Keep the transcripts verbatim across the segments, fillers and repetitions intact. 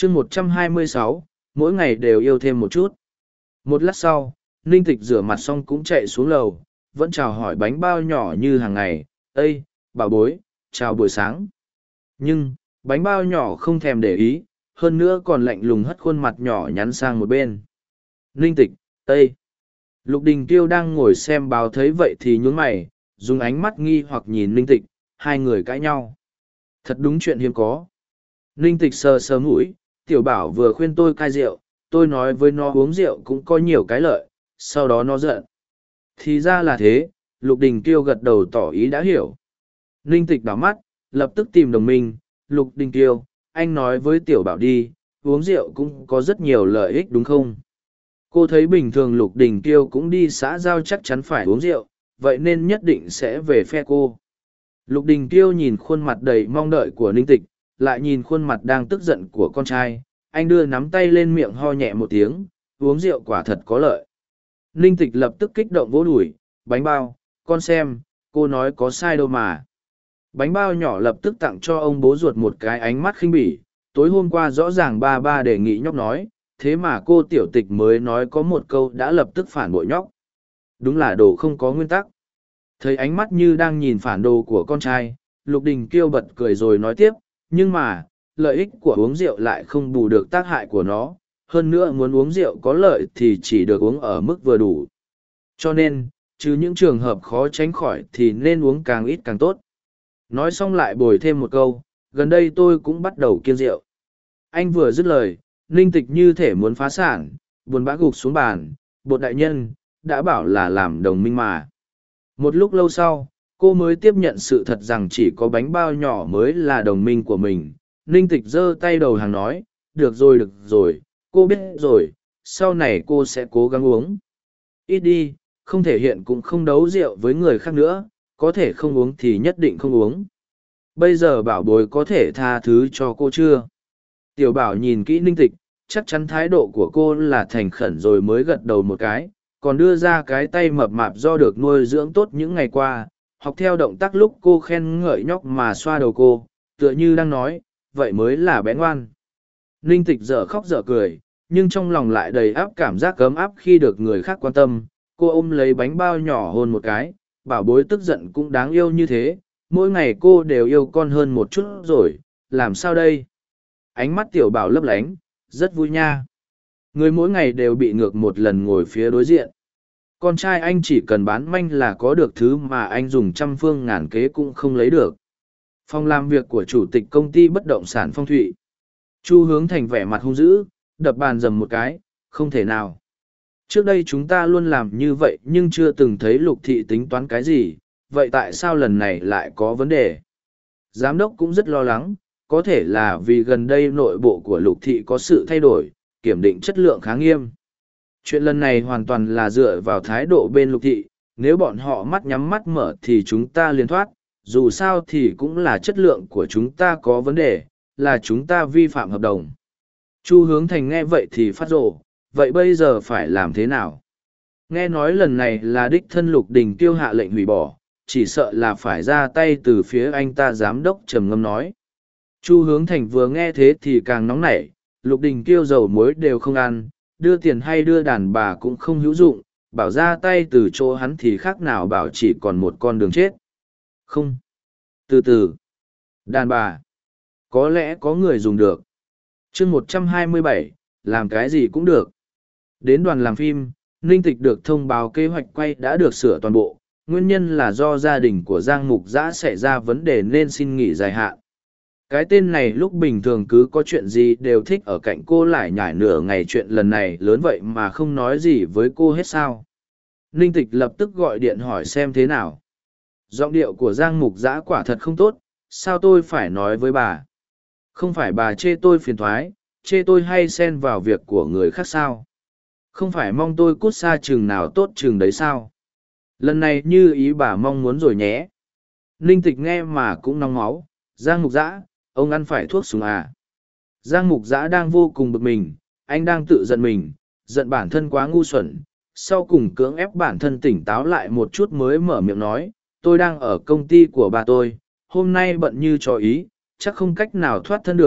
chương một trăm hai mươi sáu, mỗi ngày đều yêu thêm một chút. Một lát sau, Ninh Tịch rửa mặt xong cũng chạy xuống lầu, vẫn chào hỏi bánh bao nhỏ như hàng ngày. Ây, bảo bối, chào buổi sáng. Nhưng, bánh bao nhỏ không thèm để ý, hơn nữa còn lạnh lùng hất khuôn mặt nhỏ nhắn sang một bên. Ninh Tịch, Ây. Lục Đình Tiêu đang ngồi xem báo thấy vậy thì nhún mày, dùng ánh mắt nghi hoặc nhìn Ninh Tịch, hai người cãi nhau. Thật đúng chuyện hiếm có. Ninh Tịch sờ sờ mũi, tiểu bảo vừa khuyên tôi cai rượu, tôi nói với nó uống rượu cũng có nhiều cái lợi, sau đó nó giận. Thì ra là thế, Lục Đình Tiêu gật đầu tỏ ý đã hiểu. Ninh Tịch đảo mắt, lập tức tìm đồng minh, Lục Đình Tiêu, anh nói với tiểu bảo đi, uống rượu cũng có rất nhiều lợi ích đúng không? Cô thấy bình thường Lục Đình Tiêu cũng đi xã giao chắc chắn phải uống rượu, vậy nên nhất định sẽ về phe cô. Lục Đình Tiêu nhìn khuôn mặt đầy mong đợi của Ninh Tịch, lại nhìn khuôn mặt đang tức giận của con trai, anh đưa nắm tay lên miệng ho nhẹ một tiếng, uống rượu quả thật có lợi. Ninh Tịch lập tức kích động vỗ đùi, bánh bao, con xem, cô nói có sai đâu mà. Bánh bao nhỏ lập tức tặng cho ông bố ruột một cái ánh mắt khinh bỉ, tối hôm qua rõ ràng ba ba đề nghị nhóc nói, thế mà cô tiểu tịch mới nói có một câu đã lập tức phản bội nhóc. Đúng là đồ không có nguyên tắc. Thấy ánh mắt như đang nhìn phản đồ của con trai, Lục Đình Kiêu bật cười rồi nói tiếp, nhưng mà, lợi ích của uống rượu lại không bù được tác hại của nó, hơn nữa muốn uống rượu có lợi thì chỉ được uống ở mức vừa đủ. Cho nên, trừ những trường hợp khó tránh khỏi thì nên uống càng ít càng tốt. Nói xong lại bồi thêm một câu, gần đây tôi cũng bắt đầu kiêng rượu. Anh vừa dứt lời, Ninh Tịch như thể muốn phá sản, buồn bã gục xuống bàn, bột đại nhân, đã bảo là làm đồng minh mà. Một lúc lâu sau, cô mới tiếp nhận sự thật rằng chỉ có bánh bao nhỏ mới là đồng minh của mình. Ninh Tịch giơ tay đầu hàng nói, được rồi được rồi, cô biết rồi, sau này cô sẽ cố gắng uống. Ít đi, không thể hiện cũng không đấu rượu với người khác nữa, có thể không uống thì nhất định không uống. Bây giờ bảo bối có thể tha thứ cho cô chưa? Tiểu bảo nhìn kỹ Ninh Tịch, chắc chắn thái độ của cô là thành khẩn rồi mới gật đầu một cái, còn đưa ra cái tay mập mạp do được nuôi dưỡng tốt những ngày qua, học theo động tác lúc cô khen ngợi nhóc mà xoa đầu cô, tựa như đang nói, vậy mới là bé ngoan. Ninh Tịch dở khóc dở cười, nhưng trong lòng lại đầy áp cảm giác cấm áp khi được người khác quan tâm. Cô ôm lấy bánh bao nhỏ hôn một cái, bảo bối tức giận cũng đáng yêu như thế, mỗi ngày cô đều yêu con hơn một chút rồi, làm sao đây? Ánh mắt tiểu bảo lấp lánh, rất vui nha. Người mỗi ngày đều bị ngược một lần ngồi phía đối diện. Con trai anh chỉ cần bán manh là có được thứ mà anh dùng trăm phương ngàn kế cũng không lấy được. Phòng làm việc của chủ tịch công ty bất động sản Phong Thụy. Chu Hướng Thành vẻ mặt hung dữ, đập bàn dầm một cái, không thể nào. Trước đây chúng ta luôn làm như vậy nhưng chưa từng thấy Lục Thị tính toán cái gì, vậy tại sao lần này lại có vấn đề? Giám đốc cũng rất lo lắng, có thể là vì gần đây nội bộ của Lục Thị có sự thay đổi, kiểm định chất lượng khá nghiêm. Chuyện lần này hoàn toàn là dựa vào thái độ bên Lục Thị, nếu bọn họ mắt nhắm mắt mở thì chúng ta liền thoát, dù sao thì cũng là chất lượng của chúng ta có vấn đề, là chúng ta vi phạm hợp đồng. Chu Hướng Thành nghe vậy thì phát rộ, vậy bây giờ phải làm thế nào? Nghe nói lần này là đích thân Lục Đình Tiêu hạ lệnh hủy bỏ, chỉ sợ là phải ra tay từ phía anh ta. Giám đốc trầm ngâm nói. Chu Hướng Thành vừa nghe thế thì càng nóng nảy, Lục Đình Tiêu dầu muối đều không ăn, đưa tiền hay đưa đàn bà cũng không hữu dụng, bảo ra tay từ chỗ hắn thì khác nào bảo chỉ còn một con đường chết. Không. Từ từ. Đàn bà. Có lẽ có người dùng được. chương một trăm hai mươi bảy, làm cái gì cũng được. Đến đoàn làm phim, Ninh Tịch được thông báo kế hoạch quay đã được sửa toàn bộ, nguyên nhân là do gia đình của Giang Mục Giã xảy ra vấn đề nên xin nghỉ dài hạn. Cái tên này lúc bình thường cứ có chuyện gì đều thích ở cạnh cô lại nhải nửa ngày, chuyện lần này lớn vậy mà không nói gì với cô hết sao. Ninh Tịch lập tức gọi điện hỏi xem thế nào. Giọng điệu của Giang Mục Giã quả thật không tốt, sao tôi phải nói với bà? Không phải bà chê tôi phiền thoái, chê tôi hay xen vào việc của người khác sao? Không phải mong tôi cút xa chừng nào tốt chừng đấy sao? Lần này như ý bà mong muốn rồi nhé. Ninh Tịch nghe mà cũng nóng máu. Giang Mục Giã, ông ăn phải thuốc súng à? Giang Mục Giã đang vô cùng bực mình, anh đang tự giận mình, giận bản thân quá ngu xuẩn. Sau cùng cưỡng ép bản thân tỉnh táo lại một chút mới mở miệng nói, tôi đang ở công ty của bà tôi, hôm nay bận như trò ý, chắc không cách nào thoát thân được,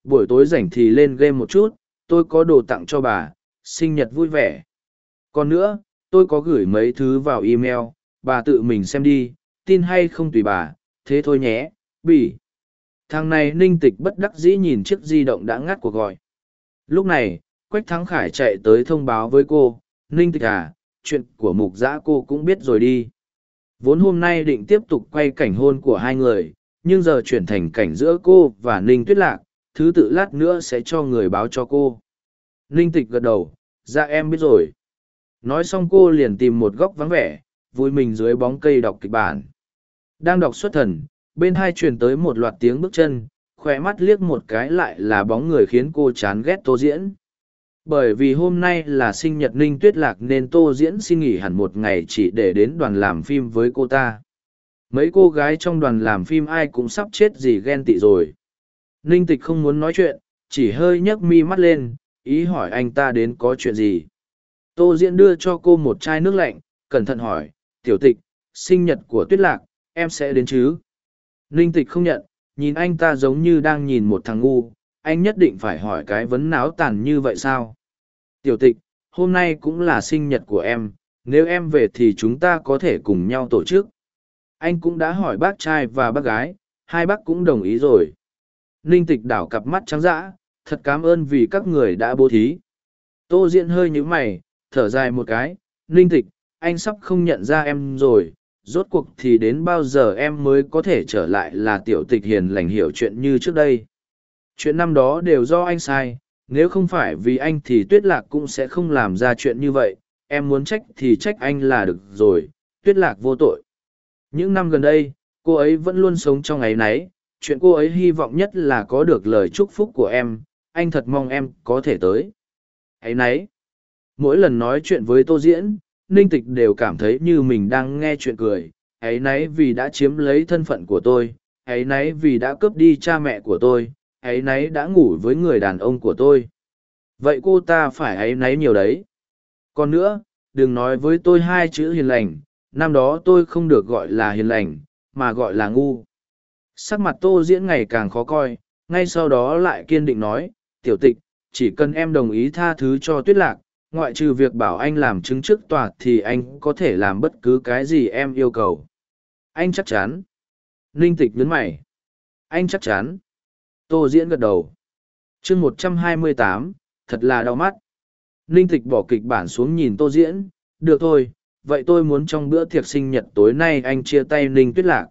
buổi tối rảnh thì lên game một chút, tôi có đồ tặng cho bà, sinh nhật vui vẻ. Còn nữa, tôi có gửi mấy thứ vào email, bà tự mình xem đi, tin hay không tùy bà, thế thôi nhé, Bỉ. Thằng này Ninh Tịch bất đắc dĩ nhìn chiếc di động đã ngắt cuộc gọi. Lúc này, Quách Thắng Khải chạy tới thông báo với cô, Ninh Tịch à, chuyện của Mục Dã cô cũng biết rồi đi. Vốn hôm nay định tiếp tục quay cảnh hôn của hai người, nhưng giờ chuyển thành cảnh giữa cô và Ninh Tuyết Lạc, thứ tự lát nữa sẽ cho người báo cho cô. Ninh Tịch gật đầu, dạ em biết rồi. Nói xong cô liền tìm một góc vắng vẻ, vui mình dưới bóng cây đọc kịch bản. Đang đọc xuất thần, bên hai truyền tới một loạt tiếng bước chân, khỏe mắt liếc một cái lại là bóng người khiến cô chán ghét Tô Diễn. Bởi vì hôm nay là sinh nhật Ninh Tuyết Lạc nên Tô Diễn xin nghỉ hẳn một ngày chỉ để đến đoàn làm phim với cô ta. Mấy cô gái trong đoàn làm phim ai cũng sắp chết gì ghen tị rồi. Ninh Tịch không muốn nói chuyện, chỉ hơi nhấc mi mắt lên, ý hỏi anh ta đến có chuyện gì. Tô Diễn đưa cho cô một chai nước lạnh, cẩn thận hỏi, Tiểu Tịch, sinh nhật của Tuyết Lạc, em sẽ đến chứ? Ninh Tịch không nhận, nhìn anh ta giống như đang nhìn một thằng ngu, anh nhất định phải hỏi cái vấn náo tàn như vậy sao? Tiểu Tịch, hôm nay cũng là sinh nhật của em, nếu em về thì chúng ta có thể cùng nhau tổ chức. Anh cũng đã hỏi bác trai và bác gái, hai bác cũng đồng ý rồi. Ninh Tịch đảo cặp mắt trắng dã, thật cảm ơn vì các người đã bố thí. Tô Diễn hơi nhíu mày, thở dài một cái, Ninh Tịch, anh sắp không nhận ra em rồi, rốt cuộc thì đến bao giờ em mới có thể trở lại là Tiểu Tịch hiền lành hiểu chuyện như trước đây. Chuyện năm đó đều do anh sai, nếu không phải vì anh thì Tuyết Lạc cũng sẽ không làm ra chuyện như vậy, em muốn trách thì trách anh là được rồi, Tuyết Lạc vô tội. Những năm gần đây, cô ấy vẫn luôn sống trong áy náy, chuyện cô ấy hy vọng nhất là có được lời chúc phúc của em, anh thật mong em có thể tới. Áy náy. Mỗi lần nói chuyện với Tô Diễn, Ninh Tịch đều cảm thấy như mình đang nghe chuyện cười, áy náy vì đã chiếm lấy thân phận của tôi, áy náy vì đã cướp đi cha mẹ của tôi, áy náy đã ngủ với người đàn ông của tôi. Vậy cô ta phải áy náy nhiều đấy. Còn nữa, đừng nói với tôi hai chữ hiền lành, năm đó tôi không được gọi là hiền lành, mà gọi là ngu. Sắc mặt Tô Diễn ngày càng khó coi, ngay sau đó lại kiên định nói, Tiểu Tịch, chỉ cần em đồng ý tha thứ cho Tuyết Lạc, ngoại trừ việc bảo anh làm chứng trước tòa thì anh có thể làm bất cứ cái gì em yêu cầu. Anh chắc chắn. Ninh Tịch nhấn mày. Anh chắc chắn. Tô Diễn gật đầu. chương một trăm hai mươi tám, thật là đau mắt. Ninh Tịch bỏ kịch bản xuống nhìn Tô Diễn, được thôi, vậy tôi muốn trong bữa tiệc sinh nhật tối nay anh chia tay Ninh Tuyết Lạc.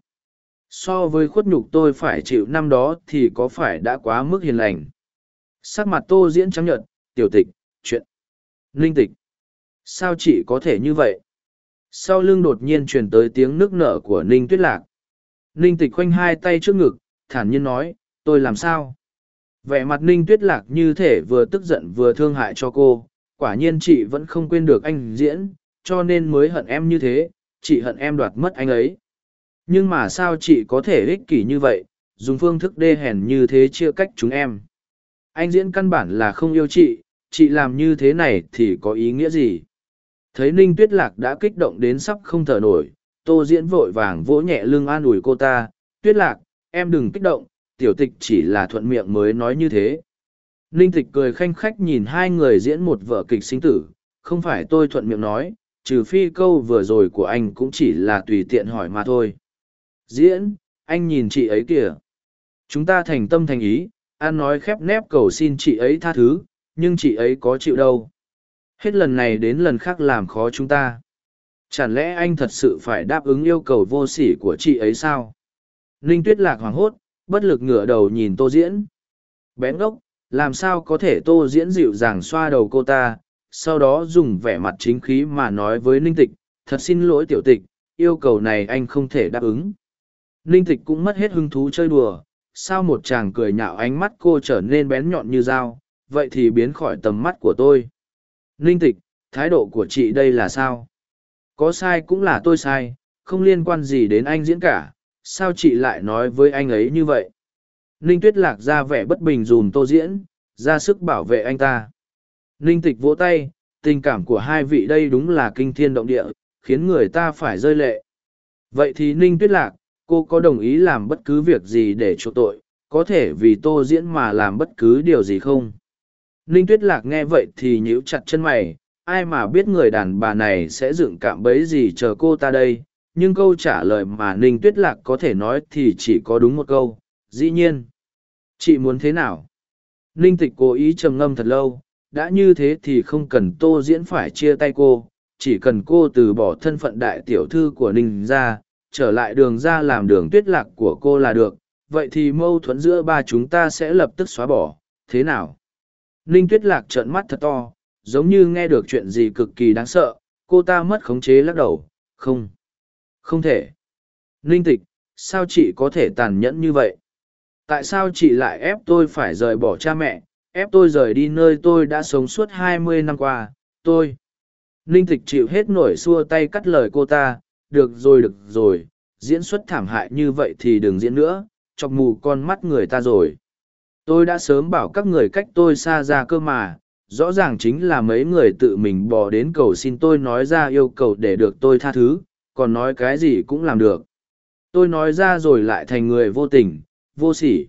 So với khuất nhục tôi phải chịu năm đó thì có phải đã quá mức hiền lành. Sắc mặt Tô Diễn trắng nhợt, Tiểu Tịch, chuyện. Ninh Tịch. Sao chị có thể như vậy? Sau lưng đột nhiên truyền tới tiếng nức nở của Ninh Tuyết Lạc. Ninh Tịch khoanh hai tay trước ngực, thản nhiên nói, tôi làm sao? Vẻ mặt Ninh Tuyết Lạc như thể vừa tức giận vừa thương hại cho cô, quả nhiên chị vẫn không quên được anh Diễn, cho nên mới hận em như thế, chị hận em đoạt mất anh ấy. Nhưng mà sao chị có thể ích kỷ như vậy, dùng phương thức đê hèn như thế chia cách chúng em? Anh Diễn căn bản là không yêu chị, chị làm như thế này thì có ý nghĩa gì? Thấy Ninh Tuyết Lạc đã kích động đến sắp không thở nổi, Tô Diễn vội vàng vỗ nhẹ lưng an ủi cô ta, Tuyết Lạc, em đừng kích động, Tiểu Tịch chỉ là thuận miệng mới nói như thế. Ninh Tịch cười khanh khách nhìn hai người diễn một vở kịch sinh tử, không phải tôi thuận miệng nói, trừ phi câu vừa rồi của anh cũng chỉ là tùy tiện hỏi mà thôi. Diễn, anh nhìn chị ấy kìa. Chúng ta thành tâm thành ý, an nói khép nép cầu xin chị ấy tha thứ, nhưng chị ấy có chịu đâu. Hết lần này đến lần khác làm khó chúng ta. Chẳng lẽ anh thật sự phải đáp ứng yêu cầu vô sỉ của chị ấy sao? Ninh Tuyết Lạc hoảng hốt, bất lực ngửa đầu nhìn Tô Diễn. Bé ngốc, làm sao có thể Tô Diễn dịu dàng xoa đầu cô ta, sau đó dùng vẻ mặt chính khí mà nói với Ninh Tịch, thật xin lỗi Tiểu Tịch, yêu cầu này anh không thể đáp ứng. Ninh Tịch cũng mất hết hứng thú chơi đùa, sao một chàng cười nhạo ánh mắt cô trở nên bén nhọn như dao, vậy thì biến khỏi tầm mắt của tôi. Ninh Tịch, thái độ của chị đây là sao? Có sai cũng là tôi sai, không liên quan gì đến anh Diễn cả, sao chị lại nói với anh ấy như vậy? Ninh Tuyết Lạc ra vẻ bất bình dùm Tô Diễn, ra sức bảo vệ anh ta. Ninh Tịch vỗ tay, tình cảm của hai vị đây đúng là kinh thiên động địa, khiến người ta phải rơi lệ. Vậy thì Ninh Tuyết Lạc, cô có đồng ý làm bất cứ việc gì để chuộc tội, có thể vì Tô Diễn mà làm bất cứ điều gì không? Ninh Tuyết Lạc nghe vậy thì nhíu chặt chân mày, ai mà biết người đàn bà này sẽ dựng cạm bẫy gì chờ cô ta đây, nhưng câu trả lời mà Ninh Tuyết Lạc có thể nói thì chỉ có đúng một câu, dĩ nhiên. Chị muốn thế nào? Ninh Tịch cố ý trầm ngâm thật lâu, đã như thế thì không cần Tô Diễn phải chia tay cô, chỉ cần cô từ bỏ thân phận đại tiểu thư của Ninh ra, trở lại đường ra làm đường Tuyết Lạc của cô là được, vậy thì mâu thuẫn giữa ba chúng ta sẽ lập tức xóa bỏ, thế nào? Ninh Tuyết Lạc trợn mắt thật to, giống như nghe được chuyện gì cực kỳ đáng sợ, cô ta mất khống chế lắc đầu, không, không thể. Ninh Tịch, sao chị có thể tàn nhẫn như vậy? Tại sao chị lại ép tôi phải rời bỏ cha mẹ, ép tôi rời đi nơi tôi đã sống suốt hai mươi năm qua, tôi. Ninh Tịch chịu hết nổi xua tay cắt lời cô ta, được rồi được rồi, diễn xuất thảm hại như vậy thì đừng diễn nữa, chọc mù con mắt người ta rồi. Tôi đã sớm bảo các người cách tôi xa ra cơ mà, rõ ràng chính là mấy người tự mình bỏ đến cầu xin tôi nói ra yêu cầu để được tôi tha thứ, còn nói cái gì cũng làm được. Tôi nói ra rồi lại thành người vô tình, vô sỉ.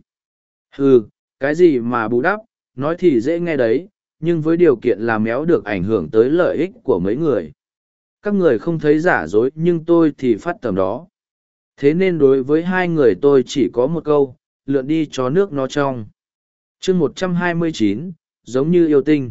Ừ, cái gì mà bù đắp, nói thì dễ nghe đấy, nhưng với điều kiện là méo được ảnh hưởng tới lợi ích của mấy người. Các người không thấy giả dối nhưng tôi thì phát tầm đó. Thế nên đối với hai người tôi chỉ có một câu, lượn đi cho nước nó trong. chương một trăm hai mươi chín, giống như yêu tinh.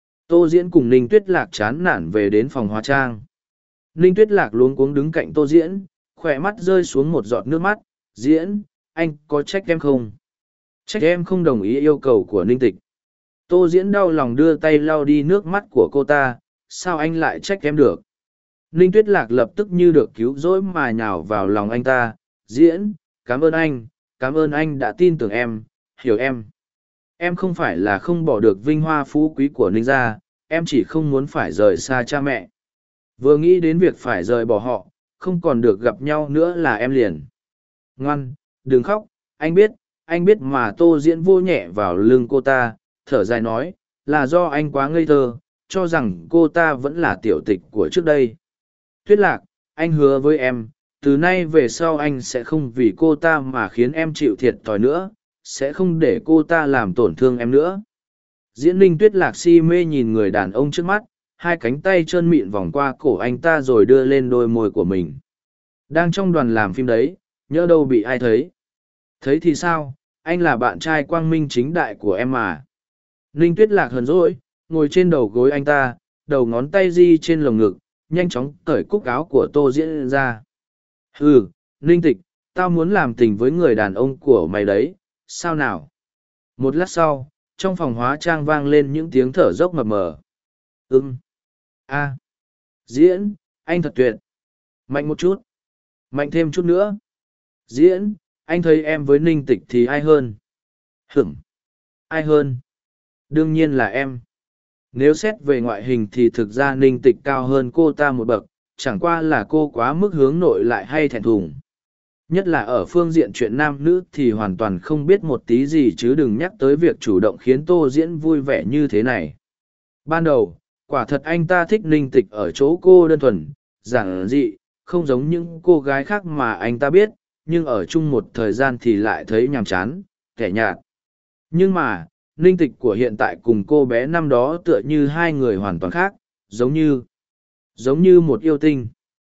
Tô Diễn cùng Ninh Tuyết Lạc chán nản về đến phòng hóa trang. Ninh Tuyết Lạc luống cuống đứng cạnh Tô Diễn, khỏe mắt rơi xuống một giọt nước mắt. Diễn, anh có trách em không? Trách em không đồng ý yêu cầu của Ninh Tịch. Tô Diễn đau lòng đưa tay lau đi nước mắt của cô ta. Sao anh lại trách em được? Ninh Tuyết Lạc lập tức như được cứu rỗi mà nhào vào lòng anh ta. Diễn, cảm ơn anh, cảm ơn anh đã tin tưởng em, hiểu em. Em không phải là không bỏ được vinh hoa phú quý của Ninh gia, em chỉ không muốn phải rời xa cha mẹ. Vừa nghĩ đến việc phải rời bỏ họ, không còn được gặp nhau nữa là em liền. Ngoan, đừng khóc, anh biết, anh biết mà. Tô Diễn vô nhẹ vào lưng cô ta, thở dài nói, là do anh quá ngây thơ, cho rằng cô ta vẫn là tiểu tịch của trước đây. Tuyết Lạc, anh hứa với em, từ nay về sau anh sẽ không vì cô ta mà khiến em chịu thiệt thòi nữa, sẽ không để cô ta làm tổn thương em nữa. Diễn Ninh Tuyết Lạc si mê nhìn người đàn ông trước mắt, hai cánh tay trơn mịn vòng qua cổ anh ta rồi đưa lên đôi môi của mình. Đang trong đoàn làm phim đấy, nhỡ đâu bị ai thấy. Thấy thì sao, anh là bạn trai quang minh chính đại của em mà. Ninh Tuyết Lạc hờn dỗi, ngồi trên đầu gối anh ta, đầu ngón tay di trên lồng ngực, nhanh chóng cởi cúc áo của Tô Diễn ra. Ừ, Ninh Tịch, tao muốn làm tình với người đàn ông của mày đấy, sao nào? Một lát sau, trong phòng hóa trang vang lên những tiếng thở dốc mập mờ. Ừm. A. Diễn, anh thật tuyệt. Mạnh một chút. Mạnh thêm chút nữa. Diễn, anh thấy em với Ninh Tịch thì ai hơn? Hửng. Ai hơn? Đương nhiên là em. Nếu xét về ngoại hình thì thực ra Ninh Tịch cao hơn cô ta một bậc, chẳng qua là cô quá mức hướng nội lại hay thẹn thùng. Nhất là ở phương diện chuyện nam nữ thì hoàn toàn không biết một tí gì chứ đừng nhắc tới việc chủ động khiến Tô Diễn vui vẻ như thế này. Ban đầu, quả thật anh ta thích Ninh Tịch ở chỗ cô đơn thuần, giản dị, không giống những cô gái khác mà anh ta biết, nhưng ở chung một thời gian thì lại thấy nhàm chán, kẻ nhạt. Nhưng mà, Ninh Tịch của hiện tại cùng cô bé năm đó tựa như hai người hoàn toàn khác, giống như, giống như một yêu tinh.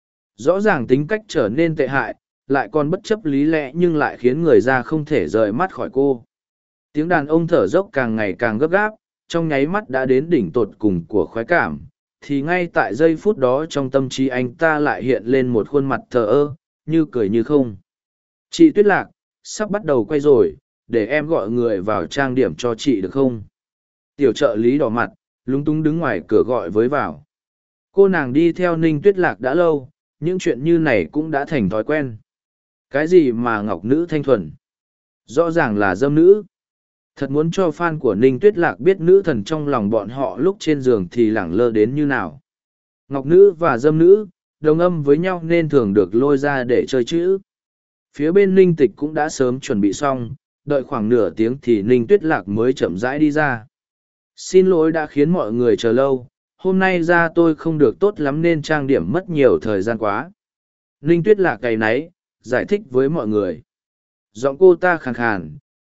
Rõ ràng tính cách trở nên tệ hại, lại còn bất chấp lý lẽ nhưng lại khiến người ra không thể rời mắt khỏi cô. Tiếng đàn ông thở dốc càng ngày càng gấp gáp, trong nháy mắt đã đến đỉnh tột cùng của khoái cảm, thì ngay tại giây phút đó trong tâm trí anh ta lại hiện lên một khuôn mặt thờ ơ, như cười như không. Chị Tuyết Lạc, sắp bắt đầu quay rồi, để em gọi người vào trang điểm cho chị được không? Tiểu trợ lý đỏ mặt, lúng túng đứng ngoài cửa gọi với vào. Cô nàng đi theo Ninh Tuyết Lạc đã lâu, những chuyện như này cũng đã thành thói quen. Cái gì mà ngọc nữ thanh thuần? Rõ ràng là dâm nữ. Thật muốn cho fan của Ninh Tuyết Lạc biết nữ thần trong lòng bọn họ lúc trên giường thì lẳng lơ đến như nào. Ngọc nữ và dâm nữ, đồng âm với nhau nên thường được lôi ra để chơi chữ. Phía bên Ninh Tịch cũng đã sớm chuẩn bị xong, đợi khoảng nửa tiếng thì Ninh Tuyết Lạc mới chậm rãi đi ra. Xin lỗi đã khiến mọi người chờ lâu, hôm nay ra tôi không được tốt lắm nên trang điểm mất nhiều thời gian quá. Ninh Tuyết Lạc cày náy, giải thích với mọi người. Giọng cô ta khàn khàn,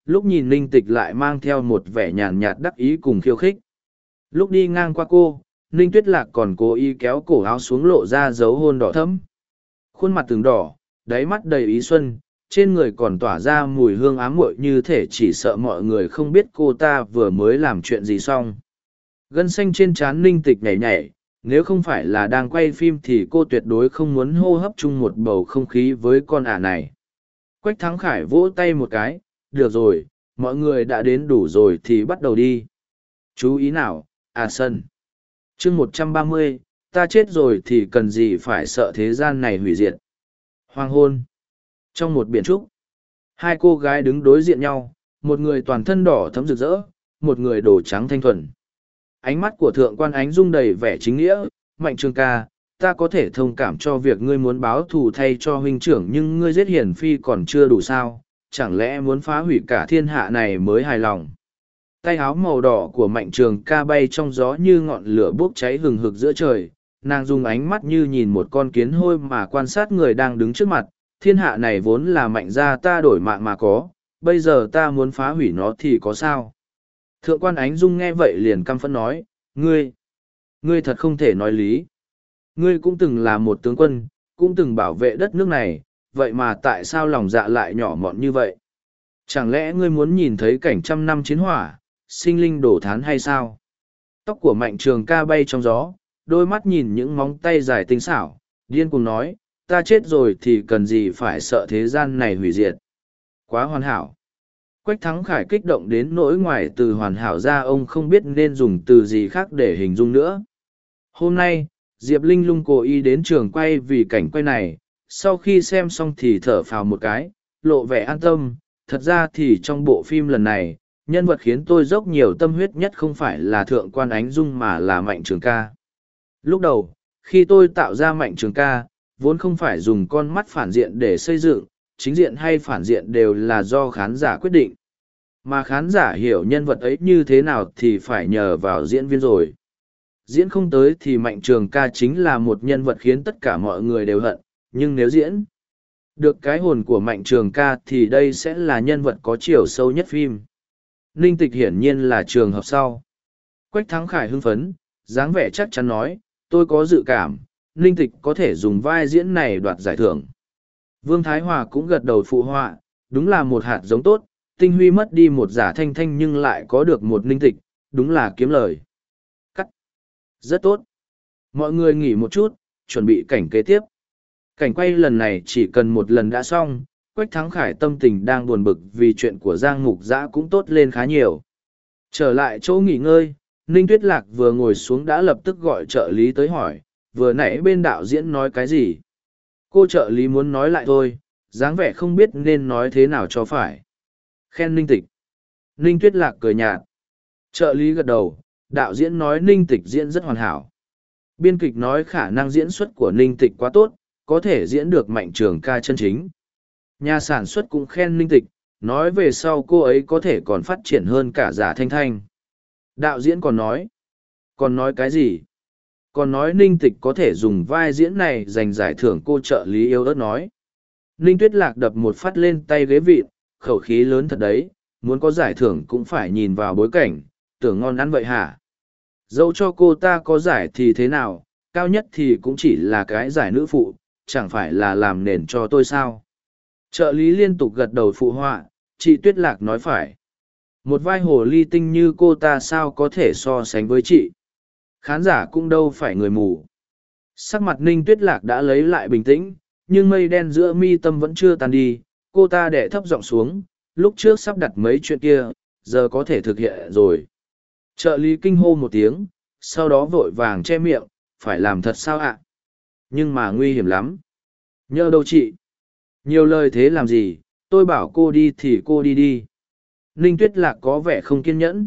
lúc nhìn Ninh Tịch lại mang theo một vẻ nhàn nhạt đắc ý cùng khiêu khích. Lúc đi ngang qua cô, Ninh Tuyết Lạc còn cố ý kéo cổ áo xuống lộ ra dấu hôn đỏ thẫm. Khuôn mặt từng đỏ, đáy mắt đầy ý xuân, trên người còn tỏa ra mùi hương ám muội như thể chỉ sợ mọi người không biết cô ta vừa mới làm chuyện gì xong. Gân xanh trên trán Ninh Tịch nhảy nhảy, nếu không phải là đang quay phim thì cô tuyệt đối không muốn hô hấp chung một bầu không khí với con ả này. Quách Thắng Khải vỗ tay một cái, được rồi, mọi người đã đến đủ rồi thì bắt đầu đi. Chú ý nào, à sân. chương một trăm ba mươi, ta chết rồi thì cần gì phải sợ thế gian này hủy diệt. Hoàng hôn. Trong một biển trúc, hai cô gái đứng đối diện nhau, một người toàn thân đỏ thấm rực rỡ, một người đồ trắng thanh thuần. Ánh mắt của thượng quan Ánh Dung đầy vẻ chính nghĩa. Mạnh Trường ca, ta có thể thông cảm cho việc ngươi muốn báo thù thay cho huynh trưởng, nhưng ngươi giết Hiển Phi còn chưa đủ sao, chẳng lẽ muốn phá hủy cả thiên hạ này mới hài lòng. Tay áo màu đỏ của Mạnh Trường ca bay trong gió như ngọn lửa bốc cháy hừng hực giữa trời, nàng dùng ánh mắt như nhìn một con kiến hôi mà quan sát người đang đứng trước mặt. Thiên hạ này vốn là Mạnh gia ta đổi mạng mà có, bây giờ ta muốn phá hủy nó thì có sao? Thượng quan Ánh Dung nghe vậy liền căm phẫn nói, ngươi, ngươi thật không thể nói lý. Ngươi cũng từng là một tướng quân, cũng từng bảo vệ đất nước này, vậy mà tại sao lòng dạ lại nhỏ mọn như vậy? Chẳng lẽ ngươi muốn nhìn thấy cảnh trăm năm chiến hỏa, sinh linh đổ thán hay sao? Tóc của Mạnh Trường ca bay trong gió, đôi mắt nhìn những móng tay dài tinh xảo, điên cuồng nói, ta chết rồi thì cần gì phải sợ thế gian này hủy diệt. Quá hoàn hảo. Quách Thắng Khải kích động đến nỗi ngoài từ hoàn hảo ra ông không biết nên dùng từ gì khác để hình dung nữa. Hôm nay, Diệp Linh Lung cố ý đến trường quay vì cảnh quay này, sau khi xem xong thì thở phào một cái, lộ vẻ an tâm. Thật ra thì trong bộ phim lần này, nhân vật khiến tôi dốc nhiều tâm huyết nhất không phải là Thượng quan Ánh Dung mà là Mạnh Trường ca. Lúc đầu, khi tôi tạo ra Mạnh Trường ca, vốn không phải dùng con mắt phản diện để xây dựng, chính diện hay phản diện đều là do khán giả quyết định. Mà khán giả hiểu nhân vật ấy như thế nào thì phải nhờ vào diễn viên rồi. Diễn không tới thì Mạnh Trường ca chính là một nhân vật khiến tất cả mọi người đều hận, nhưng nếu diễn được cái hồn của Mạnh Trường ca thì đây sẽ là nhân vật có chiều sâu nhất phim. Ninh Tịch hiển nhiên là trường hợp sau. Quách Thắng Khải hưng phấn, dáng vẻ chắc chắn nói, tôi có dự cảm, Ninh Tịch có thể dùng vai diễn này đoạt giải thưởng. Vương Thái Hòa cũng gật đầu phụ họa, đúng là một hạt giống tốt, Tinh Huy mất đi một giả Thanh Thanh nhưng lại có được một Ninh Tịch, đúng là kiếm lời. Cắt. Rất tốt. Mọi người nghỉ một chút, chuẩn bị cảnh kế tiếp. Cảnh quay lần này chỉ cần một lần đã xong, Quách Thắng Khải tâm tình đang buồn bực vì chuyện của Giang Ngục Giã cũng tốt lên khá nhiều. Trở lại chỗ nghỉ ngơi, Ninh Tuyết Lạc vừa ngồi xuống đã lập tức gọi trợ lý tới hỏi, vừa nãy bên đạo diễn nói cái gì? Cô trợ lý muốn nói lại thôi, dáng vẻ không biết nên nói thế nào cho phải. Khen Ninh Tịch. Ninh Tuyết Lạc cười nhạt. Trợ lý gật đầu, đạo diễn nói Ninh Tịch diễn rất hoàn hảo. Biên kịch nói khả năng diễn xuất của Ninh Tịch quá tốt, có thể diễn được Mạnh Trường ca chân chính. Nhà sản xuất cũng khen Ninh Tịch, nói về sau cô ấy có thể còn phát triển hơn cả giả Thanh Thanh. Đạo diễn còn nói. Còn nói cái gì? Còn nói Ninh Tịch có thể dùng vai diễn này giành giải thưởng, cô trợ lý yêu ớt nói. Ninh Tuyết Lạc đập một phát lên tay ghế vịn, khẩu khí lớn thật đấy, muốn có giải thưởng cũng phải nhìn vào bối cảnh, tưởng ngon ăn vậy hả? Dẫu cho cô ta có giải thì thế nào, cao nhất thì cũng chỉ là cái giải nữ phụ, chẳng phải là làm nền cho tôi sao? Trợ lý liên tục gật đầu phụ họa, chị Tuyết Lạc nói phải. Một vai hồ ly tinh như cô ta sao có thể so sánh với chị? Khán giả cũng đâu phải người mù. Sắc mặt Ninh Tuyết Lạc đã lấy lại bình tĩnh, nhưng mây đen giữa mi tâm vẫn chưa tan đi, cô ta đẻ thấp giọng xuống, lúc trước sắp đặt mấy chuyện kia, giờ có thể thực hiện rồi. Trợ lý kinh hô một tiếng, sau đó vội vàng che miệng, phải làm thật sao ạ? Nhưng mà nguy hiểm lắm. Nhờ đâu chị? Nhiều lời thế làm gì, tôi bảo cô đi thì cô đi đi. Ninh Tuyết Lạc có vẻ không kiên nhẫn.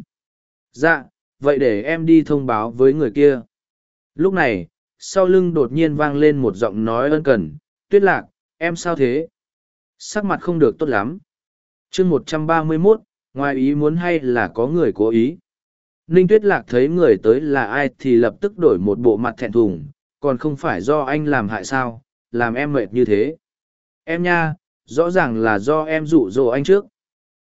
Dạ, vậy để em đi thông báo với người kia. Lúc này, sau lưng đột nhiên vang lên một giọng nói ân cần, Tuyết Lạc, em sao thế? Sắc mặt không được tốt lắm. chương một trăm ba mươi mốt, ngoài ý muốn hay là có người cố ý? Ninh Tuyết Lạc thấy người tới là ai thì lập tức đổi một bộ mặt thẹn thùng, còn không phải do anh làm hại sao, làm em mệt như thế. Em nha, rõ ràng là do em dụ dỗ anh trước.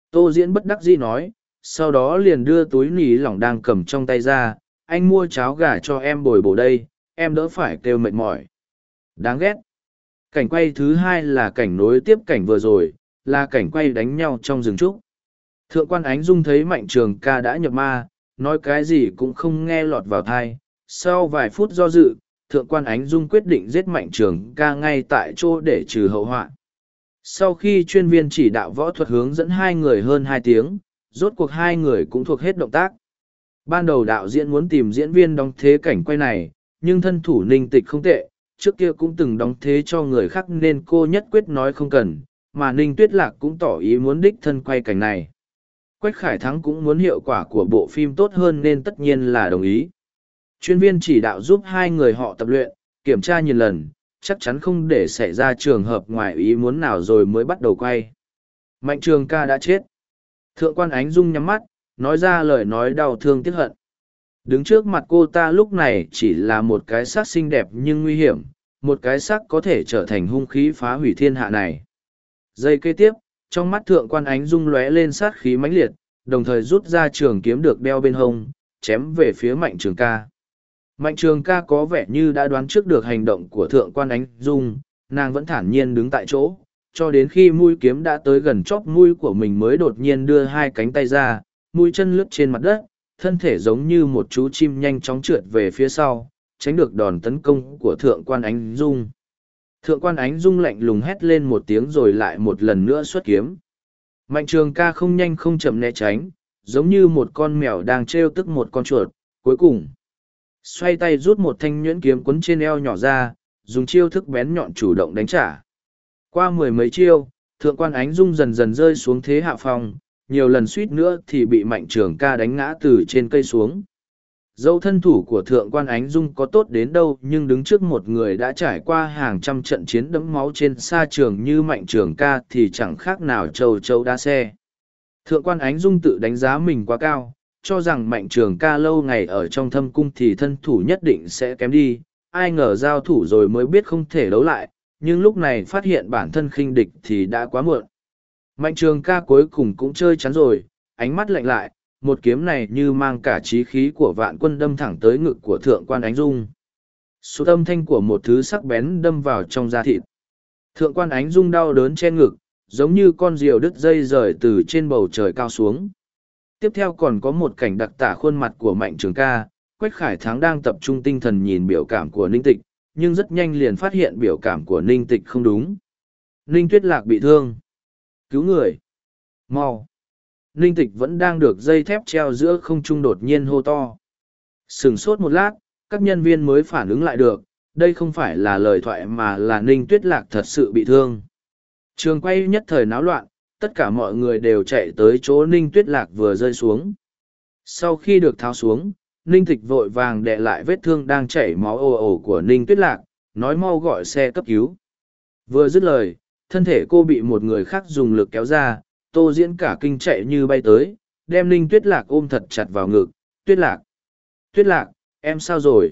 Tô Diễn bất đắc dĩ nói, sau đó liền đưa túi nỉ lỏng đang cầm trong tay ra, anh mua cháo gà cho em bồi bổ đây, em đỡ phải kêu mệt mỏi. Đáng ghét. Cảnh quay thứ hai là cảnh nối tiếp cảnh vừa rồi, là cảnh quay đánh nhau trong rừng trúc. Thượng quan Ánh Dung thấy Mạnh Trường Ca đã nhập ma, nói cái gì cũng không nghe lọt vào tai. Sau vài phút do dự, Thượng quan Ánh Dung quyết định giết Mạnh Trường Ca ngay tại chỗ để trừ hậu họa. Sau khi chuyên viên chỉ đạo võ thuật hướng dẫn hai người hơn hai tiếng, rốt cuộc hai người cũng thuộc hết động tác. Ban đầu đạo diễn muốn tìm diễn viên đóng thế cảnh quay này, nhưng thân thủ Ninh Tịch không tệ, trước kia cũng từng đóng thế cho người khác nên cô nhất quyết nói không cần, mà Ninh Tuyết Lạc cũng tỏ ý muốn đích thân quay cảnh này. Quách Khải Thắng cũng muốn hiệu quả của bộ phim tốt hơn nên tất nhiên là đồng ý. Chuyên viên chỉ đạo giúp hai người họ tập luyện, kiểm tra nhiều lần, chắc chắn không để xảy ra trường hợp ngoài ý muốn nào rồi mới bắt đầu quay. Mạnh Trường Ca đã chết. Thượng quan Ánh Dung nhắm mắt, nói ra lời nói đau thương tiếc hận. Đứng trước mặt cô ta lúc này chỉ là một cái xác xinh đẹp nhưng nguy hiểm, một cái xác có thể trở thành hung khí phá hủy thiên hạ này. Giây kế tiếp, trong mắt Thượng quan Ánh Dung lóe lên sát khí mãnh liệt, đồng thời rút ra trường kiếm được đeo bên hông, chém về phía Mạnh Trường Ca. Mạnh Trường Ca có vẻ như đã đoán trước được hành động của Thượng quan Ánh Dung, nàng vẫn thản nhiên đứng tại chỗ, cho đến khi mũi kiếm đã tới gần chóp mũi của mình mới đột nhiên đưa hai cánh tay ra, mũi chân lướt trên mặt đất, thân thể giống như một chú chim nhanh chóng trượt về phía sau, tránh được đòn tấn công của Thượng quan Ánh Dung. Thượng quan Ánh Dung lạnh lùng hét lên một tiếng rồi lại một lần nữa xuất kiếm. Mạnh Trường Ca không nhanh không chậm né tránh, giống như một con mèo đang trêu tức một con chuột, cuối cùng xoay tay rút một thanh nhuyễn kiếm quấn trên eo nhỏ ra, dùng chiêu thức bén nhọn chủ động đánh trả. Qua mười mấy chiêu, Thượng quan Ánh Dung dần dần rơi xuống thế hạ phong, nhiều lần suýt nữa thì bị Mạnh Trường Ca đánh ngã từ trên cây xuống. Dẫu thân thủ của Thượng quan Ánh Dung có tốt đến đâu nhưng đứng trước một người đã trải qua hàng trăm trận chiến đẫm máu trên sa trường như Mạnh Trường Ca thì chẳng khác nào trâu trâu đá xe. Thượng quan Ánh Dung tự đánh giá mình quá cao, cho rằng Mạnh Trường Ca lâu ngày ở trong thâm cung thì thân thủ nhất định sẽ kém đi, ai ngờ giao thủ rồi mới biết không thể đấu lại, nhưng lúc này phát hiện bản thân khinh địch thì đã quá muộn. Mạnh Trường Ca cuối cùng cũng chơi chắn rồi, ánh mắt lạnh lại, một kiếm này như mang cả chí khí của vạn quân đâm thẳng tới ngực của Thượng quan Ánh Dung. Số âm thanh của một thứ sắc bén đâm vào trong da thịt. Thượng quan Ánh Dung đau đớn trên ngực, giống như con diều đứt dây rời từ trên bầu trời cao xuống. Tiếp theo còn có một cảnh đặc tả khuôn mặt của Mạnh Trường Ca, Quách Khải Thắng đang tập trung tinh thần nhìn biểu cảm của Ninh Tịch, nhưng rất nhanh liền phát hiện biểu cảm của Ninh Tịch không đúng. Ninh Tuyết Lạc bị thương. Cứu người. Mau. Ninh Tịch vẫn đang được dây thép treo giữa không trung đột nhiên hô to. Sửng sốt một lát, các nhân viên mới phản ứng lại được, đây không phải là lời thoại mà là Ninh Tuyết Lạc thật sự bị thương. Trường quay nhất thời náo loạn, tất cả mọi người đều chạy tới chỗ Ninh Tuyết Lạc vừa rơi xuống. Sau khi được tháo xuống, Ninh Tịch vội vàng đè lại vết thương đang chảy máu ồ ồ của Ninh Tuyết Lạc, nói mau gọi xe cấp cứu. Vừa dứt lời, thân thể cô bị một người khác dùng lực kéo ra, Tô Diễn cả kinh chạy như bay tới, đem Ninh Tuyết Lạc ôm thật chặt vào ngực. Tuyết Lạc! Tuyết Lạc, em sao rồi?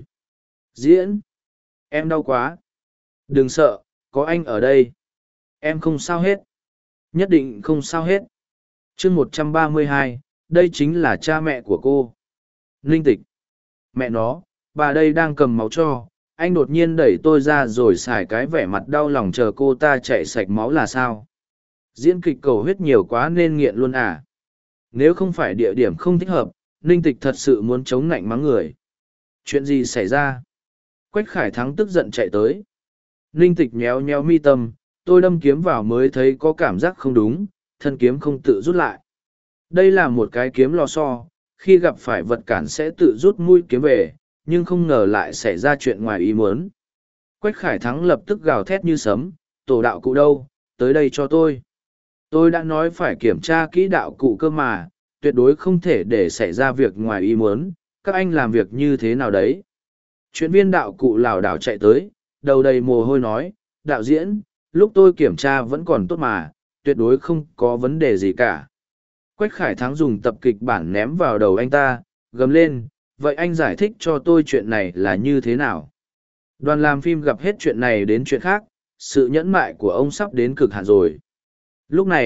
Diễn! Em đau quá! Đừng sợ, có anh ở đây. Em không sao hết. Nhất định không sao hết. chương một trăm ba mươi hai, đây chính là cha mẹ của cô. Ninh Tịch! Mẹ nó, bà đây đang cầm máu cho, anh đột nhiên đẩy tôi ra rồi xài cái vẻ mặt đau lòng chờ cô ta chạy sạch máu là sao? Diễn kịch cầu huyết nhiều quá nên nghiện luôn à? Nếu không phải địa điểm không thích hợp, Ninh Tịch thật sự muốn chống nạnh mắng người. Chuyện gì xảy ra? Quách Khải Thắng tức giận chạy tới. Ninh Tịch nhéo nhéo mi tâm, tôi đâm kiếm vào mới thấy có cảm giác không đúng, thân kiếm không tự rút lại. Đây là một cái kiếm lò xo, khi gặp phải vật cản sẽ tự rút mũi kiếm về, nhưng không ngờ lại xảy ra chuyện ngoài ý muốn. Quách Khải Thắng lập tức gào thét như sấm, tổ đạo cụ đâu, tới đây cho tôi. Tôi đã nói phải kiểm tra kỹ đạo cụ cơ mà, tuyệt đối không thể để xảy ra việc ngoài ý muốn, các anh làm việc như thế nào đấy. Chuyện viên đạo cụ lảo đảo chạy tới, đầu đầy mồ hôi nói, đạo diễn, lúc tôi kiểm tra vẫn còn tốt mà, tuyệt đối không có vấn đề gì cả. Quách Khải Thắng dùng tập kịch bản ném vào đầu anh ta, gầm lên, vậy anh giải thích cho tôi chuyện này là như thế nào? Đoàn làm phim gặp hết chuyện này đến chuyện khác, sự nhẫn mại của ông sắp đến cực hạn rồi. Lúc này,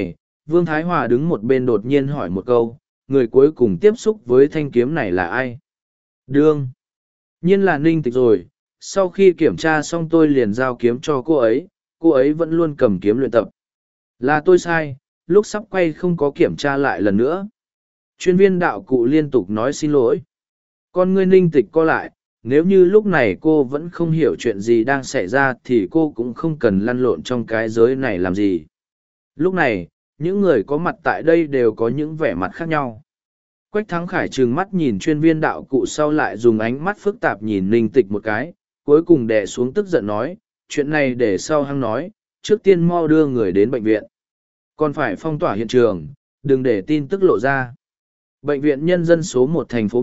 Vương Thái Hòa đứng một bên đột nhiên hỏi một câu, người cuối cùng tiếp xúc với thanh kiếm này là ai? Đương. Nhiên là Ninh Tịch rồi, sau khi kiểm tra xong tôi liền giao kiếm cho cô ấy, cô ấy vẫn luôn cầm kiếm luyện tập. Là tôi sai, lúc sắp quay không có kiểm tra lại lần nữa. Chuyên viên đạo cụ liên tục nói xin lỗi. Con ngươi Ninh Tịch co lại, nếu như lúc này cô vẫn không hiểu chuyện gì đang xảy ra thì cô cũng không cần lăn lộn trong cái giới này làm gì. Lúc này, những người có mặt tại đây đều có những vẻ mặt khác nhau. Quách Thắng Khải trừng mắt nhìn chuyên viên đạo cụ sau lại dùng ánh mắt phức tạp nhìn Ninh Tịch một cái, cuối cùng đè xuống tức giận nói, chuyện này để sau hăng nói, trước tiên mau đưa người đến bệnh viện. Còn phải phong tỏa hiện trường, đừng để tin tức lộ ra. Bệnh viện nhân dân số một thành phố B.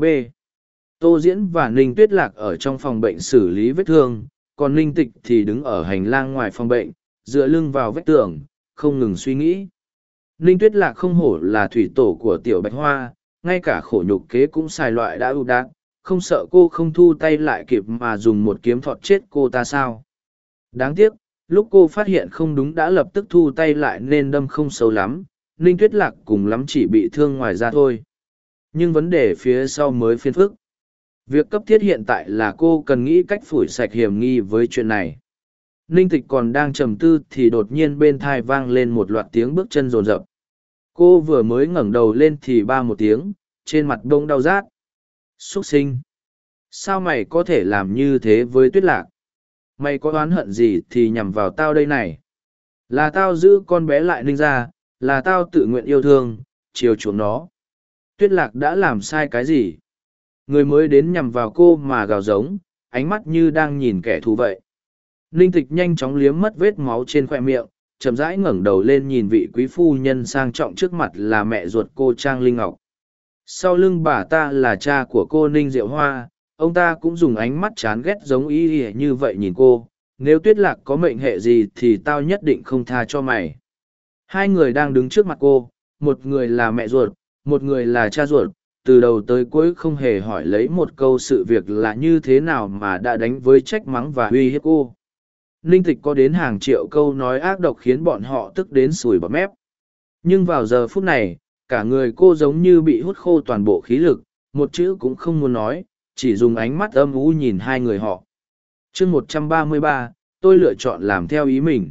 Tô Diễn và Ninh Tuyết Lạc ở trong phòng bệnh xử lý vết thương, còn Ninh Tịch thì đứng ở hành lang ngoài phòng bệnh, dựa lưng vào vách tường, không ngừng suy nghĩ. Ninh Tuyết Lạc không hổ là thủy tổ của Tiểu Bạch Hoa, ngay cả khổ nhục kế cũng xài loại đã ưu đát, không sợ cô không thu tay lại kịp mà dùng một kiếm thọt chết cô ta sao. Đáng tiếc, lúc cô phát hiện không đúng đã lập tức thu tay lại nên đâm không sâu lắm, Ninh Tuyết Lạc cùng lắm chỉ bị thương ngoài da thôi. Nhưng vấn đề phía sau mới phiền phức. Việc cấp thiết hiện tại là cô cần nghĩ cách phủi sạch hiểm nghi với chuyện này. Ninh Tịch còn đang trầm tư thì đột nhiên bên thai vang lên một loạt tiếng bước chân rồn rập. Cô vừa mới ngẩng đầu lên thì ba một tiếng, trên mặt bông đau rát. Xuất sinh! Sao mày có thể làm như thế với Tuyết Lạc? Mày có oán hận gì thì nhằm vào tao đây này? Là tao giữ con bé lại Ninh ra, là tao tự nguyện yêu thương, chiều chuộng nó. Tuyết Lạc đã làm sai cái gì? Người mới đến nhằm vào cô mà gào giống, ánh mắt như đang nhìn kẻ thù vậy. Ninh Tịch nhanh chóng liếm mất vết máu trên khoe miệng, chậm rãi ngẩng đầu lên nhìn vị quý phu nhân sang trọng trước mặt là mẹ ruột cô Trang Linh Ngọc. Sau lưng bà ta là cha của cô Ninh Diệu Hoa, ông ta cũng dùng ánh mắt chán ghét giống ý ỉa như vậy nhìn cô. Nếu Tuyết Lạc có mệnh hệ gì thì tao nhất định không tha cho mày. Hai người đang đứng trước mặt cô, một người là mẹ ruột, một người là cha ruột, từ đầu tới cuối không hề hỏi lấy một câu sự việc là như thế nào mà đã đánh với trách mắng và uy hiếp cô. Ninh Tịch có đến hàng triệu câu nói ác độc khiến bọn họ tức đến sùi bọt mép. Nhưng vào giờ phút này, cả người cô giống như bị hút khô toàn bộ khí lực, một chữ cũng không muốn nói, chỉ dùng ánh mắt âm u nhìn hai người họ. chương một trăm ba mươi ba, tôi lựa chọn làm theo ý mình.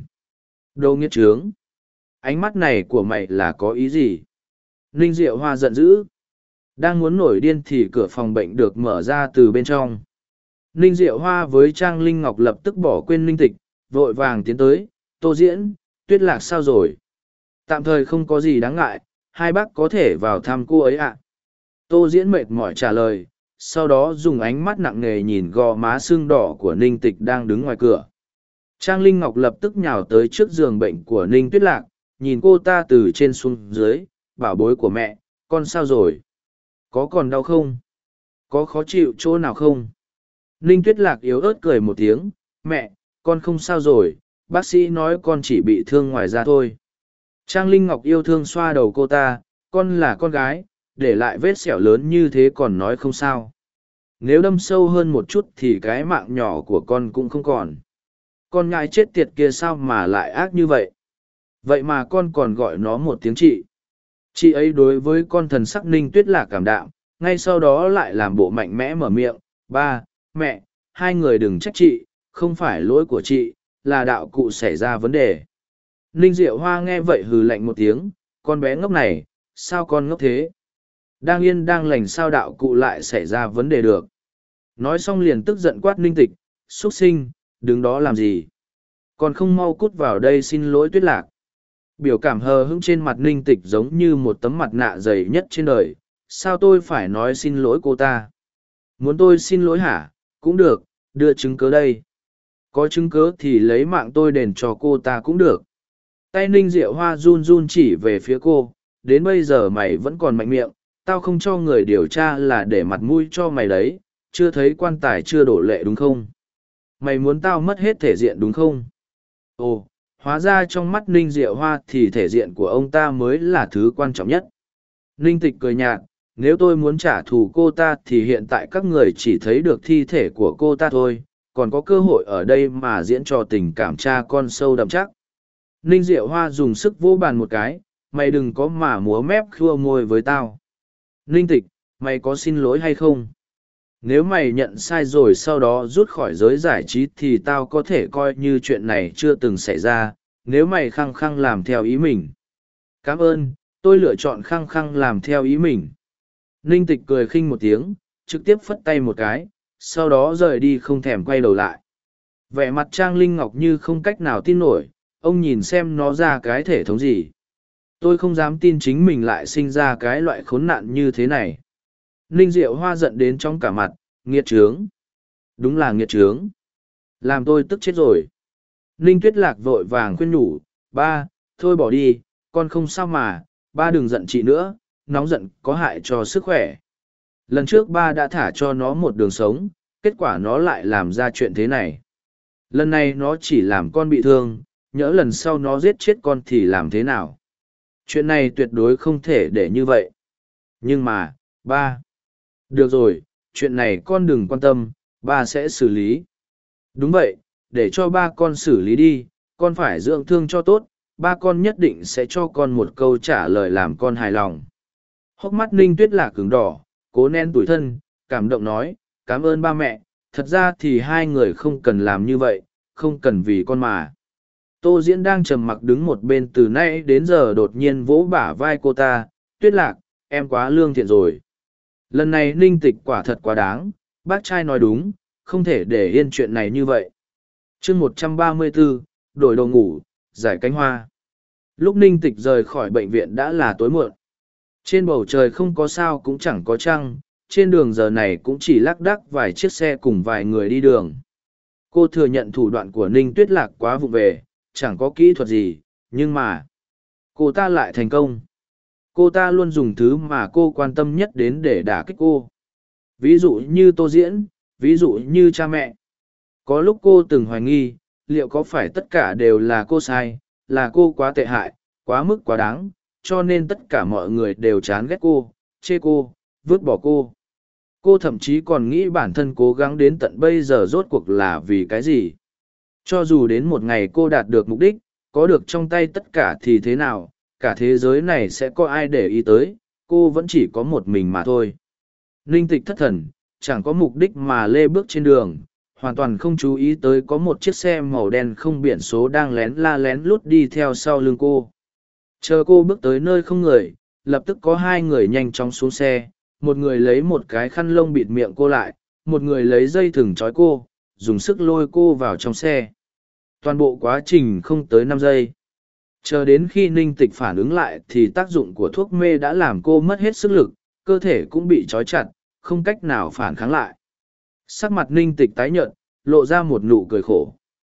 Đồ nghiệt trướng! Ánh mắt này của mày là có ý gì? Ninh Diệu Hoa giận dữ. Đang muốn nổi điên thì cửa phòng bệnh được mở ra từ bên trong. Ninh Diệu Hoa với Trang Linh Ngọc lập tức bỏ quên Ninh Tịch, vội vàng tiến tới. Tô Diễn, Tuyết Lạc sao rồi? Tạm thời không có gì đáng ngại, hai bác có thể vào thăm cô ấy ạ. À? Tô Diễn mệt mỏi trả lời, sau đó dùng ánh mắt nặng nề nhìn gò má sưng đỏ của Ninh Tịch đang đứng ngoài cửa. Trang Linh Ngọc lập tức nhào tới trước giường bệnh của Ninh Tuyết Lạc, nhìn cô ta từ trên xuống dưới, bảo bối của mẹ, con sao rồi? Có còn đau không? Có khó chịu chỗ nào không? Ninh Tuyết Lạc yếu ớt cười một tiếng, mẹ, con không sao rồi, bác sĩ nói con chỉ bị thương ngoài da thôi. Trang Linh Ngọc yêu thương xoa đầu cô ta, con là con gái, để lại vết sẹo lớn như thế còn nói không sao. Nếu đâm sâu hơn một chút thì cái mạng nhỏ của con cũng không còn. Con nhai chết tiệt kia sao mà lại ác như vậy? Vậy mà con còn gọi nó một tiếng chị. Chị ấy đối với con thần sắc Ninh Tuyết Lạc cảm đạm, ngay sau đó lại làm bộ mạnh mẽ mở miệng, ba, mẹ, hai người đừng trách chị, không phải lỗi của chị, là đạo cụ xảy ra vấn đề. Ninh Diệu Hoa nghe vậy hừ lạnh một tiếng, con bé ngốc này, sao con ngốc thế? Đang yên đang lành sao đạo cụ lại xảy ra vấn đề được? Nói xong liền tức giận quát Ninh Tịch, xuất sinh, đứng đó làm gì? Còn không mau cút vào đây xin lỗi Tuyết Lạc. Biểu cảm hờ hững trên mặt Ninh Tịch giống như một tấm mặt nạ dày nhất trên đời, sao tôi phải nói xin lỗi cô ta? Muốn tôi xin lỗi hả? Cũng được, đưa chứng cớ đây. Có chứng cớ thì lấy mạng tôi đền cho cô ta cũng được. Tay Ninh Diệu Hoa run run chỉ về phía cô, đến bây giờ mày vẫn còn mạnh miệng, tao không cho người điều tra là để mặt mũi cho mày đấy, chưa thấy quan tài chưa đổ lệ đúng không? Mày muốn tao mất hết thể diện đúng không? Ồ, hóa ra trong mắt Ninh Diệu Hoa thì thể diện của ông ta mới là thứ quan trọng nhất. Ninh Tịch cười nhạt, nếu tôi muốn trả thù cô ta thì hiện tại các người chỉ thấy được thi thể của cô ta thôi, còn có cơ hội ở đây mà diễn trò tình cảm cha con sâu đậm chắc. Ninh Diệu Hoa dùng sức vỗ bàn một cái, mày đừng có mà múa mép khua môi với tao. Ninh Tịch, mày có xin lỗi hay không? Nếu mày nhận sai rồi sau đó rút khỏi giới giải trí thì tao có thể coi như chuyện này chưa từng xảy ra, nếu mày khăng khăng làm theo ý mình. Cảm ơn, tôi lựa chọn khăng khăng làm theo ý mình. Ninh Tịch cười khinh một tiếng, trực tiếp phất tay một cái, sau đó rời đi không thèm quay đầu lại. Vẻ mặt Trang Linh Ngọc như không cách nào tin nổi, ông nhìn xem nó ra cái thể thống gì. Tôi không dám tin chính mình lại sinh ra cái loại khốn nạn như thế này. Ninh Diệu Hoa giận đến trong cả mặt, nghiệt trướng. Đúng là nghiệt trướng. Làm tôi tức chết rồi. Ninh Tuyết Lạc vội vàng khuyên nhủ, ba, thôi bỏ đi, con không sao mà, ba đừng giận chị nữa, nóng giận có hại cho sức khỏe. Lần trước ba đã thả cho nó một đường sống, kết quả nó lại làm ra chuyện thế này. Lần này nó chỉ làm con bị thương, nhỡ lần sau nó giết chết con thì làm thế nào? Chuyện này tuyệt đối không thể để như vậy. Nhưng mà, ba. Được rồi, chuyện này con đừng quan tâm, ba sẽ xử lý. Đúng vậy, để cho ba con xử lý đi, con phải dưỡng thương cho tốt, ba con nhất định sẽ cho con một câu trả lời làm con hài lòng. Hốc mắt Ninh Tuyết Lạc cứng đỏ, cố nén tủi thân, cảm động nói, cảm ơn ba mẹ, thật ra thì hai người không cần làm như vậy, không cần vì con mà. Tô Diễn đang trầm mặc đứng một bên từ nay đến giờ đột nhiên vỗ bả vai cô ta, Tuyết Lạc, em quá lương thiện rồi. Lần này Ninh Tịch quả thật quá đáng, bác trai nói đúng, không thể để yên chuyện này như vậy. chương một trăm ba mươi bốn, đổi đồ ngủ, giải cánh hoa. Lúc Ninh Tịch rời khỏi bệnh viện đã là tối muộn. Trên bầu trời không có sao cũng chẳng có trăng, trên đường giờ này cũng chỉ lác đác vài chiếc xe cùng vài người đi đường. Cô thừa nhận thủ đoạn của Ninh Tuyết Lạc quá vụng về, chẳng có kỹ thuật gì, nhưng mà cô ta lại thành công. Cô ta luôn dùng thứ mà cô quan tâm nhất đến để đả kích cô. Ví dụ như Tô Diễn, ví dụ như cha mẹ. Có lúc cô từng hoài nghi, liệu có phải tất cả đều là cô sai, là cô quá tệ hại, quá mức quá đáng, cho nên tất cả mọi người đều chán ghét cô, chê cô, vứt bỏ cô. Cô thậm chí còn nghĩ bản thân cố gắng đến tận bây giờ rốt cuộc là vì cái gì. Cho dù đến một ngày cô đạt được mục đích, có được trong tay tất cả thì thế nào, cả thế giới này sẽ có ai để ý tới, cô vẫn chỉ có một mình mà thôi. Ninh Tịch thất thần, chẳng có mục đích mà lê bước trên đường, hoàn toàn không chú ý tới có một chiếc xe màu đen không biển số đang lén la lén lút đi theo sau lưng cô. Chờ cô bước tới nơi không người, lập tức có hai người nhanh chóng xuống xe, một người lấy một cái khăn lông bịt miệng cô lại, một người lấy dây thừng trói cô, dùng sức lôi cô vào trong xe. Toàn bộ quá trình không tới năm giây. Chờ đến khi Ninh Tịch phản ứng lại thì tác dụng của thuốc mê đã làm cô mất hết sức lực, cơ thể cũng bị trói chặt, không cách nào phản kháng lại. Sắc mặt Ninh Tịch tái nhợt, lộ ra một nụ cười khổ.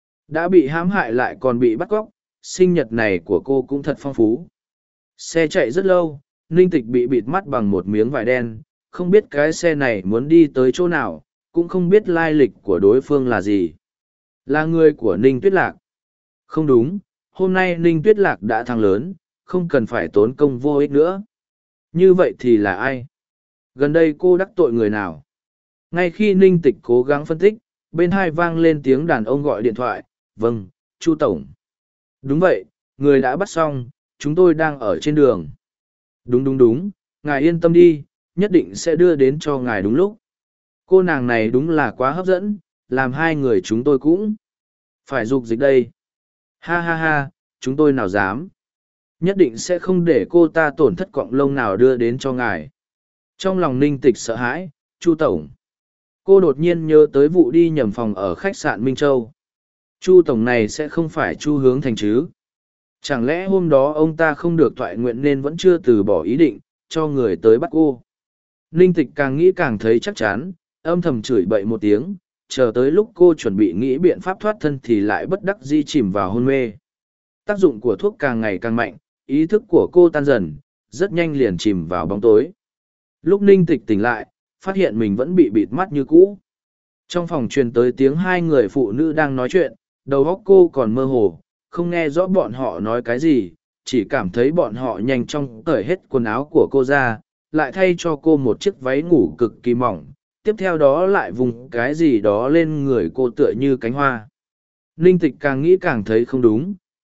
Đã bị hãm hại lại còn bị bắt cóc, sinh nhật này của cô cũng thật phong phú. Xe chạy rất lâu, Ninh Tịch bị bịt mắt bằng một miếng vải đen, không biết cái xe này muốn đi tới chỗ nào, cũng không biết lai lịch của đối phương là gì. Là người của Ninh Tuyết Lạc. Không đúng, hôm nay Ninh Tuyết Lạc đã thắng lớn, không cần phải tốn công vô ích nữa. Như vậy thì là ai? Gần đây cô đắc tội người nào? Ngay khi Ninh Tịch cố gắng phân tích, bên hai vang lên tiếng đàn ông gọi điện thoại. Vâng, Chu Tổng. Đúng vậy, người đã bắt xong, chúng tôi đang ở trên đường. Đúng đúng đúng, ngài yên tâm đi, nhất định sẽ đưa đến cho ngài đúng lúc. Cô nàng này đúng là quá hấp dẫn, làm hai người chúng tôi cũng phải dục dịch đây. Ha ha ha, chúng tôi nào dám. Nhất định sẽ không để cô ta tổn thất cọng lông nào đưa đến cho ngài. Trong lòng Ninh Tịch sợ hãi, Chu Tổng. Cô đột nhiên nhớ tới vụ đi nhầm phòng ở khách sạn Minh Châu. Chu Tổng này sẽ không phải Chu Hướng Thành chứ? Chẳng lẽ hôm đó ông ta không được thoại nguyện nên vẫn chưa từ bỏ ý định, cho người tới bắt cô? Ninh Tịch càng nghĩ càng thấy chắc chắn, âm thầm chửi bậy một tiếng, chờ tới lúc cô chuẩn bị nghĩ biện pháp thoát thân thì lại bất đắc dĩ chìm vào hôn mê. Tác dụng của thuốc càng ngày càng mạnh, ý thức của cô tan dần, rất nhanh liền chìm vào bóng tối. Lúc Ninh Tịch tỉnh lại, phát hiện mình vẫn bị bịt mắt như cũ. Trong phòng truyền tới tiếng hai người phụ nữ đang nói chuyện, đầu óc cô còn mơ hồ, không nghe rõ bọn họ nói cái gì, chỉ cảm thấy bọn họ nhanh chóng cởi hết quần áo của cô ra, lại thay cho cô một chiếc váy ngủ cực kỳ mỏng, tiếp theo đó lại vùng cái gì đó lên người cô tựa như cánh hoa. Ninh Tịch càng nghĩ càng thấy không đúng,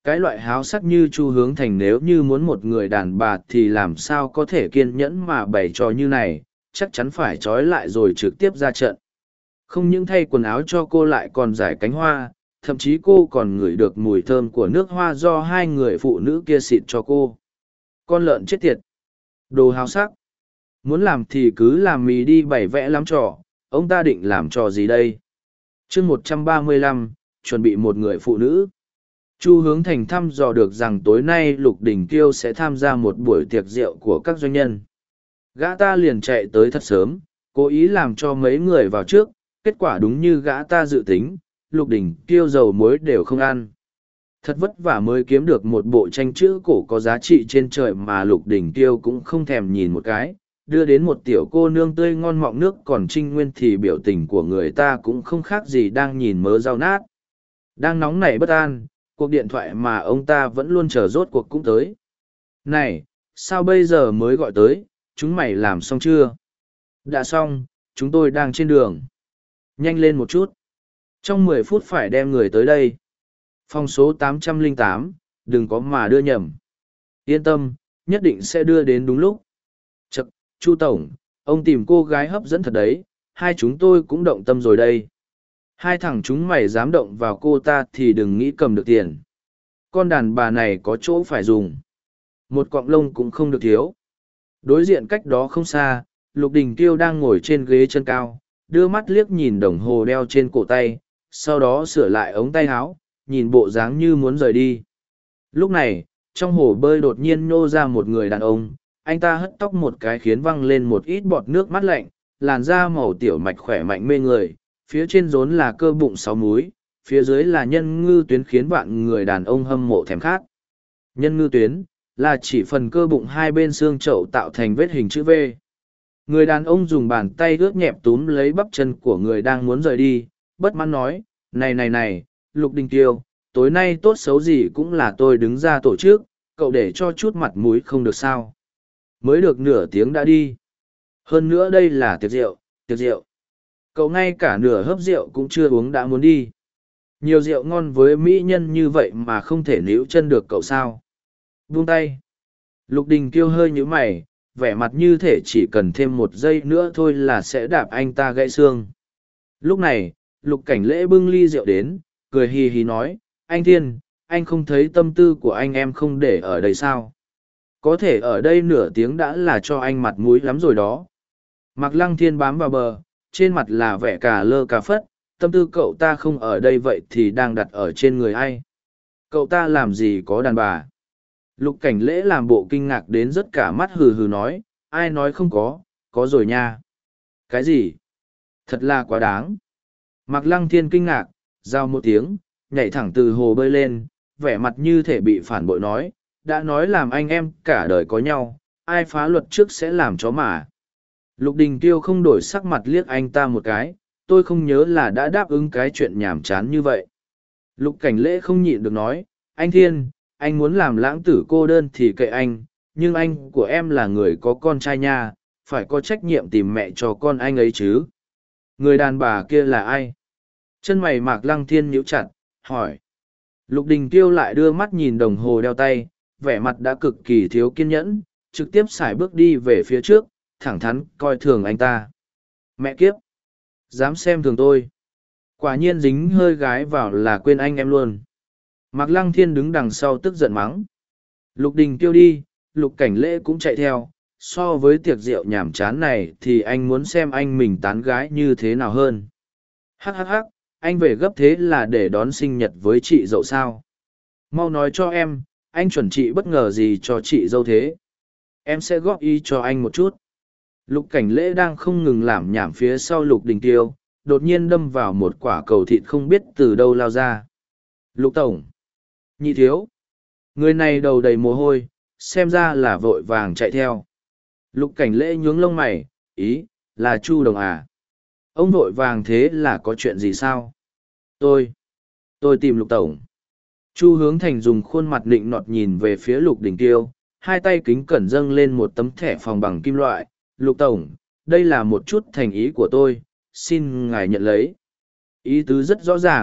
Cái loại háo sắc như Chu Hướng Thành nếu như muốn một người đàn bà thì làm sao có thể kiên nhẫn mà bày trò như này, chắc chắn phải trói lại rồi trực tiếp ra trận. Không những thay quần áo cho cô lại còn giải cánh hoa, thậm chí cô còn ngửi được mùi thơm của nước hoa do hai người phụ nữ kia xịt cho cô. Con lợn chết tiệt! Đồ háo sắc! Muốn làm thì cứ làm mì đi, bày vẽ lắm trò, ông ta định làm trò gì đây? chương một trăm ba mươi lăm, chuẩn bị một người phụ nữ. Chu Hướng Thành thăm dò được rằng tối nay Lục Đình Kiêu sẽ tham gia một buổi tiệc rượu của các doanh nhân. Gã ta liền chạy tới thật sớm, cố ý làm cho mấy người vào trước, kết quả đúng như gã ta dự tính, Lục Đình Kiêu dầu muối đều không ăn. Thật vất vả mới kiếm được một bộ tranh chữ cổ có giá trị trên trời mà Lục Đình Kiêu cũng không thèm nhìn một cái, đưa đến một tiểu cô nương tươi ngon mọng nước, còn Trinh Nguyên thì biểu tình của người ta cũng không khác gì đang nhìn mớ rau nát. Đang nóng nảy bất an, cuộc điện thoại mà ông ta vẫn luôn chờ rốt cuộc cũng tới. Này, sao bây giờ mới gọi tới, chúng mày làm xong chưa? Đã xong, chúng tôi đang trên đường. Nhanh lên một chút. Trong mười phút phải đem người tới đây. Phòng số tám trăm lẻ tám, đừng có mà đưa nhầm. Yên tâm, nhất định sẽ đưa đến đúng lúc. Chậc, Chu Tổng, ông tìm cô gái hấp dẫn thật đấy, hai chúng tôi cũng động tâm rồi đây. Hai thằng chúng mày dám động vào cô ta thì đừng nghĩ cầm được tiền. Con đàn bà này có chỗ phải dùng. Một cọng lông cũng không được thiếu. Đối diện cách đó không xa, Lục Đình Kiêu đang ngồi trên ghế chân cao, đưa mắt liếc nhìn đồng hồ đeo trên cổ tay, sau đó sửa lại ống tay áo, nhìn bộ dáng như muốn rời đi. Lúc này, trong hồ bơi đột nhiên nhô ra một người đàn ông, anh ta hất tóc một cái khiến văng lên một ít bọt nước mát lạnh, làn da màu tiểu mạch khỏe mạnh mê người, phía trên rốn là cơ bụng sáu múi, phía dưới là nhân ngư tuyến khiến vạn người đàn ông hâm mộ thèm khát. Nhân ngư tuyến là chỉ phần cơ bụng hai bên xương chậu tạo thành vết hình chữ V. Người đàn ông dùng bàn tay ướt nhẹp túm lấy bắp chân của người đang muốn rời đi, bất mãn nói, này này này, Lục Đình Kiêu, tối nay tốt xấu gì cũng là tôi đứng ra tổ chức, cậu để cho chút mặt mũi không được sao. Mới được nửa tiếng đã đi. Hơn nữa đây là tiệc rượu, tiệc rượu. Cậu ngay cả nửa hớp rượu cũng chưa uống đã muốn đi. Nhiều rượu ngon với mỹ nhân như vậy mà không thể níu chân được cậu sao. Buông tay. Lục Đình Kiêu hơi nhíu mày, vẻ mặt như thể chỉ cần thêm một giây nữa thôi là sẽ đạp anh ta gãy xương. Lúc này, Lục Cảnh Lễ bưng ly rượu đến, cười hì hì nói, anh Thiên, anh không thấy tâm tư của anh em không để ở đây sao? Có thể ở đây nửa tiếng đã là cho anh mặt mũi lắm rồi đó. Mạc Lăng Thiên bám vào bờ, trên mặt là vẻ cà lơ cà phất, tâm tư cậu ta không ở đây vậy thì đang đặt ở trên người ai? Cậu ta làm gì có đàn bà? Lục Cảnh Lễ làm bộ kinh ngạc đến rất cả mắt, hừ hừ nói, ai nói không có, có rồi nha. Cái gì? Thật là quá đáng. Mạc Lăng Thiên kinh ngạc, giao một tiếng, nhảy thẳng từ hồ bơi lên, vẻ mặt như thể bị phản bội nói, đã nói làm anh em cả đời có nhau, ai phá luật trước sẽ làm chó mà. Lục Đình Kiêu không đổi sắc mặt liếc anh ta một cái, tôi không nhớ là đã đáp ứng cái chuyện nhảm chán như vậy. Lục Cảnh Lễ không nhịn được nói, anh Thiên, anh muốn làm lãng tử cô đơn thì kệ anh, nhưng anh của em là người có con trai nha, phải có trách nhiệm tìm mẹ cho con anh ấy chứ. Người đàn bà kia là ai? Chân mày Mạc Lăng Thiên nhíu chặt, hỏi. Lục Đình Kiêu lại đưa mắt nhìn đồng hồ đeo tay, vẻ mặt đã cực kỳ thiếu kiên nhẫn, trực tiếp xài bước đi về phía trước, thẳng thắn coi thường anh ta. Mẹ kiếp! Dám xem thường tôi. Quả nhiên dính hơi gái vào là quên anh em luôn. Mạc Lăng Thiên đứng đằng sau tức giận mắng. Lục Đình Kiêu đi, Lục Cảnh Lễ cũng chạy theo. So với tiệc rượu nhảm chán này thì anh muốn xem anh mình tán gái như thế nào hơn. Hắc hắc hắc, anh về gấp thế là để đón sinh nhật với chị dậu sao? Mau nói cho em, anh chuẩn chị bất ngờ gì cho chị dâu thế? Em sẽ góp ý cho anh một chút. Lục Cảnh Lễ đang không ngừng làm nhảm phía sau Lục Đình Kiêu, đột nhiên đâm vào một quả cầu thịt không biết từ đâu lao ra. Lục Tổng! Nhị thiếu! Người này đầu đầy mồ hôi, xem ra là vội vàng chạy theo. Lục Cảnh Lễ nhướng lông mày, ý, là Chu Đồng à? Ông vội vàng thế là có chuyện gì sao? Tôi, tôi tìm Lục Tổng. Chu Hướng Thành dùng khuôn mặt nịnh nọt nhìn về phía Lục Đình Kiêu, hai tay kính cẩn dâng lên một tấm thẻ phòng bằng kim loại. Lục Tổng, đây là một chút thành ý của tôi, xin ngài nhận lấy. Ý tứ rất rõ ràng,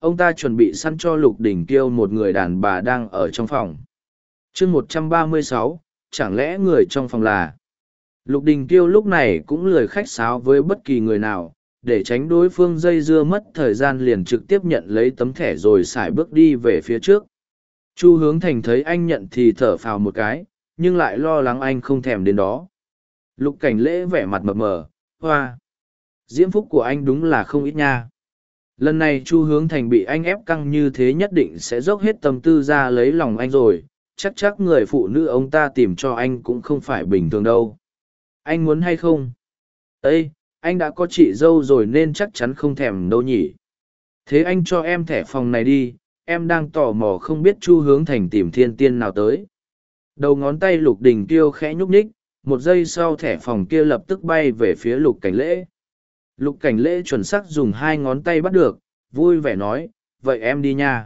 ông ta chuẩn bị săn cho Lục Đình Kiêu một người đàn bà đang ở trong phòng. chương một trăm ba mươi sáu, chẳng lẽ người trong phòng là... Lục Đình Kiêu lúc này cũng lười khách sáo với bất kỳ người nào, để tránh đối phương dây dưa mất thời gian liền trực tiếp nhận lấy tấm thẻ rồi sải bước đi về phía trước. Chu Hướng Thành thấy anh nhận thì thở phào một cái, nhưng lại lo lắng anh không thèm đến đó. Lục Cảnh Lễ vẻ mặt mập mờ, hoa. Diễm phúc của anh đúng là không ít nha. Lần này Chu Hướng Thành bị anh ép căng như thế nhất định sẽ dốc hết tâm tư ra lấy lòng anh rồi, chắc chắc người phụ nữ ông ta tìm cho anh cũng không phải bình thường đâu. Anh muốn hay không? Ê, anh đã có chị dâu rồi nên chắc chắn không thèm đâu nhỉ. Thế anh cho em thẻ phòng này đi, em đang tò mò không biết Chu Hướng Thành tìm thiên tiên nào tới. Đầu ngón tay Lục Đình Kiêu khẽ nhúc nhích, một giây sau thẻ phòng kia lập tức bay về phía Lục Cảnh Lễ. Lục Cảnh Lễ chuẩn xác dùng hai ngón tay bắt được, vui vẻ nói, vậy em đi nha.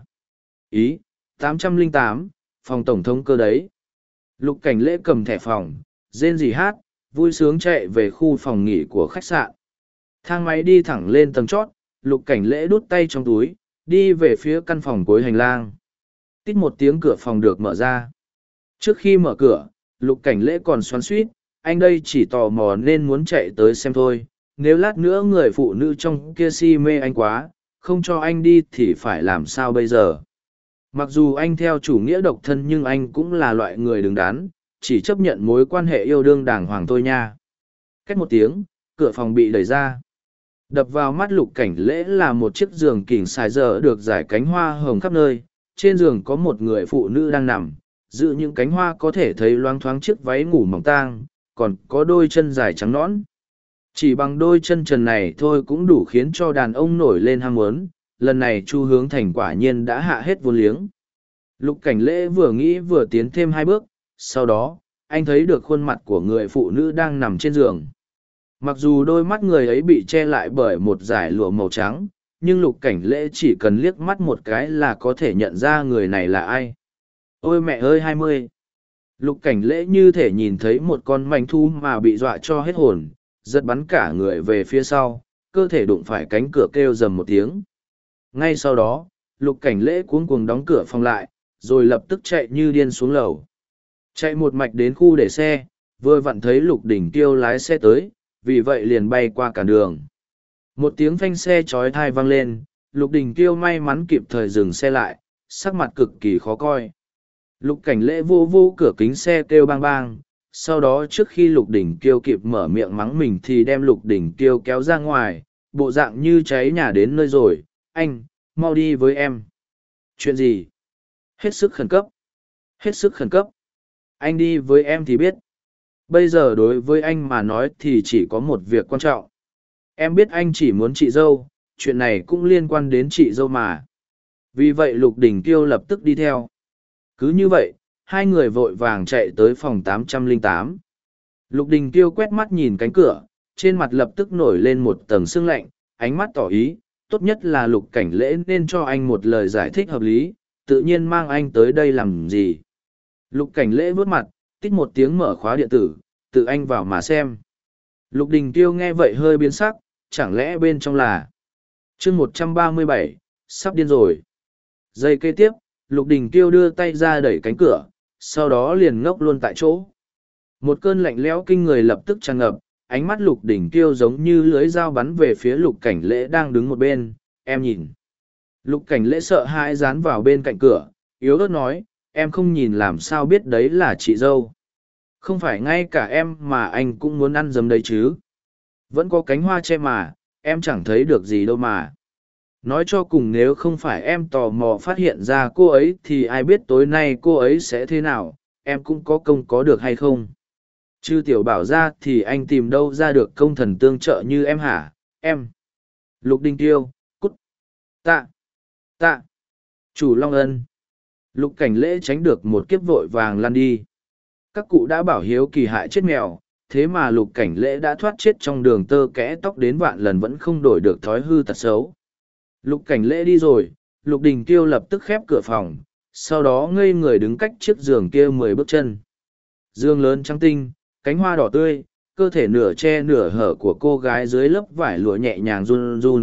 Ý, tám trăm lẻ tám, phòng tổng thống cơ đấy. Lục Cảnh Lễ cầm thẻ phòng, rên rỉ hát, vui sướng chạy về khu phòng nghỉ của khách sạn. Thang máy đi thẳng lên tầng chót, Lục Cảnh Lễ đút tay trong túi, đi về phía căn phòng cuối hành lang. Tít một tiếng cửa phòng được mở ra. Trước khi mở cửa, Lục Cảnh Lễ còn xoắn xuýt, anh đây chỉ tò mò nên muốn chạy tới xem thôi. Nếu lát nữa người phụ nữ trong kia si mê anh quá, không cho anh đi thì phải làm sao bây giờ? Mặc dù anh theo chủ nghĩa độc thân nhưng anh cũng là loại người đứng đắn, chỉ chấp nhận mối quan hệ yêu đương đàng hoàng thôi nha. Cách một tiếng, cửa phòng bị đẩy ra. Đập vào mắt Lục Cảnh Lễ là một chiếc giường king size được rải cánh hoa hồng khắp nơi. Trên giường có một người phụ nữ đang nằm, giữ những cánh hoa có thể thấy loáng thoáng chiếc váy ngủ mỏng tang, còn có đôi chân dài trắng nõn. Chỉ bằng đôi chân trần này thôi cũng đủ khiến cho đàn ông nổi lên ham muốn. Lần này Chu Hướng Thành quả nhiên đã hạ hết vốn liếng. Lục Cảnh Lễ vừa nghĩ vừa tiến thêm hai bước, sau đó, anh thấy được khuôn mặt của người phụ nữ đang nằm trên giường. Mặc dù đôi mắt người ấy bị che lại bởi một dải lụa màu trắng, nhưng Lục Cảnh Lễ chỉ cần liếc mắt một cái là có thể nhận ra người này là ai. Ôi mẹ ơi hai mươi! Lục Cảnh Lễ như thể nhìn thấy một con manh thú mà bị dọa cho hết hồn, giật bắn cả người về phía sau, cơ thể đụng phải cánh cửa kêu rầm một tiếng. Ngay sau đó, Lục Cảnh Lễ cuống cuồng đóng cửa phòng lại, rồi lập tức chạy như điên xuống lầu. Chạy một mạch đến khu để xe, vừa vặn thấy Lục Đình Kiêu lái xe tới, vì vậy liền bay qua cả đường. Một tiếng phanh xe chói tai vang lên, Lục Đình Kiêu may mắn kịp thời dừng xe lại, sắc mặt cực kỳ khó coi. Lục Cảnh Lễ vô vô cửa kính xe kêu bang bang, sau đó trước khi Lục Đình Kiêu kịp mở miệng mắng mình thì đem Lục Đình Kiêu kéo ra ngoài, bộ dạng như cháy nhà đến nơi rồi. Anh, mau đi với em. Chuyện gì? Hết sức khẩn cấp. Hết sức khẩn cấp. Anh đi với em thì biết. Bây giờ đối với anh mà nói thì chỉ có một việc quan trọng. Em biết anh chỉ muốn chị dâu, chuyện này cũng liên quan đến chị dâu mà. Vì vậy Lục Đình Kiêu lập tức đi theo. Cứ như vậy, hai người vội vàng chạy tới phòng tám trăm lẻ tám. Lục Đình Kiêu quét mắt nhìn cánh cửa, trên mặt lập tức nổi lên một tầng sương lạnh, ánh mắt tỏ ý, tốt nhất là Lục Cảnh Lễ nên cho anh một lời giải thích hợp lý, tự nhiên mang anh tới đây làm gì. Lục Cảnh Lễ vớt mặt, tít một tiếng mở khóa điện tử, tự anh vào mà xem. Lục Đình Kiêu nghe vậy hơi biến sắc, chẳng lẽ bên trong là... chương một trăm ba mươi bảy, sắp điên rồi. Giây kế tiếp, Lục Đình Kiêu đưa tay ra đẩy cánh cửa, sau đó liền ngốc luôn tại chỗ. Một cơn lạnh lẽo kinh người lập tức tràn ngập, ánh mắt Lục Đình Kiêu giống như lưới dao bắn về phía Lục Cảnh Lễ đang đứng một bên, em nhìn. Lục Cảnh Lễ sợ hãi dán vào bên cạnh cửa, yếu ớt nói, em không nhìn làm sao biết đấy là chị dâu. Không phải ngay cả em mà anh cũng muốn ăn dấm đấy chứ. Vẫn có cánh hoa che mà, em chẳng thấy được gì đâu mà. Nói cho cùng nếu không phải em tò mò phát hiện ra cô ấy thì ai biết tối nay cô ấy sẽ thế nào, em cũng có công có được hay không. Chứ tiểu bảo ra thì anh tìm đâu ra được công thần tương trợ như em hả, em. Lục Đình Kiêu, cút. Tạ. Tạ. Chủ Long Ân. Lục Cảnh Lễ tránh được một kiếp vội vàng lăn đi. Các cụ đã bảo hiếu kỳ hại chết mèo, thế mà Lục Cảnh Lễ đã thoát chết trong đường tơ kẽ tóc đến vạn lần vẫn không đổi được thói hư tật xấu. Lục Cảnh Lễ đi rồi, Lục Đình Kiêu lập tức khép cửa phòng, sau đó ngây người đứng cách chiếc giường kia mười bước chân. Giường lớn trắng tinh, cánh hoa đỏ tươi, cơ thể nửa che nửa hở của cô gái dưới lớp vải lụa nhẹ nhàng run run,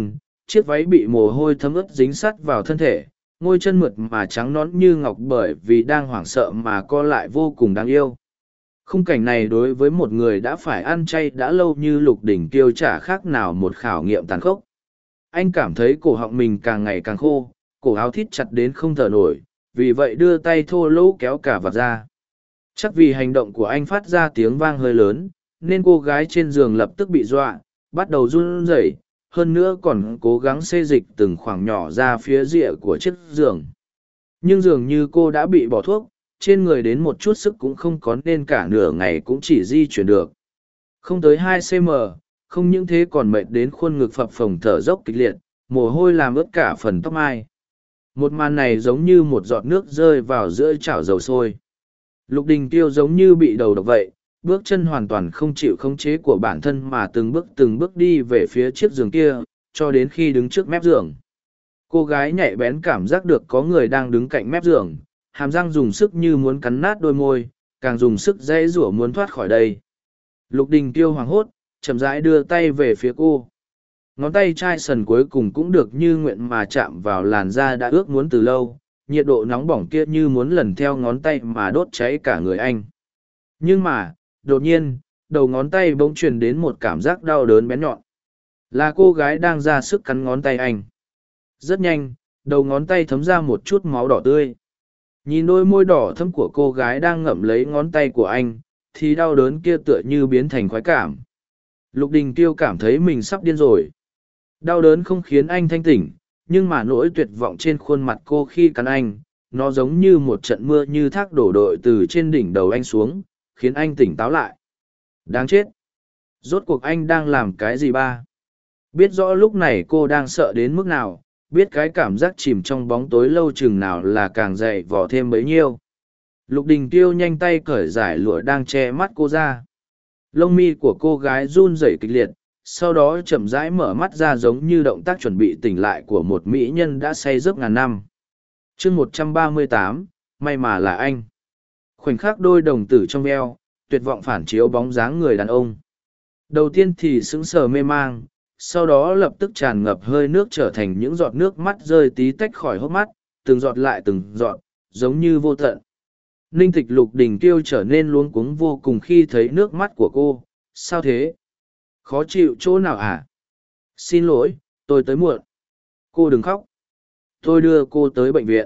chiếc váy bị mồ hôi thấm ướt dính sắt vào thân thể, ngôi chân mượt mà trắng nõn như ngọc bởi vì đang hoảng sợ mà co lại vô cùng đáng yêu. Khung cảnh này đối với một người đã phải ăn chay đã lâu như Lục Đỉnh Kiêu chả khác nào một khảo nghiệm tàn khốc. Anh cảm thấy cổ họng mình càng ngày càng khô, cổ áo thít chặt đến không thở nổi, vì vậy đưa tay thô lỗ kéo cả vạt ra. Chắc vì hành động của anh phát ra tiếng vang hơi lớn, nên cô gái trên giường lập tức bị dọa, bắt đầu run rẩy, hơn nữa còn cố gắng xê dịch từng khoảng nhỏ ra phía rìa của chiếc giường. Nhưng dường như cô đã bị bỏ thuốc, trên người đến một chút sức cũng không có nên cả nửa ngày cũng chỉ di chuyển được. Không tới hai xăng-ti-mét, không những thế còn mệt đến khuôn ngực phập phồng thở dốc kịch liệt, mồ hôi làm ướt cả phần tóc mai. Một màn này giống như một giọt nước rơi vào giữa chảo dầu sôi. Lục Đình Tiêu giống như bị đầu độc vậy, bước chân hoàn toàn không chịu khống chế của bản thân mà từng bước từng bước đi về phía chiếc giường kia, cho đến khi đứng trước mép giường. Cô gái nhạy bén cảm giác được có người đang đứng cạnh mép giường, hàm răng dùng sức như muốn cắn nát đôi môi, càng dùng sức dãy rủa muốn thoát khỏi đây. Lục Đình Tiêu hoảng hốt, chậm rãi đưa tay về phía cô. Ngón tay chai sần cuối cùng cũng được như nguyện mà chạm vào làn da đã ước muốn từ lâu, nhiệt độ nóng bỏng kia như muốn lần theo ngón tay mà đốt cháy cả người anh. Nhưng mà, đột nhiên, đầu ngón tay bỗng truyền đến một cảm giác đau đớn bén nhọn. Là cô gái đang ra sức cắn ngón tay anh. Rất nhanh, đầu ngón tay thấm ra một chút máu đỏ tươi. Nhìn đôi môi đỏ thẫm của cô gái đang ngậm lấy ngón tay của anh, thì đau đớn kia tựa như biến thành khoái cảm. Lục Đình Tiêu cảm thấy mình sắp điên rồi. Đau đớn không khiến anh thanh tỉnh, nhưng mà nỗi tuyệt vọng trên khuôn mặt cô khi cắn anh, nó giống như một trận mưa như thác đổ đội từ trên đỉnh đầu anh xuống, khiến anh tỉnh táo lại. Đáng chết! Rốt cuộc anh đang làm cái gì ba? Biết rõ lúc này cô đang sợ đến mức nào, biết cái cảm giác chìm trong bóng tối lâu chừng nào là càng dày vò thêm bấy nhiêu. Lục Đình Tiêu nhanh tay cởi giải lụa đang che mắt cô ra. Lông mi của cô gái run rẩy kịch liệt, sau đó chậm rãi mở mắt ra giống như động tác chuẩn bị tỉnh lại của một mỹ nhân đã say giấc ngàn năm. chương một trăm ba mươi tám, may mà là anh. Khoảnh khắc đôi đồng tử trong veo, tuyệt vọng phản chiếu bóng dáng người đàn ông. Đầu tiên thì sững sờ mê mang, sau đó lập tức tràn ngập hơi nước trở thành những giọt nước mắt rơi tí tách khỏi hốc mắt, từng giọt lại từng giọt, giống như vô tận. Ninh Tịch Lục Đình Tiêu trở nên luống cuống vô cùng khi thấy nước mắt của cô. Sao thế? Khó chịu chỗ nào à? Xin lỗi, tôi tới muộn. Cô đừng khóc. Tôi đưa cô tới bệnh viện.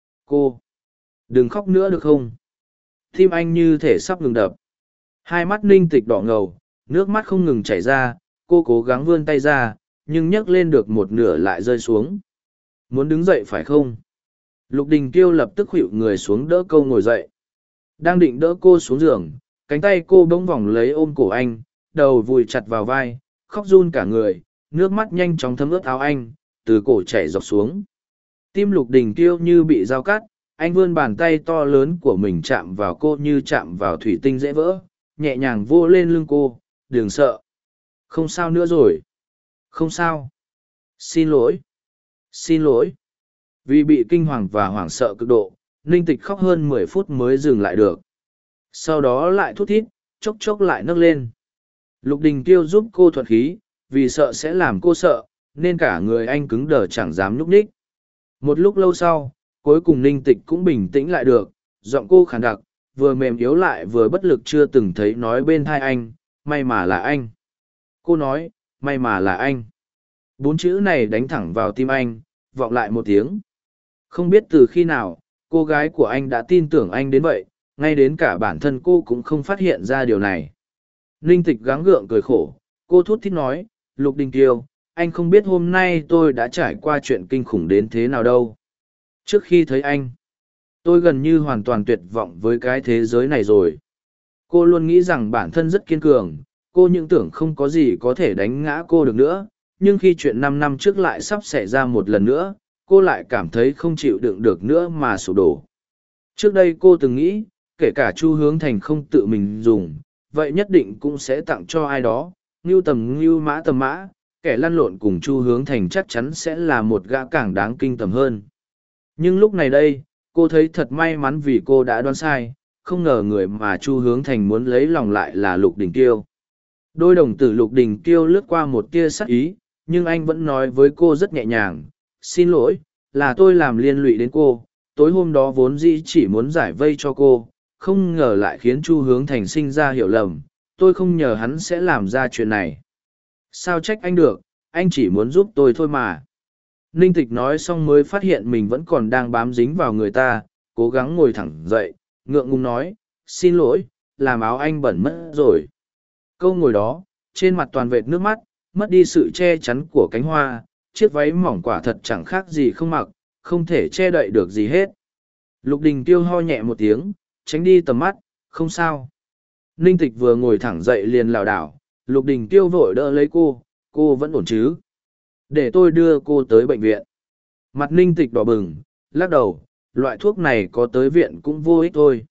Cô! Đừng khóc nữa được không? Tim anh như thể sắp ngừng đập. Hai mắt Ninh Tịch đỏ ngầu, nước mắt không ngừng chảy ra, cô cố gắng vươn tay ra, nhưng nhấc lên được một nửa lại rơi xuống. Muốn đứng dậy phải không? Lục Đình Kiêu lập tức khuỵu người xuống đỡ cô ngồi dậy. Đang định đỡ cô xuống giường, cánh tay cô bỗng vòng lấy ôm cổ anh, đầu vùi chặt vào vai, khóc run cả người, nước mắt nhanh chóng thấm ướt áo anh, từ cổ chảy dọc xuống. Tim Lục Đình Kiêu như bị dao cắt, anh vươn bàn tay to lớn của mình chạm vào cô như chạm vào thủy tinh dễ vỡ, nhẹ nhàng vô lên lưng cô, đừng sợ. Không sao nữa rồi. Không sao. Xin lỗi. Xin lỗi. Vì bị kinh hoàng và hoảng sợ cực độ, Ninh Tịch khóc hơn mười phút mới dừng lại được. Sau đó lại thút thít, chốc chốc lại nấc lên. Lục Đình Kiêu giúp cô thuật khí, vì sợ sẽ làm cô sợ, nên cả người anh cứng đờ chẳng dám nhúc nhích. Một lúc lâu sau, cuối cùng Ninh Tịch cũng bình tĩnh lại được, giọng cô khàn đặc, vừa mềm yếu lại vừa bất lực chưa từng thấy nói bên thai anh, may mà là anh. Cô nói, may mà là anh. Bốn chữ này đánh thẳng vào tim anh, vọng lại một tiếng. Không biết từ khi nào, cô gái của anh đã tin tưởng anh đến vậy, ngay đến cả bản thân cô cũng không phát hiện ra điều này. Ninh Tịch gắng gượng cười khổ, cô thút thít nói, Lục Đình Kiêu, anh không biết hôm nay tôi đã trải qua chuyện kinh khủng đến thế nào đâu. Trước khi thấy anh, tôi gần như hoàn toàn tuyệt vọng với cái thế giới này rồi. Cô luôn nghĩ rằng bản thân rất kiên cường, cô những tưởng không có gì có thể đánh ngã cô được nữa, nhưng khi chuyện năm năm trước lại sắp xảy ra một lần nữa, cô lại cảm thấy không chịu đựng được nữa mà sụp đổ. Trước đây cô từng nghĩ, kể cả Chu Hướng Thành không tự mình dùng, vậy nhất định cũng sẽ tặng cho ai đó, ngưu tầm ngưu mã tầm mã, kẻ lăn lộn cùng Chu Hướng Thành chắc chắn sẽ là một gã càng đáng kinh tởm hơn. Nhưng lúc này đây, cô thấy thật may mắn vì cô đã đoán sai, không ngờ người mà Chu Hướng Thành muốn lấy lòng lại là Lục Đình Kiêu. Đôi đồng tử Lục Đình Kiêu lướt qua một tia sắc ý, nhưng anh vẫn nói với cô rất nhẹ nhàng, xin lỗi, là tôi làm liên lụy đến cô, tối hôm đó vốn dĩ chỉ muốn giải vây cho cô, không ngờ lại khiến Chu Hướng Thành sinh ra hiểu lầm, tôi không nhờ hắn sẽ làm ra chuyện này. Sao trách anh được, anh chỉ muốn giúp tôi thôi mà. Ninh Tịch nói xong mới phát hiện mình vẫn còn đang bám dính vào người ta, cố gắng ngồi thẳng dậy, ngượng ngùng nói, xin lỗi, làm áo anh bẩn mất rồi. Câu ngồi đó, trên mặt toàn vệt nước mắt, mất đi sự che chắn của cánh hoa, chiếc váy mỏng quả thật chẳng khác gì không mặc, không thể che đậy được gì hết. Lục Đình Tiêu ho nhẹ một tiếng, tránh đi tầm mắt, không sao. Ninh Tịch vừa ngồi thẳng dậy liền lảo đảo, Lục Đình Tiêu vội đỡ lấy cô, cô vẫn ổn chứ? Để tôi đưa cô tới bệnh viện. Mặt Ninh Tịch đỏ bừng, lắc đầu, loại thuốc này có tới viện cũng vô ích thôi.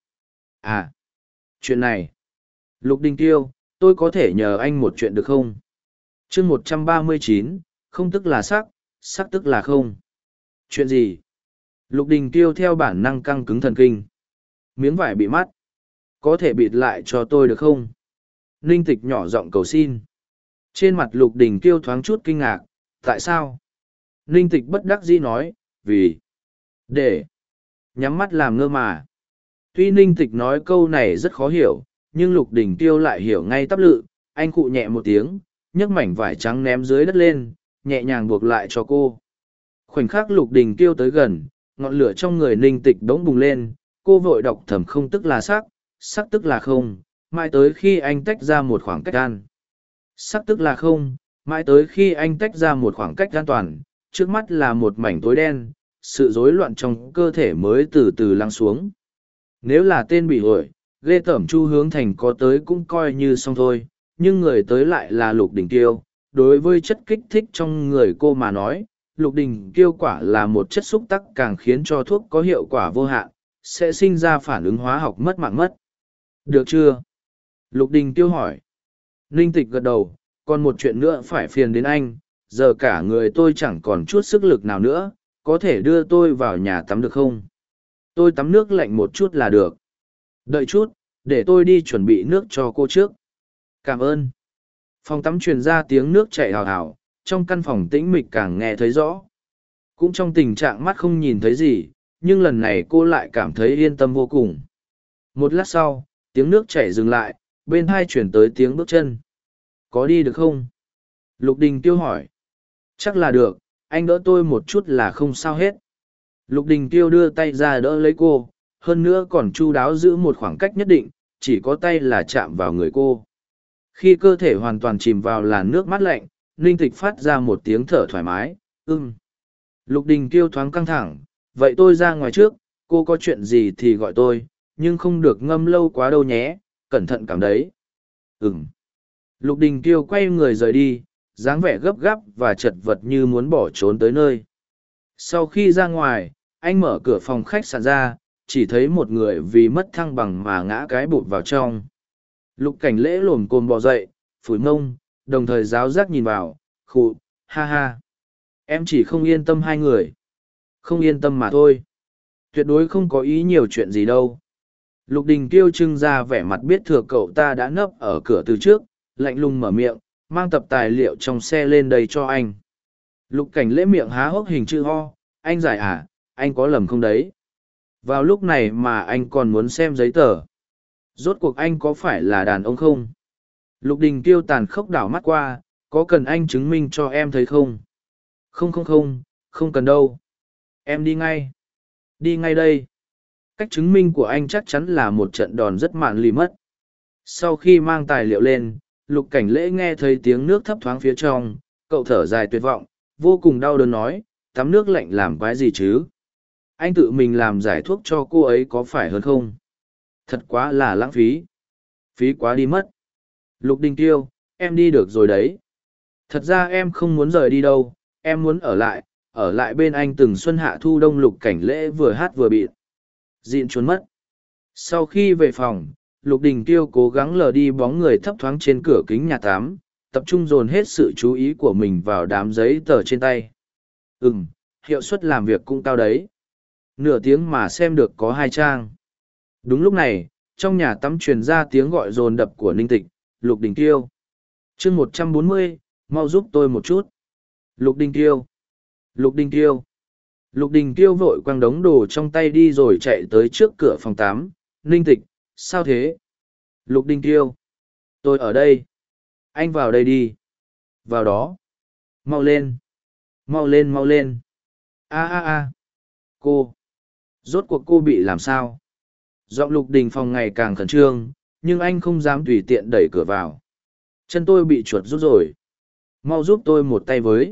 À, chuyện này. Lục Đình Tiêu, tôi có thể nhờ anh một chuyện được không? chương một trăm ba mươi chín, không tức là sắc, sắc tức là không. Chuyện gì? Lục Đình Tiêu theo bản năng căng cứng thần kinh. Miếng vải bị mắt. Có thể bịt lại cho tôi được không? Ninh Tịch nhỏ giọng cầu xin. Trên mặt Lục Đình Tiêu thoáng chút kinh ngạc. Tại sao? Ninh Tịch bất đắc dĩ nói, vì... Để... Nhắm mắt làm ngơ mà. Tuy Ninh Tịch nói câu này rất khó hiểu, nhưng Lục Đình Tiêu lại hiểu ngay tắp lự. Anh cụ nhẹ một tiếng, nhấc mảnh vải trắng ném dưới đất lên, nhẹ nhàng buộc lại cho cô. Khoảnh khắc Lục Đình Tiêu tới gần, ngọn lửa trong người Ninh Tịch bỗng bùng lên, cô vội đọc thầm không tức là sắc, sắc tức là không, mãi tới khi anh tách ra một khoảng cách an. Sắc tức là không, mãi tới khi anh tách ra một khoảng cách an toàn, trước mắt là một mảnh tối đen, sự rối loạn trong cơ thể mới từ từ lắng xuống. Nếu là tên bị ổi, ghê tởm Chu Hướng Thành có tới cũng coi như xong thôi, nhưng người tới lại là Lục Đình Kiêu. Đối với chất kích thích trong người cô mà nói, Lục Đình Kiêu quả là một chất xúc tác càng khiến cho thuốc có hiệu quả vô hạn, sẽ sinh ra phản ứng hóa học mất mạng mất. Được chưa? Lục Đình Kiêu hỏi. Ninh Tịch gật đầu, còn một chuyện nữa phải phiền đến anh, giờ cả người tôi chẳng còn chút sức lực nào nữa, có thể đưa tôi vào nhà tắm được không? Tôi tắm nước lạnh một chút là được. Đợi chút, để tôi đi chuẩn bị nước cho cô trước. Cảm ơn. Phòng tắm truyền ra tiếng nước chảy hào hào, trong căn phòng tĩnh mịch càng nghe thấy rõ. Cũng trong tình trạng mắt không nhìn thấy gì, nhưng lần này cô lại cảm thấy yên tâm vô cùng. Một lát sau, tiếng nước chảy dừng lại, bên hai chuyển tới tiếng bước chân. Có đi được không? Lục Đình Tiêu hỏi. Chắc là được, anh đỡ tôi một chút là không sao hết. Lục Đình Tiêu đưa tay ra đỡ lấy cô, hơn nữa còn chu đáo giữ một khoảng cách nhất định, chỉ có tay là chạm vào người cô. Khi cơ thể hoàn toàn chìm vào làn nước mát lạnh, Ninh Tịch phát ra một tiếng thở thoải mái, ưm. Lục Đình Kiêu thoáng căng thẳng, vậy tôi ra ngoài trước, cô có chuyện gì thì gọi tôi, nhưng không được ngâm lâu quá đâu nhé, cẩn thận cảm đấy. Ừm. Lục Đình Kiêu quay người rời đi, dáng vẻ gấp gáp và chật vật như muốn bỏ trốn tới nơi. Sau khi ra ngoài, anh mở cửa phòng khách sạn ra, chỉ thấy một người vì mất thăng bằng mà ngã cái bụt vào trong. Lục Cảnh Lễ lồm cồm bò dậy, phủi mông, đồng thời giáo giác nhìn vào, khụ, ha ha. Em chỉ không yên tâm hai người. Không yên tâm mà thôi. Tuyệt đối không có ý nhiều chuyện gì đâu. Lục Đình Kiêu trưng ra vẻ mặt biết thừa cậu ta đã nấp ở cửa từ trước, lạnh lùng mở miệng, mang tập tài liệu trong xe lên đây cho anh. Lục Cảnh Lễ miệng há hốc hình chữ ho, anh giải à, anh có lầm không đấy? Vào lúc này mà anh còn muốn xem giấy tờ. Rốt cuộc anh có phải là đàn ông không? Lục Đình Kiêu tàn khốc đảo mắt qua, có cần anh chứng minh cho em thấy không? Không không không, không cần đâu. Em đi ngay. Đi ngay đây. Cách chứng minh của anh chắc chắn là một trận đòn rất mạn lì mất. Sau khi mang tài liệu lên, Lục Cảnh Lễ nghe thấy tiếng nước thấp thoáng phía trong, cậu thở dài tuyệt vọng, vô cùng đau đớn nói, tắm nước lạnh làm quái gì chứ? Anh tự mình làm giải thuốc cho cô ấy có phải hơn không? Thật quá là lãng phí. Phí quá đi mất. Lục Đình Tiêu, em đi được rồi đấy. Thật ra em không muốn rời đi đâu, em muốn ở lại, ở lại bên anh từng xuân hạ thu đông. Lục Cảnh Lễ vừa hát vừa bịt. Dịn trốn mất. Sau khi về phòng, Lục Đình Tiêu cố gắng lờ đi bóng người thấp thoáng trên cửa kính nhà tắm, tập trung dồn hết sự chú ý của mình vào đám giấy tờ trên tay. Ừm, hiệu suất làm việc cũng cao đấy. Nửa tiếng mà xem được có hai trang. Đúng lúc này, trong nhà tắm truyền ra tiếng gọi dồn đập của Ninh Tịch, Lục Đình Tiêu. chương một trăm bốn mươi, mau giúp tôi một chút. Lục Đình Tiêu! Lục Đình Tiêu! Lục Đình Tiêu vội quăng đống đồ trong tay đi rồi chạy tới trước cửa phòng tám. Ninh Tịch, sao thế? Lục Đình Tiêu! Tôi ở đây. Anh vào đây đi. Vào đó. Mau lên. Mau lên mau lên. A a a. Cô. Rốt cuộc cô bị làm sao? Giọng Lục Đình Phong ngày càng khẩn trương, nhưng anh không dám tùy tiện đẩy cửa vào. Chân tôi bị chuột rút rồi. Mau giúp tôi một tay với.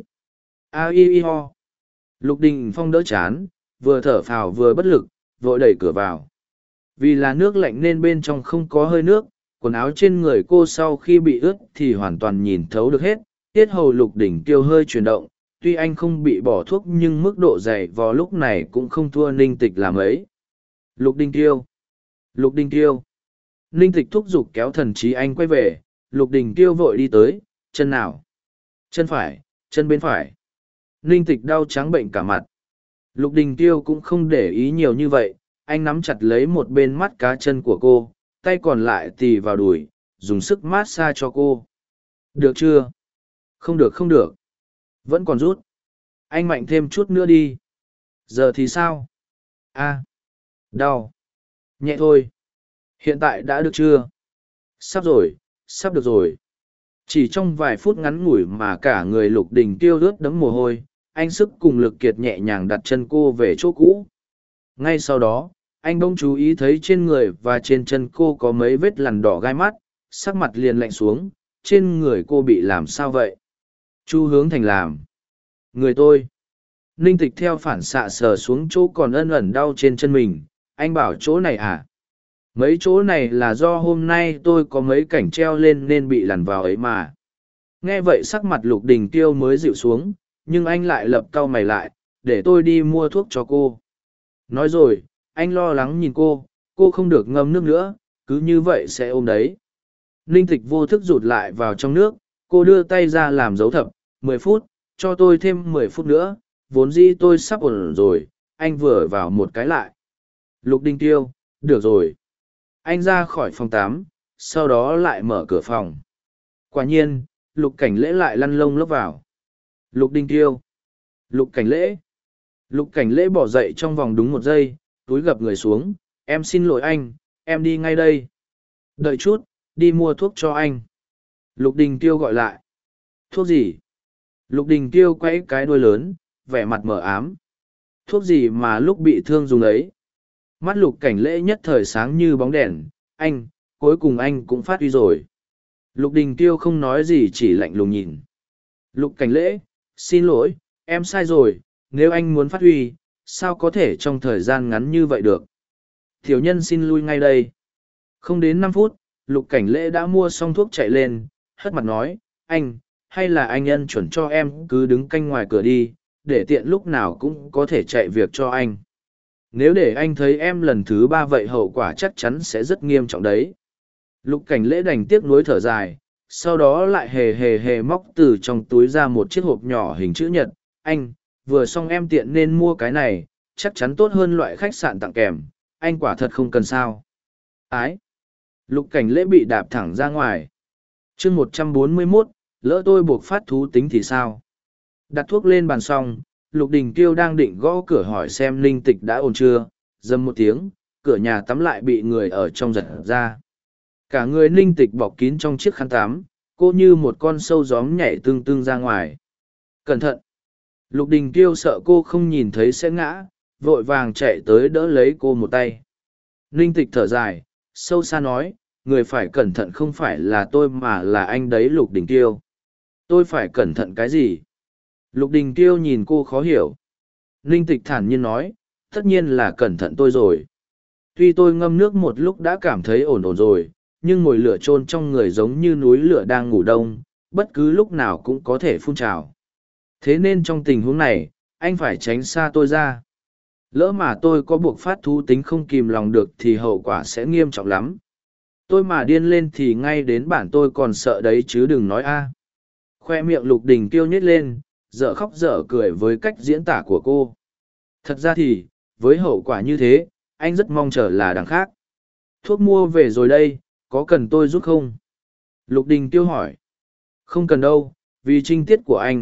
A i i ho. Lục Đình Phong đỡ chán, vừa thở phào vừa bất lực, vội đẩy cửa vào. Vì là nước lạnh nên bên trong không có hơi nước, quần áo trên người cô sau khi bị ướt thì hoàn toàn nhìn thấu được hết. Tiết hầu Lục Đình Tiêu hơi chuyển động, tuy anh không bị bỏ thuốc nhưng mức độ dày vò lúc này cũng không thua Ninh Tịch làm ấy. Lục Đình Tiêu! Lục Đình Tiêu! Ninh Tịch thúc giục kéo thần trí anh quay về. Lục Đình Tiêu vội đi tới. Chân nào? Chân phải, chân bên phải. Ninh Tịch đau trắng bệnh cả mặt. Lục Đình Tiêu cũng không để ý nhiều như vậy, anh nắm chặt lấy một bên mắt cá chân của cô, tay còn lại tì vào đùi, dùng sức mát xa cho cô. Được chưa? Không được không được. Vẫn còn rút. Anh mạnh thêm chút nữa đi. Giờ thì sao? A. Đau. Nhẹ thôi. Hiện tại đã được chưa? Sắp rồi, sắp được rồi. Chỉ trong vài phút ngắn ngủi mà cả người Lục Đình Tiêu ướt đẫm mồ hôi, anh sức cùng lực kiệt nhẹ nhàng đặt chân cô về chỗ cũ. Ngay sau đó, anh bỗng chú ý thấy trên người và trên chân cô có mấy vết lằn đỏ gai mắt, sắc mặt liền lạnh xuống. Trên người cô bị làm sao vậy? Chu Hướng Thành làm. Người tôi. Ninh Tịch theo phản xạ sờ xuống chỗ còn ân ẩn đau trên chân mình. Anh bảo chỗ này à? Mấy chỗ này là do hôm nay tôi có mấy cảnh treo lên nên bị lằn vào ấy mà. Nghe vậy sắc mặt Lục Đình Tiêu mới dịu xuống, nhưng anh lại lập cau mày lại, để tôi đi mua thuốc cho cô. Nói rồi, anh lo lắng nhìn cô, cô không được ngâm nước nữa, cứ như vậy sẽ ôm đấy. Ninh Tịch vô thức rụt lại vào trong nước, cô đưa tay ra làm dấu thập. Mười phút, cho tôi thêm mười phút nữa, vốn dĩ tôi sắp ổn rồi, anh vừa vào một cái lại. Lục Đình Tiêu, được rồi. Anh ra khỏi phòng tám, sau đó lại mở cửa phòng. Quả nhiên, Lục Cảnh Lễ lại lăn lông lốc vào. Lục Đình Tiêu. Lục Cảnh Lễ. Lục Cảnh Lễ bỏ dậy trong vòng đúng một giây, túi gập người xuống. Em xin lỗi anh, em đi ngay đây. Đợi chút, đi mua thuốc cho anh. Lục Đình Tiêu gọi lại. Thuốc gì? Lục Đình Tiêu quay cái đuôi lớn, vẻ mặt mờ ám. Thuốc gì mà lúc bị thương dùng ấy? Mắt Lục Cảnh Lễ nhất thời sáng như bóng đèn. Anh, cuối cùng anh cũng phát huy rồi. Lục Đình Tiêu không nói gì, chỉ lạnh lùng nhìn. Lục Cảnh Lễ, xin lỗi, em sai rồi, nếu anh muốn phát huy, sao có thể trong thời gian ngắn như vậy được? Tiểu nhân xin lui ngay đây. Không đến năm phút, Lục Cảnh Lễ đã mua xong thuốc chạy lên, hất mặt nói, anh, hay là anh ân chuẩn cho em cứ đứng canh ngoài cửa đi, để tiện lúc nào cũng có thể chạy việc cho anh. Nếu để anh thấy em lần thứ ba vậy hậu quả chắc chắn sẽ rất nghiêm trọng đấy. Lục Cảnh Lễ đành tiếc nuối thở dài, sau đó lại hề hề hề móc từ trong túi ra một chiếc hộp nhỏ hình chữ nhật. Anh, vừa xong em tiện nên mua cái này, chắc chắn tốt hơn loại khách sạn tặng kèm, anh quả thật không cần sao. Ái! Lục Cảnh Lễ bị đạp thẳng ra ngoài. chương một trăm bốn mươi mốt, lỡ tôi buộc phát thú tính thì sao? Đặt thuốc lên bàn xong, Lục Đình Tiêu đang định gõ cửa hỏi xem Ninh Tịch đã ổn chưa, dầm một tiếng, cửa nhà tắm lại bị người ở trong giật ra. Cả người Ninh Tịch bọc kín trong chiếc khăn tắm, cô như một con sâu gióm nhảy tương tương ra ngoài. Cẩn thận! Lục Đình Tiêu sợ cô không nhìn thấy sẽ ngã, vội vàng chạy tới đỡ lấy cô một tay. Ninh Tịch thở dài, sâu xa nói, người phải cẩn thận không phải là tôi mà là anh đấy Lục Đình Tiêu. Tôi phải cẩn thận cái gì? Lục Đình Tiêu nhìn cô khó hiểu. Ninh Tịch thản nhiên nói, tất nhiên là cẩn thận tôi rồi. Tuy tôi ngâm nước một lúc đã cảm thấy ổn ổn rồi, nhưng mồi lửa chôn trong người giống như núi lửa đang ngủ đông, bất cứ lúc nào cũng có thể phun trào. Thế nên trong tình huống này, anh phải tránh xa tôi ra. Lỡ mà tôi có buộc phát thú tính không kìm lòng được thì hậu quả sẽ nghiêm trọng lắm. Tôi mà điên lên thì ngay đến bản tôi còn sợ đấy chứ đừng nói a. Khoe miệng Lục Đình Tiêu nhếch lên, dở khóc dở cười với cách diễn tả của cô. Thật ra thì, với hậu quả như thế, anh rất mong chờ là đằng khác. Thuốc mua về rồi đây, có cần tôi giúp không? Lục Đình Tiêu hỏi. Không cần đâu, vì trinh tiết của anh,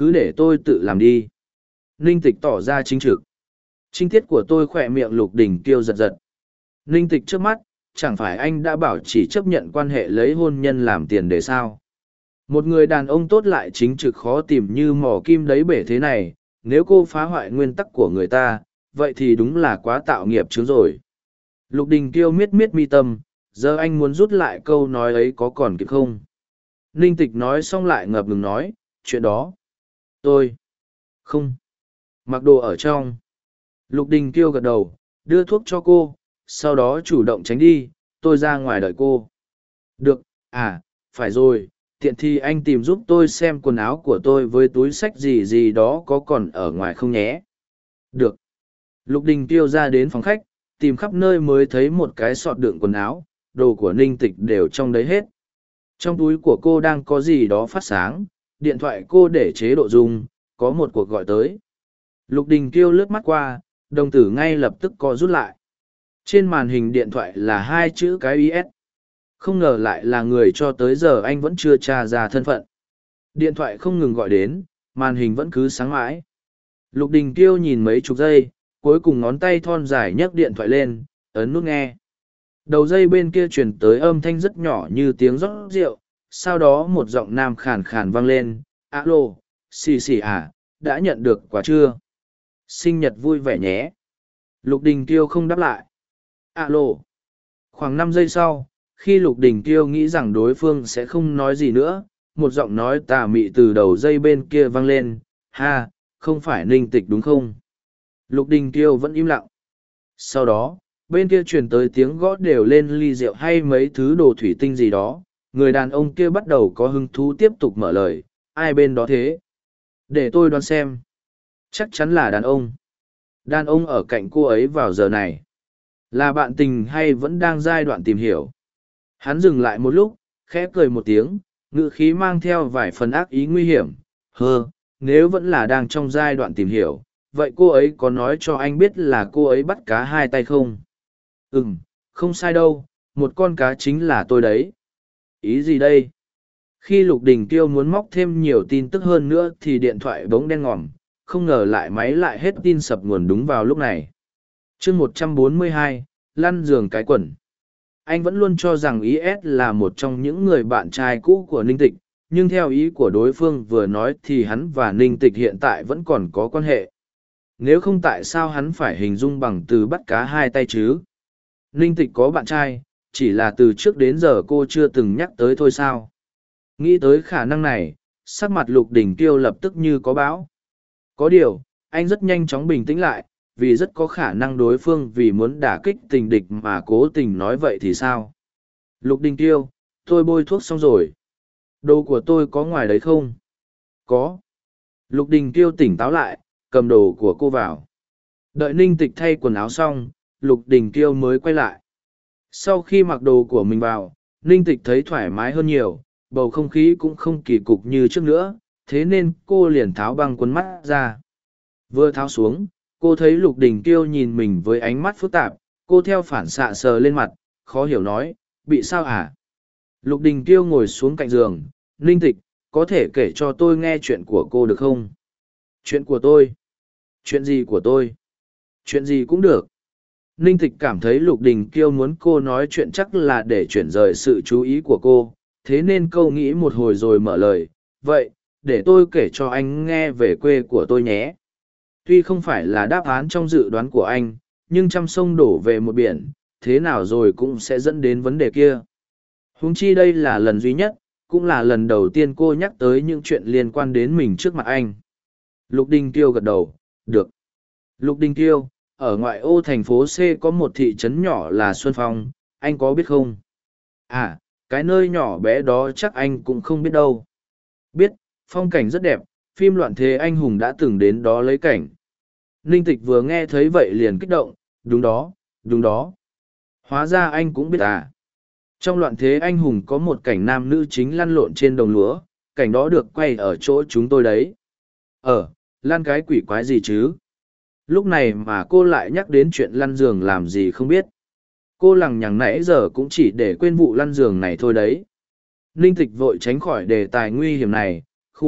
cứ để tôi tự làm đi. Ninh Tịch tỏ ra chính trực. Trinh tiết của tôi khỏe miệng Lục Đình Kiêu giật giật. Ninh Tịch trước mắt, chẳng phải anh đã bảo chỉ chấp nhận quan hệ lấy hôn nhân làm tiền để sao? Một người đàn ông tốt lại chính trực khó tìm như mỏ kim đáy bể thế này, nếu cô phá hoại nguyên tắc của người ta, vậy thì đúng là quá tạo nghiệp chướng rồi. Lục Đình Kiêu miết miết mi tâm, giờ anh muốn rút lại câu nói ấy có còn kịp không? Ninh Tịch nói xong lại ngập ngừng nói, chuyện đó. Tôi. Không. Mặc đồ ở trong. Lục Đình Kiêu gật đầu, đưa thuốc cho cô, sau đó chủ động tránh đi, tôi ra ngoài đợi cô. Được, à, phải rồi, tiện thì anh tìm giúp tôi xem quần áo của tôi với túi xách gì gì đó có còn ở ngoài không nhé. Được. Lục Đình Kiêu ra đến phòng khách, tìm khắp nơi mới thấy một cái sọt đựng quần áo, đồ của Ninh Tịch đều trong đấy hết. Trong túi của cô đang có gì đó phát sáng, điện thoại cô để chế độ rung, có một cuộc gọi tới. Lục Đình Kiêu lướt mắt qua, đồng tử ngay lập tức co rút lại. Trên màn hình điện thoại là hai chữ cái i ét. Không ngờ lại là người cho tới giờ anh vẫn chưa tra ra thân phận. Điện thoại không ngừng gọi đến, màn hình vẫn cứ sáng mãi. Lục Đình Kiêu nhìn mấy chục giây, cuối cùng ngón tay thon dài nhấc điện thoại lên, ấn nút nghe. Đầu dây bên kia truyền tới âm thanh rất nhỏ như tiếng rót rượu, sau đó một giọng nam khàn khàn vang lên, alo, xì xì à, đã nhận được quà chưa? Sinh nhật vui vẻ nhé. Lục Đình Kiêu không đáp lại. Alo. Khoảng năm giây sau, khi Lục Đình Kiêu nghĩ rằng đối phương sẽ không nói gì nữa, một giọng nói tà mị từ đầu dây bên kia vang lên, ha, không phải Ninh Tịch đúng không? Lục Đình Kiêu vẫn im lặng. Sau đó, bên kia truyền tới tiếng gõ đều lên ly rượu hay mấy thứ đồ thủy tinh gì đó, người đàn ông kia bắt đầu có hứng thú tiếp tục mở lời, ai bên đó thế? Để tôi đoán xem. Chắc chắn là đàn ông. Đàn ông ở cạnh cô ấy vào giờ này. Là bạn tình hay vẫn đang giai đoạn tìm hiểu? Hắn dừng lại một lúc, khẽ cười một tiếng, ngữ khí mang theo vài phần ác ý nguy hiểm. Hơ, nếu vẫn là đang trong giai đoạn tìm hiểu, vậy cô ấy có nói cho anh biết là cô ấy bắt cá hai tay không? Ừm, không sai đâu, một con cá chính là tôi đấy. Ý gì đây? Khi Lục Đình Kiêu muốn móc thêm nhiều tin tức hơn nữa thì điện thoại bỗng đen ngòm, không ngờ lại máy lại hết tin sập nguồn đúng vào lúc này. chương một trăm bốn mươi hai, lăn giường cái quần. Anh vẫn luôn cho rằng i ét là một trong những người bạn trai cũ của Ninh Tịch, nhưng theo ý của đối phương vừa nói thì hắn và Ninh Tịch hiện tại vẫn còn có quan hệ. Nếu không tại sao hắn phải hình dung bằng từ bắt cá hai tay chứ? Ninh Tịch có bạn trai, chỉ là từ trước đến giờ cô chưa từng nhắc tới thôi sao? Nghĩ tới khả năng này, sắc mặt Lục Đình Kiêu lập tức như có bão. Có điều, anh rất nhanh chóng bình tĩnh lại, vì rất có khả năng đối phương vì muốn đả kích tình địch mà cố tình nói vậy thì sao? Lục Đình Kiêu, tôi bôi thuốc xong rồi. Đồ của tôi có ngoài đấy không? Có. Lục Đình Kiêu tỉnh táo lại, cầm đồ của cô vào. Đợi Ninh Tịch thay quần áo xong, Lục Đình Kiêu mới quay lại. Sau khi mặc đồ của mình vào, Ninh Tịch thấy thoải mái hơn nhiều, bầu không khí cũng không kỳ cục như trước nữa, thế nên cô liền tháo băng quần mắt ra. Vừa tháo xuống, cô thấy Lục Đình Kiêu nhìn mình với ánh mắt phức tạp, cô theo phản xạ sờ lên mặt, khó hiểu nói, bị sao hả? Lục Đình Kiêu ngồi xuống cạnh giường, Ninh Tịch, có thể kể cho tôi nghe chuyện của cô được không? Chuyện của tôi? Chuyện gì của tôi? Chuyện gì cũng được. Ninh Tịch cảm thấy Lục Đình Kiêu muốn cô nói chuyện chắc là để chuyển rời sự chú ý của cô, thế nên câu nghĩ một hồi rồi mở lời, vậy, để tôi kể cho anh nghe về quê của tôi nhé. Tuy không phải là đáp án trong dự đoán của anh, nhưng trăm sông đổ về một biển, thế nào rồi cũng sẽ dẫn đến vấn đề kia. Huống chi đây là lần duy nhất, cũng là lần đầu tiên cô nhắc tới những chuyện liên quan đến mình trước mặt anh. Lục Đình Kiêu gật đầu, được. Lục Đình Kiêu, ở ngoại ô thành phố C có một thị trấn nhỏ là Xuân Phong, anh có biết không? À, cái nơi nhỏ bé đó chắc anh cũng không biết đâu. Biết, phong cảnh rất đẹp, phim loạn thế anh hùng đã từng đến đó lấy cảnh. Ninh Tịch vừa nghe thấy vậy liền kích động, đúng đó, đúng đó. Hóa ra anh cũng biết à. Trong loạn thế anh hùng có một cảnh nam nữ chính lăn lộn trên đồng lúa, cảnh đó được quay ở chỗ chúng tôi đấy. Ờ, lăn cái quỷ quái gì chứ? Lúc này mà cô lại nhắc đến chuyện lăn giường làm gì không biết. Cô lằng nhằng nãy giờ cũng chỉ để quên vụ lăn giường này thôi đấy. Ninh Tịch vội tránh khỏi đề tài nguy hiểm này, khụ,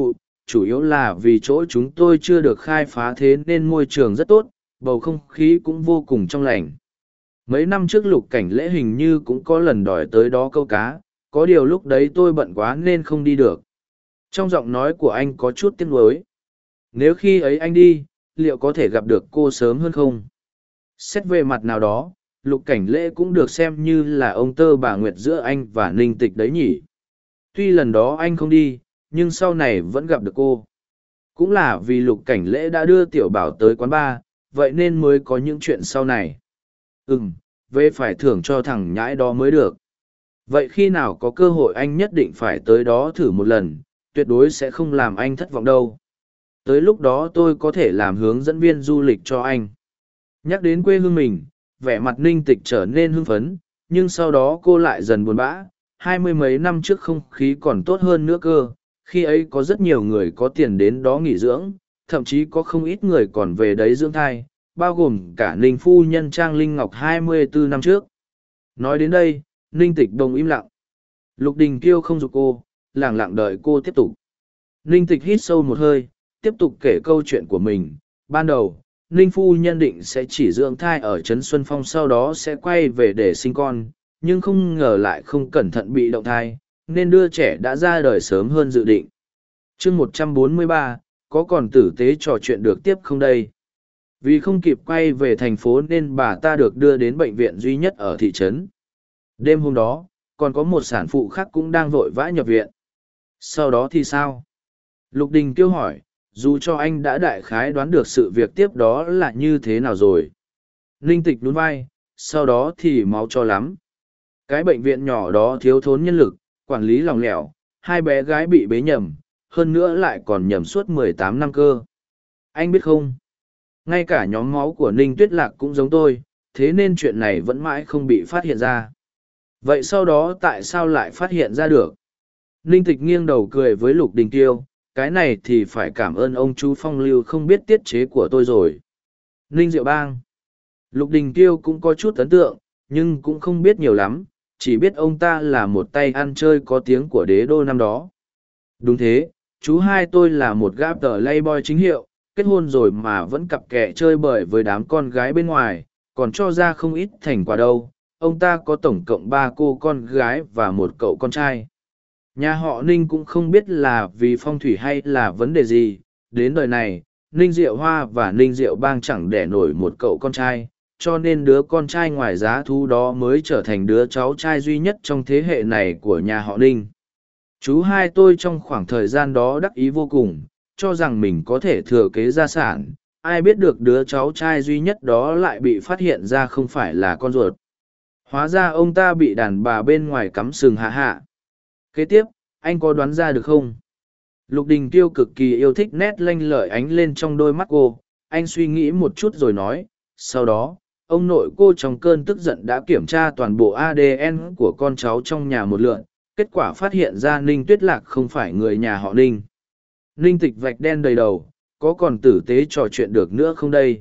chủ yếu là vì chỗ chúng tôi chưa được khai phá thế nên môi trường rất tốt, bầu không khí cũng vô cùng trong lành. Mấy năm trước Lục Cảnh Lễ hình như cũng có lần đòi tới đó câu cá, có điều lúc đấy tôi bận quá nên không đi được. Trong giọng nói của anh có chút tiếc nuối. Nếu khi ấy anh đi, liệu có thể gặp được cô sớm hơn không? Xét về mặt nào đó, Lục Cảnh Lễ cũng được xem như là ông tơ bà nguyệt giữa anh và Ninh Tịch đấy nhỉ. Tuy lần đó anh không đi, nhưng sau này vẫn gặp được cô. Cũng là vì Lục Cảnh Lễ đã đưa Tiểu Bảo tới quán bar, vậy nên mới có những chuyện sau này. Ừm, về phải thưởng cho thằng nhãi đó mới được. Vậy khi nào có cơ hội anh nhất định phải tới đó thử một lần, tuyệt đối sẽ không làm anh thất vọng đâu. Tới lúc đó tôi có thể làm hướng dẫn viên du lịch cho anh. Nhắc đến quê hương mình, vẻ mặt Ninh Tịch trở nên hưng phấn, nhưng sau đó cô lại dần buồn bã. Hai mươi mấy năm trước không khí còn tốt hơn nữa cơ, khi ấy có rất nhiều người có tiền đến đó nghỉ dưỡng, thậm chí có không ít người còn về đấy dưỡng thai, bao gồm cả Ninh phu nhân Trang Linh Ngọc hai mươi bốn năm trước. Nói đến đây, Ninh Tịch đồng im lặng. Lục Đình Kiêu không giục cô, lẳng lặng đợi cô tiếp tục. Ninh Tịch hít sâu một hơi, tiếp tục kể câu chuyện của mình. Ban đầu, Ninh phu nhân định sẽ chỉ dưỡng thai ở Trấn Xuân Phong, sau đó sẽ quay về để sinh con, nhưng không ngờ lại không cẩn thận bị động thai, nên đứa trẻ đã ra đời sớm hơn dự định. chương một trăm bốn mươi ba, có còn tử tế trò chuyện được tiếp không đây? Vì không kịp quay về thành phố nên bà ta được đưa đến bệnh viện duy nhất ở thị trấn. Đêm hôm đó, còn có một sản phụ khác cũng đang vội vã nhập viện. Sau đó thì sao? Lục Đình Kiêu hỏi, dù cho anh đã đại khái đoán được sự việc tiếp đó là như thế nào rồi. Ninh Tịch nhún vai, sau đó thì máu cho lắm. Cái bệnh viện nhỏ đó thiếu thốn nhân lực, quản lý lỏng lẻo, hai bé gái bị bế nhầm, hơn nữa lại còn nhầm suốt mười tám năm cơ. Anh biết không? Ngay cả nhóm máu của Ninh Tuyết Lạc cũng giống tôi, thế nên chuyện này vẫn mãi không bị phát hiện ra. Vậy sau đó tại sao lại phát hiện ra được? Ninh Tịch nghiêng đầu cười với Lục Đình Kiêu, cái này thì phải cảm ơn ông chú Phong Lưu không biết tiết chế của tôi rồi. Ninh Diệu Bang. Lục Đình Kiêu cũng có chút ấn tượng, nhưng cũng không biết nhiều lắm, chỉ biết ông ta là một tay ăn chơi có tiếng của đế đô năm đó. Đúng thế, chú hai tôi là một gã tờ playboy chính hiệu, kết hôn rồi mà vẫn cặp kè chơi bời với đám con gái bên ngoài, còn cho ra không ít thành quả đâu. Ông ta có tổng cộng ba cô con gái và một cậu con trai. Nhà họ Ninh cũng không biết là vì phong thủy hay là vấn đề gì, đến đời này, Ninh Diệu Hoa và Ninh Diệu Bang chẳng đẻ nổi một cậu con trai, cho nên đứa con trai ngoài giá thú đó mới trở thành đứa cháu trai duy nhất trong thế hệ này của nhà họ Ninh. Chú hai tôi trong khoảng thời gian đó đắc ý vô cùng, cho rằng mình có thể thừa kế gia sản, ai biết được đứa cháu trai duy nhất đó lại bị phát hiện ra không phải là con ruột. Hóa ra ông ta bị đàn bà bên ngoài cắm sừng hạ hạ. Kế tiếp, anh có đoán ra được không? Lục Đình Kiêu cực kỳ yêu thích nét lanh lợi ánh lên trong đôi mắt cô, anh suy nghĩ một chút rồi nói, sau đó, ông nội cô trong cơn tức giận đã kiểm tra toàn bộ a đê en của con cháu trong nhà một lượt, kết quả phát hiện ra Ninh Tuyết Lạc không phải người nhà họ Ninh. Ninh Tịch vạch đen đầy đầu, có còn tử tế trò chuyện được nữa không đây?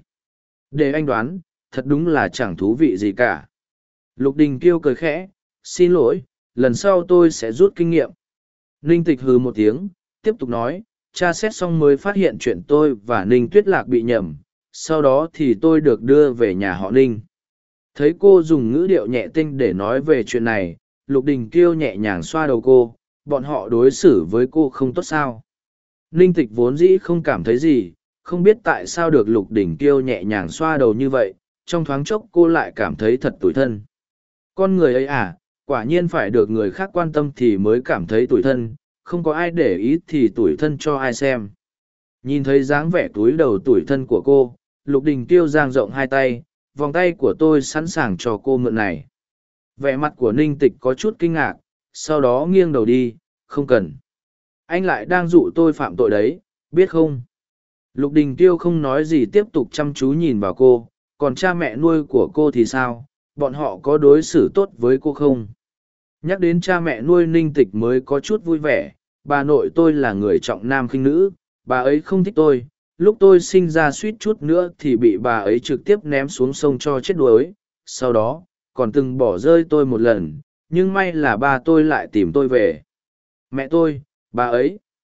Để anh đoán, thật đúng là chẳng thú vị gì cả. Lục Đình Kiêu cười khẽ, xin lỗi, lần sau tôi sẽ rút kinh nghiệm. Ninh Tịch hừ một tiếng, tiếp tục nói, tra xét xong mới phát hiện chuyện tôi và Ninh Tuyết Lạc bị nhầm, sau đó thì tôi được đưa về nhà họ Ninh. Thấy cô dùng ngữ điệu nhẹ tinh để nói về chuyện này, Lục Đình Kiêu nhẹ nhàng xoa đầu cô, bọn họ đối xử với cô không tốt sao. Ninh Tịch vốn dĩ không cảm thấy gì, không biết tại sao được Lục Đình Kiêu nhẹ nhàng xoa đầu như vậy, trong thoáng chốc cô lại cảm thấy thật tủi thân. Con người ấy à, quả nhiên phải được người khác quan tâm thì mới cảm thấy tủi thân, không có ai để ý thì tủi thân cho ai xem. Nhìn thấy dáng vẻ túi đầu tủi thân của cô, Lục Đình Kiêu dang rộng hai tay, vòng tay của tôi sẵn sàng cho cô mượn này. Vẻ mặt của Ninh Tịch có chút kinh ngạc, sau đó nghiêng đầu đi, không cần. Anh lại đang dụ tôi phạm tội đấy, biết không? Lục Đình Kiêu không nói gì, tiếp tục chăm chú nhìn vào cô, còn cha mẹ nuôi của cô thì sao? Bọn họ có đối xử tốt với cô không? Nhắc đến cha mẹ nuôi Ninh Tịch mới có chút vui vẻ, bà nội tôi là người trọng nam khinh nữ, bà ấy không thích tôi, lúc tôi sinh ra suýt chút nữa thì bị bà ấy trực tiếp ném xuống sông cho chết đuối, sau đó, còn từng bỏ rơi tôi một lần, nhưng may là ba tôi lại tìm tôi về. Mẹ tôi, bà ấy,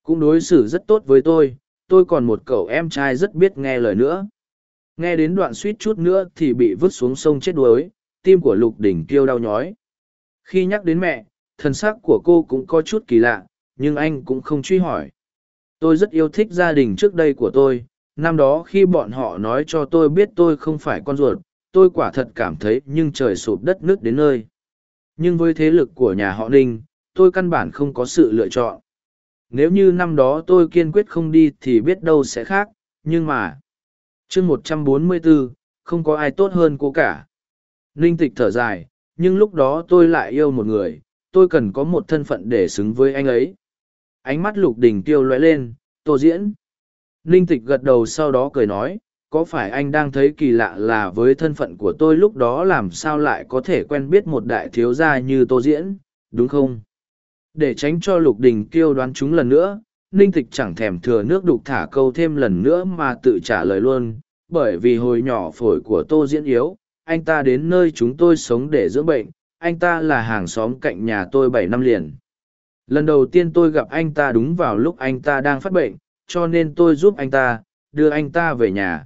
Cũng đối xử rất tốt với tôi, tôi còn một cậu em trai rất biết nghe lời nữa. Nghe đến đoạn suýt chút nữa thì bị vứt xuống sông chết đuối, tim của Lục Đình Kiêu đau nhói. Khi nhắc đến mẹ, thần sắc của cô cũng có chút kỳ lạ, nhưng anh cũng không truy hỏi. Tôi rất yêu thích gia đình trước đây của tôi, năm đó khi bọn họ nói cho tôi biết tôi không phải con ruột, tôi quả thật cảm thấy nhưng trời sụp đất nứt đến nơi. Nhưng với thế lực của nhà họ Ninh, tôi căn bản không có sự lựa chọn. Nếu như năm đó tôi kiên quyết không đi thì biết đâu sẽ khác, nhưng mà... chương một trăm bốn mươi bốn, không có ai tốt hơn cô cả. Ninh Tịch thở dài, nhưng lúc đó tôi lại yêu một người, tôi cần có một thân phận để xứng với anh ấy. Ánh mắt Lục Đình Tiêu lóe lên, Tô Diễn. Ninh Tịch gật đầu sau đó cười nói, có phải anh đang thấy kỳ lạ là với thân phận của tôi lúc đó làm sao lại có thể quen biết một đại thiếu gia như Tô Diễn, đúng không? Để tránh cho Lục Đình Kiêu đoán chúng lần nữa, Ninh Tịch chẳng thèm thừa nước đục thả câu thêm lần nữa mà tự trả lời luôn, bởi vì hồi nhỏ phổi của Tô Diễn yếu, anh ta đến nơi chúng tôi sống để dưỡng bệnh, anh ta là hàng xóm cạnh nhà tôi bảy năm liền. Lần đầu tiên tôi gặp anh ta đúng vào lúc anh ta đang phát bệnh, cho nên tôi giúp anh ta, đưa anh ta về nhà.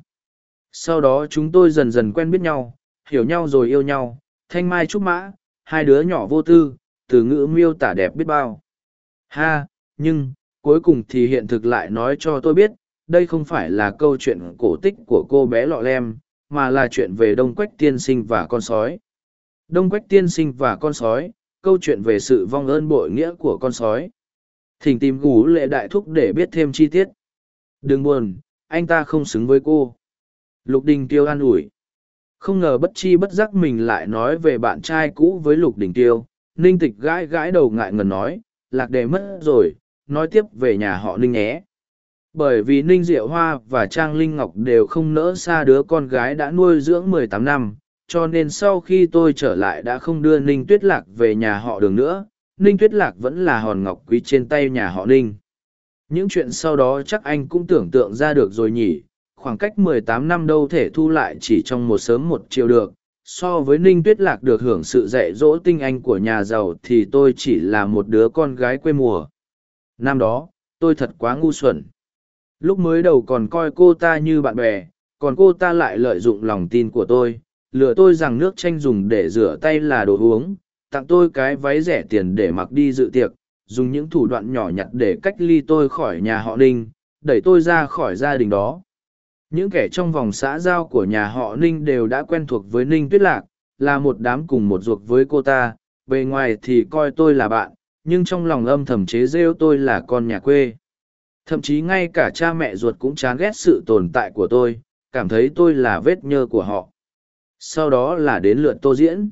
Sau đó chúng tôi dần dần quen biết nhau, hiểu nhau rồi yêu nhau, thanh mai trúc mã, hai đứa nhỏ vô tư, từ ngữ miêu tả đẹp biết bao. Ha, nhưng, cuối cùng thì hiện thực lại nói cho tôi biết, đây không phải là câu chuyện cổ tích của cô bé lọ lem, mà là chuyện về Đông Quách tiên sinh và con sói. Đông Quách tiên sinh và con sói, câu chuyện về sự vong ơn bội nghĩa của con sói. Thỉnh tìm Gú Lệ Đại Thúc để biết thêm chi tiết. Đừng buồn, anh ta không xứng với cô. Lục Đình Tiêu an ủi. Không ngờ bất chi bất giác mình lại nói về bạn trai cũ với Lục Đình Tiêu. Ninh Tịch gãi gãi đầu ngại ngần nói, lạc đề mất rồi, nói tiếp về nhà họ Ninh nhé. Bởi vì Ninh Diệu Hoa và Trang Linh Ngọc đều không nỡ xa đứa con gái đã nuôi dưỡng mười tám năm, cho nên sau khi tôi trở lại đã không đưa Ninh Tuyết Lạc về nhà họ Đường nữa. Ninh Tuyết Lạc vẫn là hòn ngọc quý trên tay nhà họ Ninh. Những chuyện sau đó chắc anh cũng tưởng tượng ra được rồi nhỉ, khoảng cách mười tám năm đâu thể thu lại chỉ trong một sớm một chiều được. So với Ninh Tuyết Lạc được hưởng sự dạy dỗ tinh anh của nhà giàu thì tôi chỉ là một đứa con gái quê mùa. Năm đó, tôi thật quá ngu xuẩn. Lúc mới đầu còn coi cô ta như bạn bè, còn cô ta lại lợi dụng lòng tin của tôi, lừa tôi rằng nước chanh dùng để rửa tay là đồ uống, tặng tôi cái váy rẻ tiền để mặc đi dự tiệc, dùng những thủ đoạn nhỏ nhặt để cách ly tôi khỏi nhà họ Ninh, đẩy tôi ra khỏi gia đình đó. Những kẻ trong vòng xã giao của nhà họ Ninh đều đã quen thuộc với Ninh Tuyết Lạc, là một đám cùng một ruột với cô ta, bề ngoài thì coi tôi là bạn, nhưng trong lòng âm thầm chế rêu tôi là con nhà quê. Thậm chí ngay cả cha mẹ ruột cũng chán ghét sự tồn tại của tôi, cảm thấy tôi là vết nhơ của họ. Sau đó là đến lượt Tô Diễn.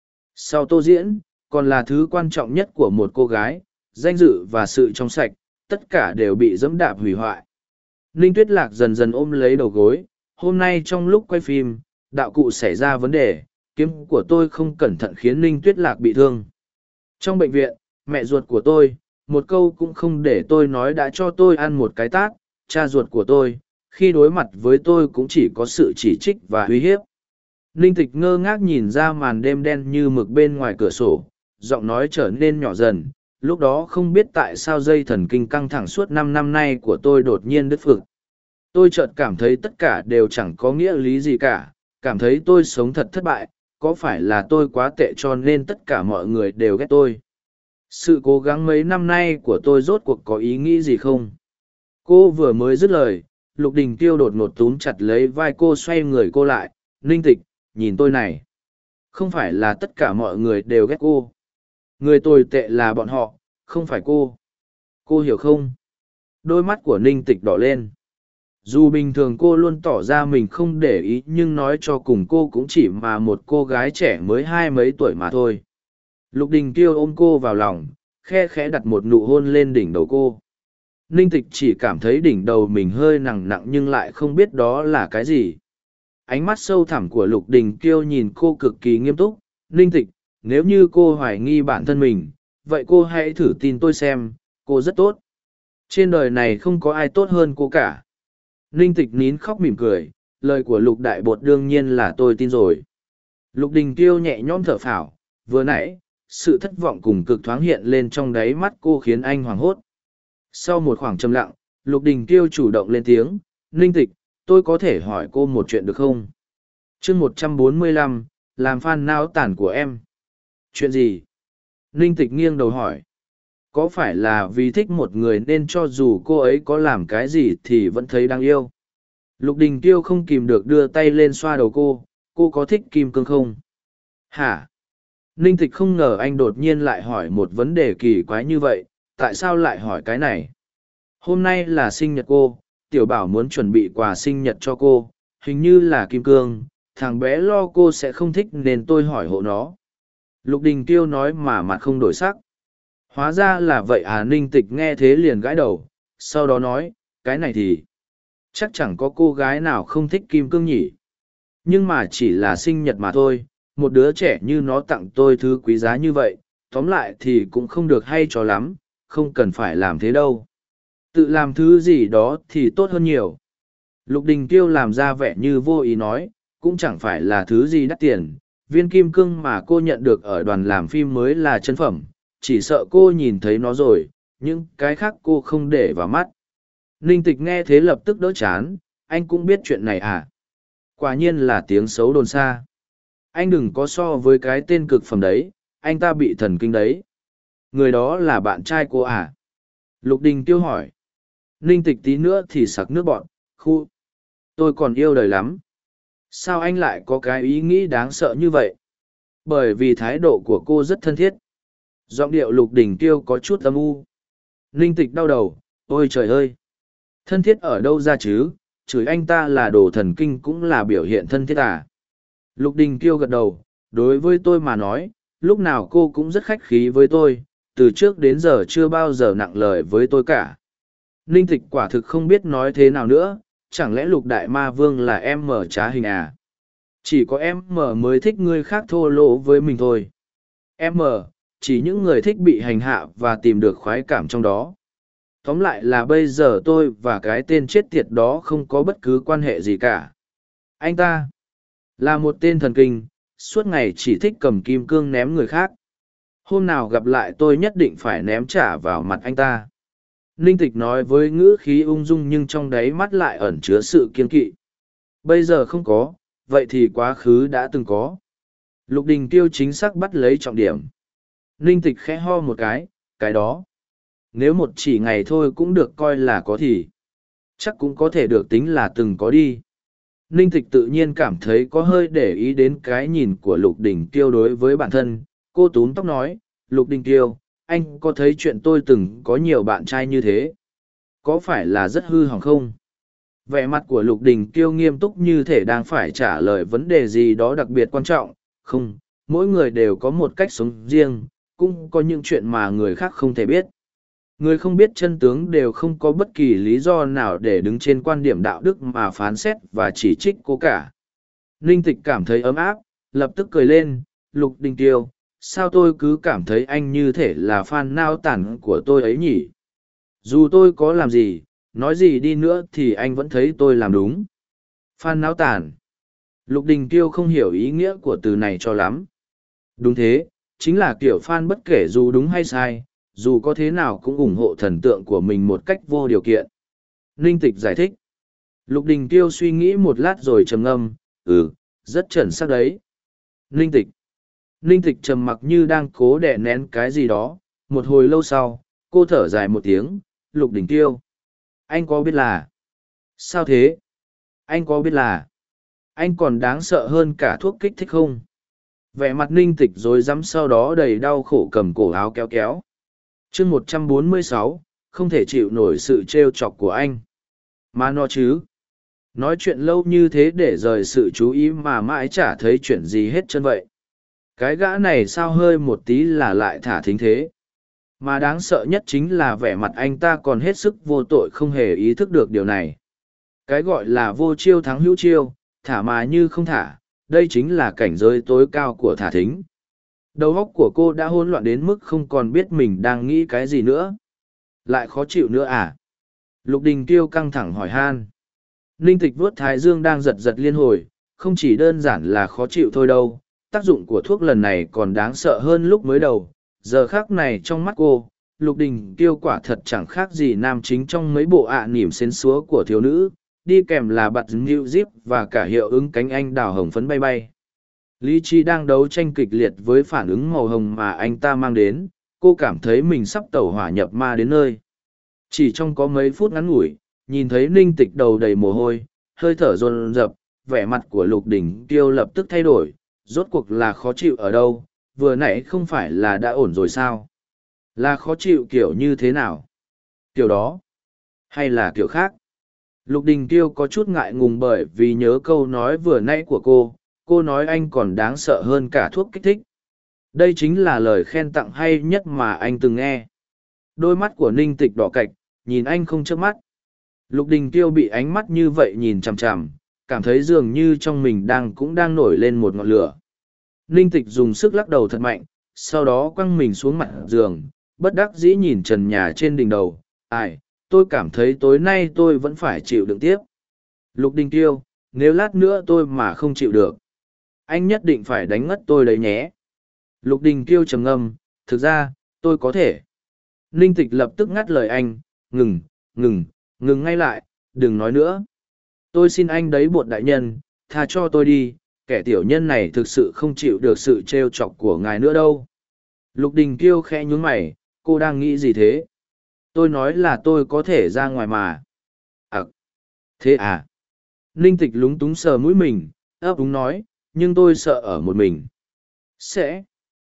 Sau Tô Diễn, còn là thứ quan trọng nhất của một cô gái, danh dự và sự trong sạch, tất cả đều bị dẫm đạp hủy hoại. Ninh Tuyết Lạc dần dần ôm lấy đầu gối, hôm nay trong lúc quay phim, đạo cụ xảy ra vấn đề, kiếm của tôi không cẩn thận khiến Ninh Tuyết Lạc bị thương. Trong bệnh viện, mẹ ruột của tôi, một câu cũng không để tôi nói đã cho tôi ăn một cái tát, cha ruột của tôi, khi đối mặt với tôi cũng chỉ có sự chỉ trích và uy hiếp. Ninh Tịch ngơ ngác nhìn ra màn đêm đen như mực bên ngoài cửa sổ, giọng nói trở nên nhỏ dần, lúc đó không biết tại sao dây thần kinh căng thẳng suốt năm năm nay của tôi đột nhiên đứt phực. Tôi chợt cảm thấy tất cả đều chẳng có nghĩa lý gì cả, cảm thấy tôi sống thật thất bại, có phải là tôi quá tệ cho nên tất cả mọi người đều ghét tôi. Sự cố gắng mấy năm nay của tôi rốt cuộc có ý nghĩ gì không? Cô vừa mới dứt lời, Lục Đình Tiêu đột ngột túm chặt lấy vai cô, xoay người cô lại. Ninh Tịch, nhìn tôi này. Không phải là tất cả mọi người đều ghét cô. Người tồi tệ là bọn họ, không phải cô. Cô hiểu không? Đôi mắt của Ninh Tịch đỏ lên. Dù bình thường cô luôn tỏ ra mình không để ý nhưng nói cho cùng cô cũng chỉ mà một cô gái trẻ mới hai mấy tuổi mà thôi. Lục Đình Kiêu ôm cô vào lòng, khe khẽ đặt một nụ hôn lên đỉnh đầu cô. Ninh Tịch chỉ cảm thấy đỉnh đầu mình hơi nặng nặng nhưng lại không biết đó là cái gì. Ánh mắt sâu thẳm của Lục Đình Kiêu nhìn cô cực kỳ nghiêm túc. Ninh Tịch, nếu như cô hoài nghi bản thân mình, vậy cô hãy thử tin tôi xem, cô rất tốt. Trên đời này không có ai tốt hơn cô cả. Ninh Tịch nín khóc mỉm cười, lời của Lục Đại Bột đương nhiên là tôi tin rồi. Lục Đình Kiêu nhẹ nhõm thở phào, vừa nãy, sự thất vọng cùng cực thoáng hiện lên trong đáy mắt cô khiến anh hoảng hốt. Sau một khoảng trầm lặng, Lục Đình Kiêu chủ động lên tiếng, Ninh Tịch, tôi có thể hỏi cô một chuyện được không? chương một trăm bốn mươi lăm, làm fan nao tản của em. Chuyện gì? Ninh Tịch nghiêng đầu hỏi. Có phải là vì thích một người nên cho dù cô ấy có làm cái gì thì vẫn thấy đáng yêu? Lục Đình Kiêu không kìm được đưa tay lên xoa đầu cô, cô có thích Kim Cương không? Hả? Ninh Tịch không ngờ anh đột nhiên lại hỏi một vấn đề kỳ quái như vậy, tại sao lại hỏi cái này? Hôm nay là sinh nhật cô, Tiểu Bảo muốn chuẩn bị quà sinh nhật cho cô, hình như là Kim Cương, thằng bé lo cô sẽ không thích nên tôi hỏi hộ nó. Lục Đình Kiêu nói mà mặt không đổi sắc. Hóa ra là vậy à? Ninh Tịch nghe thế liền gãi đầu, sau đó nói, cái này thì chắc chẳng có cô gái nào không thích Kim Cương nhỉ. Nhưng mà chỉ là sinh nhật mà thôi, một đứa trẻ như nó tặng tôi thứ quý giá như vậy, tóm lại thì cũng không được hay cho lắm, không cần phải làm thế đâu. Tự làm thứ gì đó thì tốt hơn nhiều. Lục Đình Kiêu làm ra vẻ như vô ý nói, cũng chẳng phải là thứ gì đắt tiền, viên kim cương mà cô nhận được ở đoàn làm phim mới là chân phẩm, chỉ sợ cô nhìn thấy nó rồi, những cái khác cô không để vào mắt. Ninh Tịch nghe thế lập tức đỡ chán, anh cũng biết chuyện này à? Quả nhiên là tiếng xấu đồn xa. Anh đừng có so với cái tên cực phẩm đấy, anh ta bị thần kinh đấy. Người đó là bạn trai cô à? Lục Đình Kiêu hỏi. Ninh Tịch tí nữa thì sặc nước bọn, khu. Tôi còn yêu đời lắm. Sao anh lại có cái ý nghĩ đáng sợ như vậy? Bởi vì thái độ của cô rất thân thiết. Giọng điệu Lục Đình Kiêu có chút âm u. Ninh Tịch đau đầu, ôi trời ơi! Thân thiết ở đâu ra chứ? Chửi anh ta là đồ thần kinh cũng là biểu hiện thân thiết à? Lục Đình Kiêu gật đầu, đối với tôi mà nói, lúc nào cô cũng rất khách khí với tôi, từ trước đến giờ chưa bao giờ nặng lời với tôi cả. Ninh Tịch quả thực không biết nói thế nào nữa, chẳng lẽ Lục Đại Ma Vương là em mở trá hình à? Chỉ có em mở mới thích người khác thô lỗ với mình thôi. Em mở, chỉ những người thích bị hành hạ và tìm được khoái cảm trong đó. Tóm lại là bây giờ tôi và cái tên chết tiệt đó không có bất cứ quan hệ gì cả. Anh ta là một tên thần kinh, suốt ngày chỉ thích cầm kim cương ném người khác. Hôm nào gặp lại tôi nhất định phải ném trả vào mặt anh ta. Ninh Tịch nói với ngữ khí ung dung nhưng trong đáy mắt lại ẩn chứa sự kiên kỵ. Bây giờ không có, vậy thì quá khứ đã từng có. Lục Đình Kiêu chính xác bắt lấy trọng điểm. Ninh Tịch khẽ ho một cái, cái đó. Nếu một chỉ ngày thôi cũng được coi là có thì. Chắc cũng có thể được tính là từng có đi. Ninh Tịch tự nhiên cảm thấy có hơi để ý đến cái nhìn của Lục Đình Kiêu đối với bản thân. Cô túm tóc nói, Lục Đình Kiêu, anh có thấy chuyện tôi từng có nhiều bạn trai như thế? Có phải là rất hư hỏng không? Vẻ mặt của Lục Đình Kiêu nghiêm túc như thể đang phải trả lời vấn đề gì đó đặc biệt quan trọng. Không, mỗi người đều có một cách sống riêng, cũng có những chuyện mà người khác không thể biết. Người không biết chân tướng đều không có bất kỳ lý do nào để đứng trên quan điểm đạo đức mà phán xét và chỉ trích cô cả. Ninh Tịch cảm thấy ấm áp, lập tức cười lên, Lục Đình Kiêu, sao tôi cứ cảm thấy anh như thể là fan nao tản của tôi ấy nhỉ? Dù tôi có làm gì, nói gì đi nữa thì anh vẫn thấy tôi làm đúng. Fan nao tản. Lục Đình Kiêu không hiểu ý nghĩa của từ này cho lắm. Đúng thế, chính là kiểu fan bất kể dù đúng hay sai, dù có thế nào cũng ủng hộ thần tượng của mình một cách vô điều kiện. Ninh Tịch giải thích. Lục Đình Kiêu suy nghĩ một lát rồi trầm ngâm, ừ, rất chuẩn xác đấy. Ninh Tịch. Ninh Tịch trầm mặc như đang cố đè nén cái gì đó, một hồi lâu sau, cô thở dài một tiếng, Lục Đình Kiêu. Anh có biết là... Sao thế? Anh có biết là... Anh còn đáng sợ hơn cả thuốc kích thích không? Vẻ mặt Ninh Tịch rồi rắm sau đó đầy đau khổ cầm cổ áo kéo kéo. chương một trăm bốn mươi sáu, không thể chịu nổi sự trêu chọc của anh. Mà nó chứ. Nói chuyện lâu như thế để rời sự chú ý mà mãi chả thấy chuyện gì hết chân vậy. Cái gã này sao hơi một tí là lại thả thính thế. Mà đáng sợ nhất chính là vẻ mặt anh ta còn hết sức vô tội không hề ý thức được điều này. Cái gọi là vô chiêu thắng hữu chiêu, thả mà như không thả, đây chính là cảnh giới tối cao của thả thính. Đầu óc của cô đã hỗn loạn đến mức không còn biết mình đang nghĩ cái gì nữa. Lại khó chịu nữa à? Lục Đình Kiêu căng thẳng hỏi han. Ninh Tịch vuốt thái dương đang giật giật liên hồi, không chỉ đơn giản là khó chịu thôi đâu, tác dụng của thuốc lần này còn đáng sợ hơn lúc mới đầu. Giờ khác này trong mắt cô, Lục Đình Kiêu quả thật chẳng khác gì nam chính trong mấy bộ ạ à nỉm xến xúa của thiếu nữ, đi kèm là bạt new zip và cả hiệu ứng cánh anh đào hồng phấn bay bay. Lý trí đang đấu tranh kịch liệt với phản ứng màu hồng mà anh ta mang đến, cô cảm thấy mình sắp tẩu hỏa nhập ma đến nơi. Chỉ trong có mấy phút ngắn ngủi, nhìn thấy Ninh Tịch đầu đầy mồ hôi, hơi thở dồn dập, vẻ mặt của Lục Đình Kiêu lập tức thay đổi, rốt cuộc là khó chịu ở đâu, vừa nãy không phải là đã ổn rồi sao? Là khó chịu kiểu như thế nào? Kiểu đó? Hay là kiểu khác? Lục Đình Kiêu có chút ngại ngùng bởi vì nhớ câu nói vừa nãy của cô, cô nói anh còn đáng sợ hơn cả thuốc kích thích. Đây chính là lời khen tặng hay nhất mà anh từng nghe. Đôi mắt của Ninh Tịch đỏ cạch, nhìn anh không chớp mắt. Lục Đình Kiêu bị ánh mắt như vậy nhìn chằm chằm, cảm thấy dường như trong mình đang cũng đang nổi lên một ngọn lửa. Ninh Tịch dùng sức lắc đầu thật mạnh, sau đó quăng mình xuống mặt giường, bất đắc dĩ nhìn trần nhà trên đỉnh đầu. Ai, tôi cảm thấy tối nay tôi vẫn phải chịu đựng tiếp. Lục Đình Kiêu, nếu lát nữa tôi mà không chịu được, anh nhất định phải đánh ngất tôi đấy nhé. Lục Đình Kiêu trầm ngâm, thực ra, tôi có thể. Ninh Tịch lập tức ngắt lời anh, ngừng, ngừng, ngừng ngay lại, đừng nói nữa. Tôi xin anh đấy bột đại nhân, tha cho tôi đi, kẻ tiểu nhân này thực sự không chịu được sự trêu chọc của ngài nữa đâu. Lục Đình Kiêu khẽ nhún mày, cô đang nghĩ gì thế? Tôi nói là tôi có thể ra ngoài mà. À, thế à? Ninh Tịch lúng túng sờ mũi mình, ấp úng nói, nhưng tôi sợ ở một mình. Sẽ,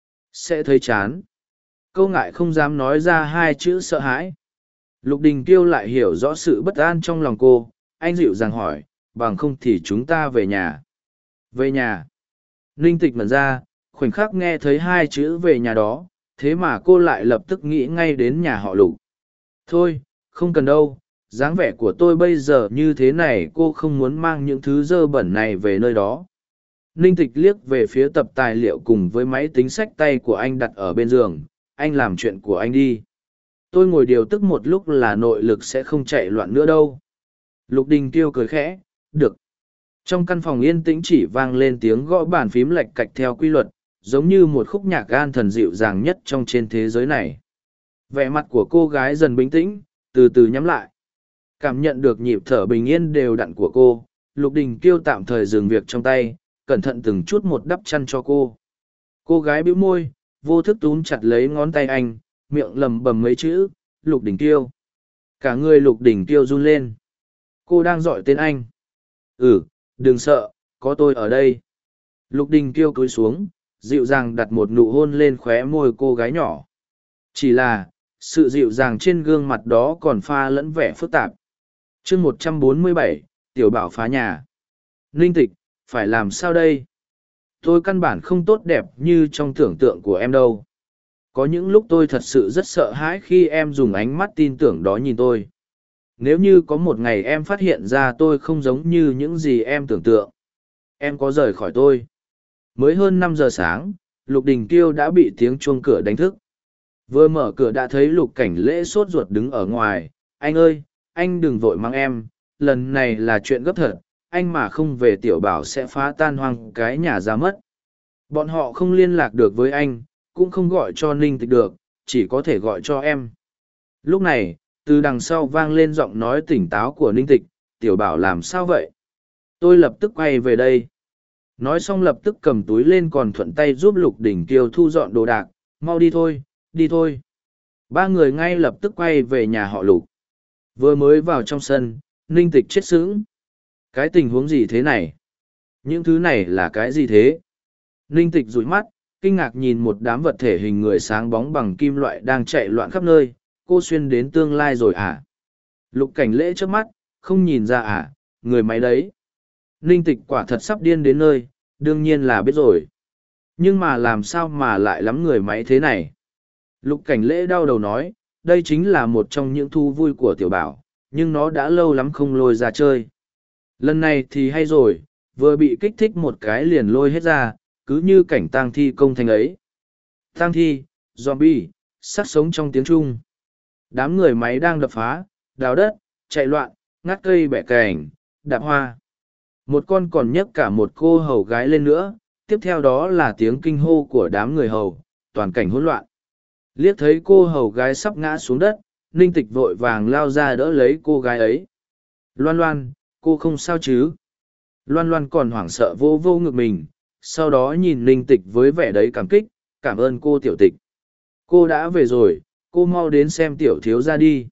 sẽ thấy chán. Câu ngại không dám nói ra hai chữ sợ hãi. Lục Đình Kiêu lại hiểu rõ sự bất an trong lòng cô, anh dịu dàng hỏi, bằng không thì chúng ta về nhà. Về nhà. Ninh Tịch ngẩn ra, khoảnh khắc nghe thấy hai chữ về nhà đó, thế mà cô lại lập tức nghĩ ngay đến nhà họ Lục. Thôi, không cần đâu, dáng vẻ của tôi bây giờ như thế này cô không muốn mang những thứ dơ bẩn này về nơi đó. Ninh Tịch liếc về phía tập tài liệu cùng với máy tính xách tay của anh đặt ở bên giường, anh làm chuyện của anh đi. Tôi ngồi điều tức một lúc là nội lực sẽ không chạy loạn nữa đâu. Lục Đình Kiêu cười khẽ, được. Trong căn phòng yên tĩnh chỉ vang lên tiếng gõ bàn phím lạch cạch theo quy luật, giống như một khúc nhạc gan thần dịu dàng nhất trong trên thế giới này. Vẻ mặt của cô gái dần bình tĩnh, từ từ nhắm lại. Cảm nhận được nhịp thở bình yên đều đặn của cô, Lục Đình Kiêu tạm thời dừng việc trong tay, cẩn thận từng chút một đắp chăn cho cô. Cô gái bĩu môi, vô thức túm chặt lấy ngón tay anh, miệng lầm bầm mấy chữ, Lục Đình Kiêu. Cả người Lục Đình Kiêu run lên. Cô đang gọi tên anh. Ừ, đừng sợ, có tôi ở đây. Lục Đình Kiêu cúi xuống, dịu dàng đặt một nụ hôn lên khóe môi cô gái nhỏ. Chỉ là, sự dịu dàng trên gương mặt đó còn pha lẫn vẻ phức tạp. chương một trăm bốn mươi bảy, Tiểu Bảo phá nhà. Ninh Tịch, phải làm sao đây? Tôi căn bản không tốt đẹp như trong tưởng tượng của em đâu. Có những lúc tôi thật sự rất sợ hãi khi em dùng ánh mắt tin tưởng đó nhìn tôi. Nếu như có một ngày em phát hiện ra tôi không giống như những gì em tưởng tượng, em có rời khỏi tôi. Mới hơn năm giờ sáng, Lục Đình Kiêu đã bị tiếng chuông cửa đánh thức. Vừa mở cửa đã thấy Lục Cảnh Lễ sốt ruột đứng ở ngoài. Anh ơi, anh đừng vội mang em, lần này là chuyện gấp thật, anh mà không về Tiểu Bảo sẽ phá tan hoang cái nhà ra mất. Bọn họ không liên lạc được với anh, cũng không gọi cho Ninh Tịch được, chỉ có thể gọi cho em. Lúc này, từ đằng sau vang lên giọng nói tỉnh táo của Ninh Tịch, Tiểu Bảo làm sao vậy? Tôi lập tức quay về đây. Nói xong lập tức cầm túi lên còn thuận tay giúp Lục Đình Kiêu thu dọn đồ đạc, mau đi thôi, đi thôi. Ba người ngay lập tức quay về nhà họ Lục. Vừa mới vào trong sân, Ninh Tịch chết sững. Cái tình huống gì thế này? Những thứ này là cái gì thế? Ninh Tịch dụi mắt, kinh ngạc nhìn một đám vật thể hình người sáng bóng bằng kim loại đang chạy loạn khắp nơi. Cô xuyên đến tương lai rồi à? Lục Cảnh Lễ trước mắt, không nhìn ra à? Người máy đấy. Ninh Tịch quả thật sắp điên đến nơi, đương nhiên là biết rồi. Nhưng mà làm sao mà lại lắm người máy thế này? Lục Cảnh Lễ đau đầu nói, đây chính là một trong những thú vui của Tiểu Bảo, nhưng nó đã lâu lắm không lôi ra chơi. Lần này thì hay rồi, vừa bị kích thích một cái liền lôi hết ra, cứ như cảnh tang thi công thành ấy. Tang thi, zombie, xác sống trong tiếng Trung. Đám người máy đang đập phá, đào đất, chạy loạn, ngắt cây bẻ cành, đạp hoa. Một con còn nhấc cả một cô hầu gái lên nữa, tiếp theo đó là tiếng kinh hô của đám người hầu, toàn cảnh hỗn loạn. Liếc thấy cô hầu gái sắp ngã xuống đất, Ninh Tịch vội vàng lao ra đỡ lấy cô gái ấy. Loan Loan, cô không sao chứ? Loan Loan còn hoảng sợ vô vô ngực mình, sau đó nhìn Ninh Tịch với vẻ đấy cảm kích, cảm ơn cô tiểu tịch. Cô đã về rồi, cô mau đến xem tiểu thiếu ra đi.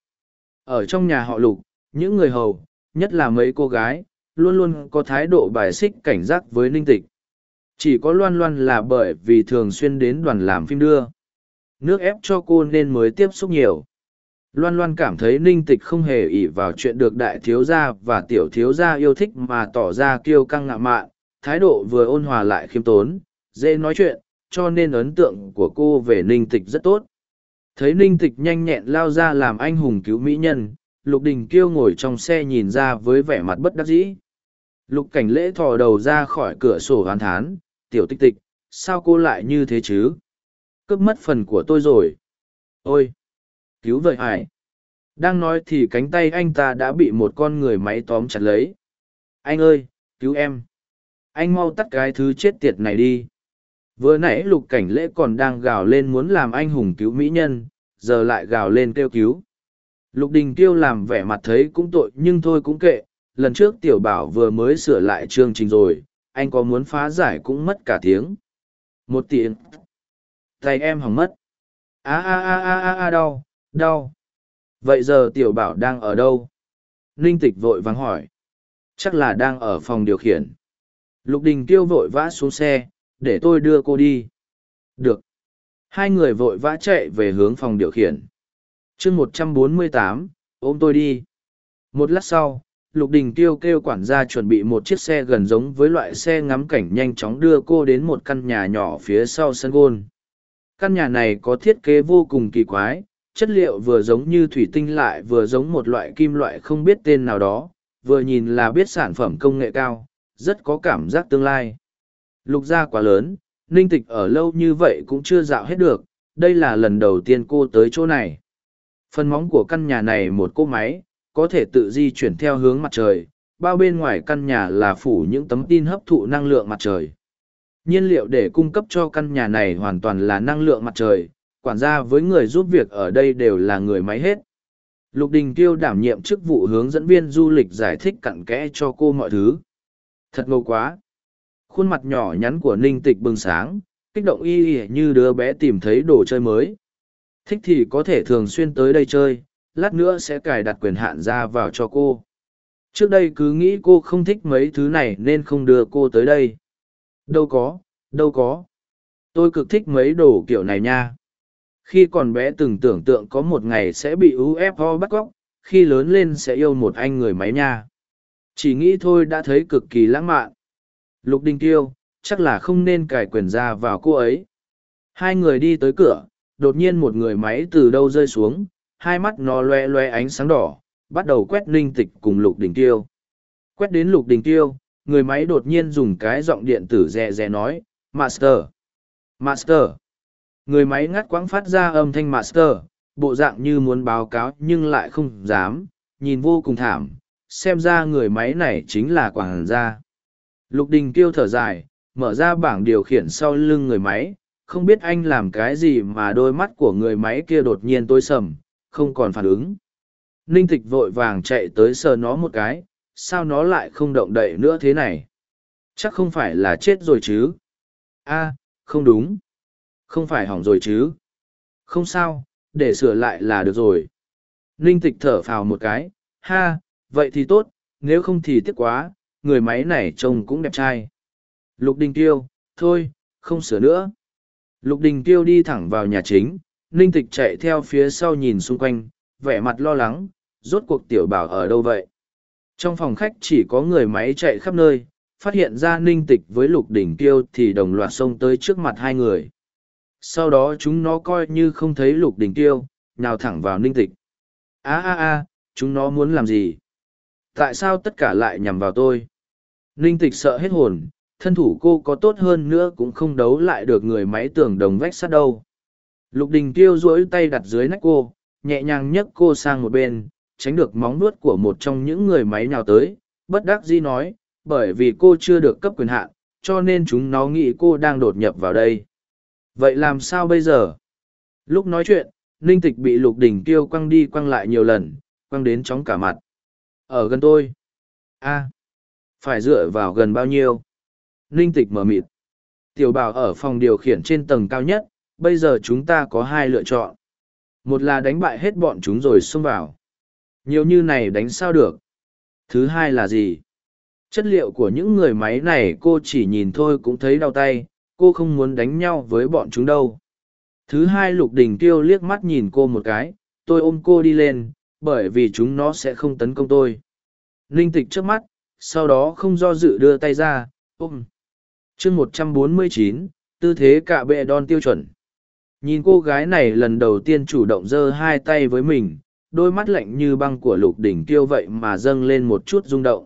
Ở trong nhà họ Lục, những người hầu, nhất là mấy cô gái, luôn luôn có thái độ bài xích cảnh giác với Ninh Tịch. Chỉ có Loan Loan là bởi vì thường xuyên đến đoàn làm phim đưa nước ép cho cô nên mới tiếp xúc nhiều. Loan Loan cảm thấy Ninh Tịch không hề ỷ vào chuyện được đại thiếu gia và tiểu thiếu gia yêu thích mà tỏ ra kiêu căng ngạo mạn, thái độ vừa ôn hòa lại khiêm tốn, dễ nói chuyện, cho nên ấn tượng của cô về Ninh Tịch rất tốt. Thấy Ninh Tịch nhanh nhẹn lao ra làm anh hùng cứu mỹ nhân, Lục Đình Kiêu ngồi trong xe nhìn ra với vẻ mặt bất đắc dĩ. Lục Cảnh Lễ thò đầu ra khỏi cửa sổ oán thán, tiểu Tịch Tịch, sao cô lại như thế chứ? Cướp mất phần của tôi rồi. Ôi! Cứu vợi hải! Đang nói thì cánh tay anh ta đã bị một con người máy tóm chặt lấy. Anh ơi, cứu em! Anh mau tắt cái thứ chết tiệt này đi. Vừa nãy Lục Cảnh Lễ còn đang gào lên muốn làm anh hùng cứu mỹ nhân, giờ lại gào lên kêu cứu. Lục Đình Kiêu làm vẻ mặt thấy cũng tội nhưng thôi cũng kệ, lần trước Tiểu Bảo vừa mới sửa lại chương trình rồi, anh có muốn phá giải cũng mất cả tiếng. Một tiếng. Tay em hỏng mất. A a a a a a đau, đau. Vậy giờ Tiểu Bảo đang ở đâu? Ninh Tịch vội vàng hỏi. Chắc là đang ở phòng điều khiển. Lục Đình Kiêu vội vã xuống xe, để tôi đưa cô đi. Được. Hai người vội vã chạy về hướng phòng điều khiển. chương một trăm bốn mươi tám, ôm tôi đi. Một lát sau, Lục Đình Kiêu kêu quản gia chuẩn bị một chiếc xe gần giống với loại xe ngắm cảnh nhanh chóng đưa cô đến một căn nhà nhỏ phía sau sân gôn. Căn nhà này có thiết kế vô cùng kỳ quái, chất liệu vừa giống như thủy tinh lại vừa giống một loại kim loại không biết tên nào đó, vừa nhìn là biết sản phẩm công nghệ cao, rất có cảm giác tương lai. Lục gia quá lớn, Ninh Tịch ở lâu như vậy cũng chưa dạo hết được, đây là lần đầu tiên cô tới chỗ này. Phần móng của căn nhà này một cỗ máy, có thể tự di chuyển theo hướng mặt trời, bao bên ngoài căn nhà là phủ những tấm tin hấp thụ năng lượng mặt trời. Nhiên liệu để cung cấp cho căn nhà này hoàn toàn là năng lượng mặt trời, quản gia với người giúp việc ở đây đều là người máy hết. Lục Đình Kiêu đảm nhiệm chức vụ hướng dẫn viên du lịch giải thích cặn kẽ cho cô mọi thứ. Thật ngầu quá! Khuôn mặt nhỏ nhắn của Ninh Tịch bừng sáng, kích động y y như đứa bé tìm thấy đồ chơi mới. Thích thì có thể thường xuyên tới đây chơi, lát nữa sẽ cài đặt quyền hạn ra vào cho cô. Trước đây cứ nghĩ cô không thích mấy thứ này nên không đưa cô tới đây. Đâu có, đâu có. Tôi cực thích mấy đồ kiểu này nha. Khi còn bé từng tưởng tượng có một ngày sẽ bị u ép o bắt cóc, khi lớn lên sẽ yêu một anh người máy nha. Chỉ nghĩ thôi đã thấy cực kỳ lãng mạn. Lục Đình Kiêu, chắc là không nên cài quyền ra vào cô ấy. Hai người đi tới cửa, đột nhiên một người máy từ đâu rơi xuống, hai mắt nó loe loe ánh sáng đỏ, bắt đầu quét Ninh Tịch cùng Lục Đình Kiêu. Quét đến Lục Đình Kiêu, người máy đột nhiên dùng cái giọng điện tử rè rè nói, Master! Master! Người máy ngắt quãng phát ra âm thanh Master, bộ dạng như muốn báo cáo nhưng lại không dám, nhìn vô cùng thảm, xem ra người máy này chính là quản gia. Lục Đình Kiêu thở dài, mở ra bảng điều khiển sau lưng người máy, không biết anh làm cái gì mà đôi mắt của người máy kia đột nhiên tối sầm, không còn phản ứng. Ninh Tịch vội vàng chạy tới sờ nó một cái, sao nó lại không động đậy nữa thế này? Chắc không phải là chết rồi chứ? A, không đúng. Không phải hỏng rồi chứ? Không sao, để sửa lại là được rồi. Ninh Tịch thở phào một cái, ha, vậy thì tốt, nếu không thì tiếc quá, người máy này trông cũng đẹp trai. Lục Đình Kiêu, thôi, không sửa nữa. Lục Đình Kiêu đi thẳng vào nhà chính, Ninh Tịch chạy theo phía sau nhìn xung quanh, vẻ mặt lo lắng, rốt cuộc Tiểu Bảo ở đâu vậy? Trong phòng khách chỉ có người máy chạy khắp nơi, phát hiện ra Ninh Tịch với Lục Đình Kiêu thì đồng loạt xông tới trước mặt hai người. Sau đó chúng nó coi như không thấy Lục Đình Kiêu, nhào thẳng vào Ninh Tịch. A a a, chúng nó muốn làm gì? Tại sao tất cả lại nhằm vào tôi? Ninh Tịch sợ hết hồn, thân thủ cô có tốt hơn nữa cũng không đấu lại được người máy tường đồng vách sắt đâu. Lục Đình Kiêu duỗi tay đặt dưới nách cô, nhẹ nhàng nhấc cô sang một bên, tránh được móng nuốt của một trong những người máy nhào tới, bất đắc dĩ nói, bởi vì cô chưa được cấp quyền hạn, cho nên chúng nó nghĩ cô đang đột nhập vào đây. Vậy làm sao bây giờ? Lúc nói chuyện, Ninh Tịch bị Lục Đình Kiêu quăng đi quăng lại nhiều lần, quăng đến chóng cả mặt. Ở gần tôi. A, phải dựa vào gần bao nhiêu? Ninh Tịch mở mịt. Tiểu Bảo ở phòng điều khiển trên tầng cao nhất, bây giờ chúng ta có hai lựa chọn. Một là đánh bại hết bọn chúng rồi xông vào. Nhiều như này đánh sao được. Thứ hai là gì? Chất liệu của những người máy này cô chỉ nhìn thôi cũng thấy đau tay, cô không muốn đánh nhau với bọn chúng đâu. Thứ hai, Lục Đình Kiêu liếc mắt nhìn cô một cái, tôi ôm cô đi lên, bởi vì chúng nó sẽ không tấn công tôi. Ninh Tịch trước mắt, sau đó không do dự đưa tay ra, ôm. chương một trăm bốn mươi chín, tư thế cạ bệ đòn tiêu chuẩn. Nhìn cô gái này lần đầu tiên chủ động giơ hai tay với mình, đôi mắt lạnh như băng của Lục Đình Kiêu vậy mà dâng lên một chút rung động.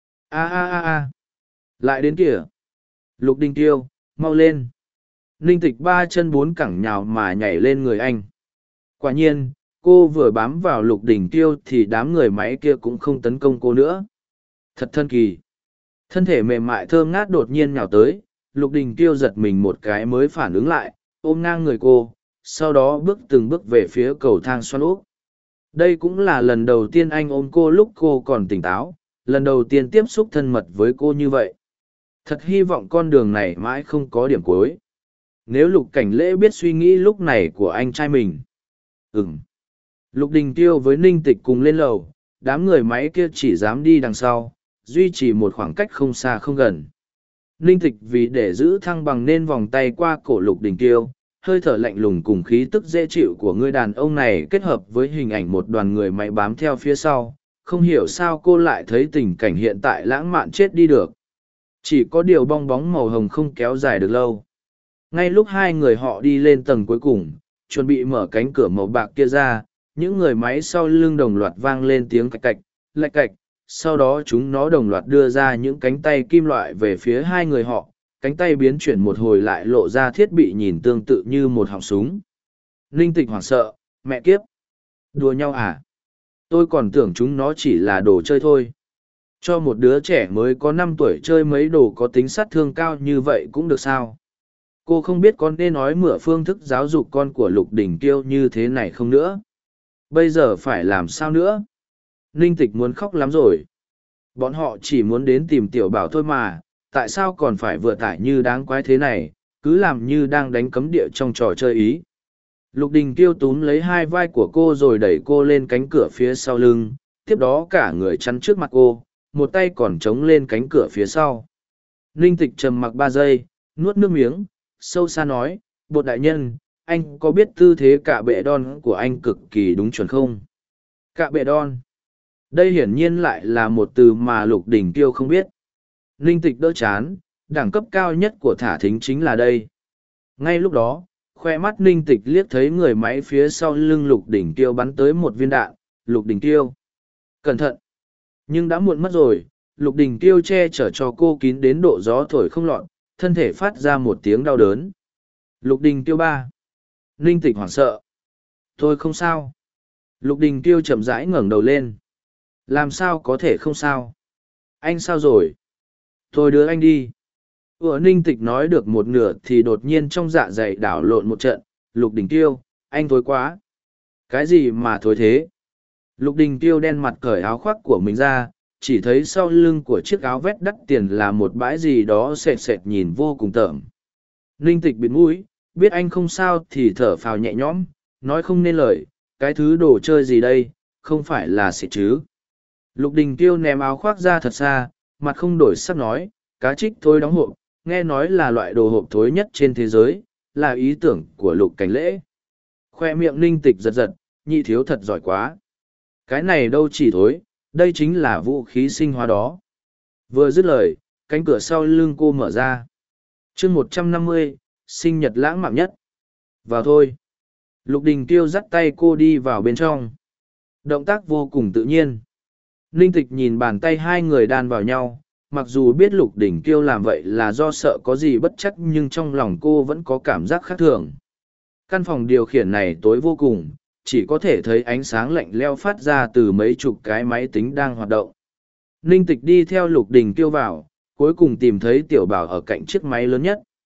A a a a, lại đến kìa. Lục Đình Kiêu, mau lên. Ninh Tịch ba chân bốn cẳng nhào mà nhảy lên người anh. Quả nhiên, cô vừa bám vào Lục Đình Kiêu thì đám người máy kia cũng không tấn công cô nữa. Thật thân kỳ. Thân thể mềm mại thơm ngát đột nhiên nhào tới, Lục Đình Kiêu giật mình một cái mới phản ứng lại, ôm ngang người cô, sau đó bước từng bước về phía cầu thang xoắn úp. Đây cũng là lần đầu tiên anh ôm cô lúc cô còn tỉnh táo, lần đầu tiên tiếp xúc thân mật với cô như vậy. Thật hy vọng con đường này mãi không có điểm cuối. Nếu Lục Cảnh Lễ biết suy nghĩ lúc này của anh trai mình. Ừm. Lục Đình Kiêu với Ninh Tịch cùng lên lầu, đám người máy kia chỉ dám đi đằng sau, duy trì một khoảng cách không xa không gần. Ninh Tịch vì để giữ thăng bằng nên vòng tay qua cổ Lục Đình Kiêu, hơi thở lạnh lùng cùng khí tức dễ chịu của người đàn ông này kết hợp với hình ảnh một đoàn người máy bám theo phía sau. Không hiểu sao cô lại thấy tình cảnh hiện tại lãng mạn chết đi được. Chỉ có điều bong bóng màu hồng không kéo dài được lâu. Ngay lúc hai người họ đi lên tầng cuối cùng, chuẩn bị mở cánh cửa màu bạc kia ra, những người máy sau lưng đồng loạt vang lên tiếng cạch cạch, lạch cạch, sau đó chúng nó đồng loạt đưa ra những cánh tay kim loại về phía hai người họ, cánh tay biến chuyển một hồi lại lộ ra thiết bị nhìn tương tự như một họng súng. Ninh Tịch hoảng sợ, mẹ kiếp! Đùa nhau à? Tôi còn tưởng chúng nó chỉ là đồ chơi thôi. Cho một đứa trẻ mới có năm tuổi chơi mấy đồ có tính sát thương cao như vậy cũng được sao? Cô không biết con nên nói mửa phương thức giáo dục con của Lục Đình Kiêu như thế này không nữa. Bây giờ phải làm sao nữa? Ninh Tịch muốn khóc lắm rồi. Bọn họ chỉ muốn đến tìm Tiểu Bảo thôi mà, tại sao còn phải vừa tải như đáng quái thế này, cứ làm như đang đánh cấm địa trong trò chơi ý. Lục Đình Kiêu túm lấy hai vai của cô rồi đẩy cô lên cánh cửa phía sau lưng, tiếp đó cả người chắn trước mặt cô, một tay còn chống lên cánh cửa phía sau. Ninh Tịch trầm mặc ba giây, nuốt nước miếng, sâu xa nói, Bột đại nhân, anh có biết tư thế cạ bệ đòn của anh cực kỳ đúng chuẩn không? Cạ bệ đòn. Đây hiển nhiên lại là một từ mà Lục Đình Kiêu không biết. Ninh Tịch đỡ chán, đẳng cấp cao nhất của thả thính chính là đây. Ngay lúc đó, khoe mắt Ninh Tịch liếc thấy người máy phía sau lưng Lục Đình Kiêu bắn tới một viên đạn. Lục Đình Kiêu, cẩn thận! Nhưng đã muộn mất rồi, Lục Đình Kiêu che chở cho cô kín đến độ gió thổi không lọt, thân thể phát ra một tiếng đau đớn. Lục Đình Kiêu ba. Ninh Tịch hoảng sợ. Tôi không sao. Lục Đình Kiêu chậm rãi ngẩng đầu lên. Làm sao có thể không sao? Anh sao rồi? Tôi đưa anh đi. Ủa Ninh Tịch nói được một nửa thì đột nhiên trong dạ dày đảo lộn một trận. Lục Đình Kiêu, anh thối quá. Cái gì mà thối thế? Lục Đình Kiêu đen mặt cởi áo khoác của mình ra, chỉ thấy sau lưng của chiếc áo vét đắt tiền là một bãi gì đó sệt sệt nhìn vô cùng tởm. Ninh Tịch bịt mũi, biết anh không sao thì thở phào nhẹ nhõm, nói không nên lời, cái thứ đồ chơi gì đây, không phải là xịt chứ. Lục Đình Kiêu ném áo khoác ra thật xa, mặt không đổi sắc nói, cá trích thôi đóng hộp, nghe nói là loại đồ hộp thối nhất trên thế giới, là ý tưởng của Lục Cảnh Lễ. Khoe miệng Ninh Tịch giật giật, nhị thiếu thật giỏi quá. Cái này đâu chỉ thối, đây chính là vũ khí sinh hóa đó. Vừa dứt lời, cánh cửa sau lưng cô mở ra. chương một trăm năm mươi, sinh nhật lãng mạn nhất. Vào thôi. Lục Đình Kiêu dắt tay cô đi vào bên trong. Động tác vô cùng tự nhiên. Ninh Tịch nhìn bàn tay hai người đan vào nhau, mặc dù biết Lục Đình Kiêu làm vậy là do sợ có gì bất chắc nhưng trong lòng cô vẫn có cảm giác khác thường. Căn phòng điều khiển này tối vô cùng, chỉ có thể thấy ánh sáng lạnh leo phát ra từ mấy chục cái máy tính đang hoạt động. Ninh Tịch đi theo Lục Đình Kiêu vào, cuối cùng tìm thấy Tiểu Bảo ở cạnh chiếc máy lớn nhất.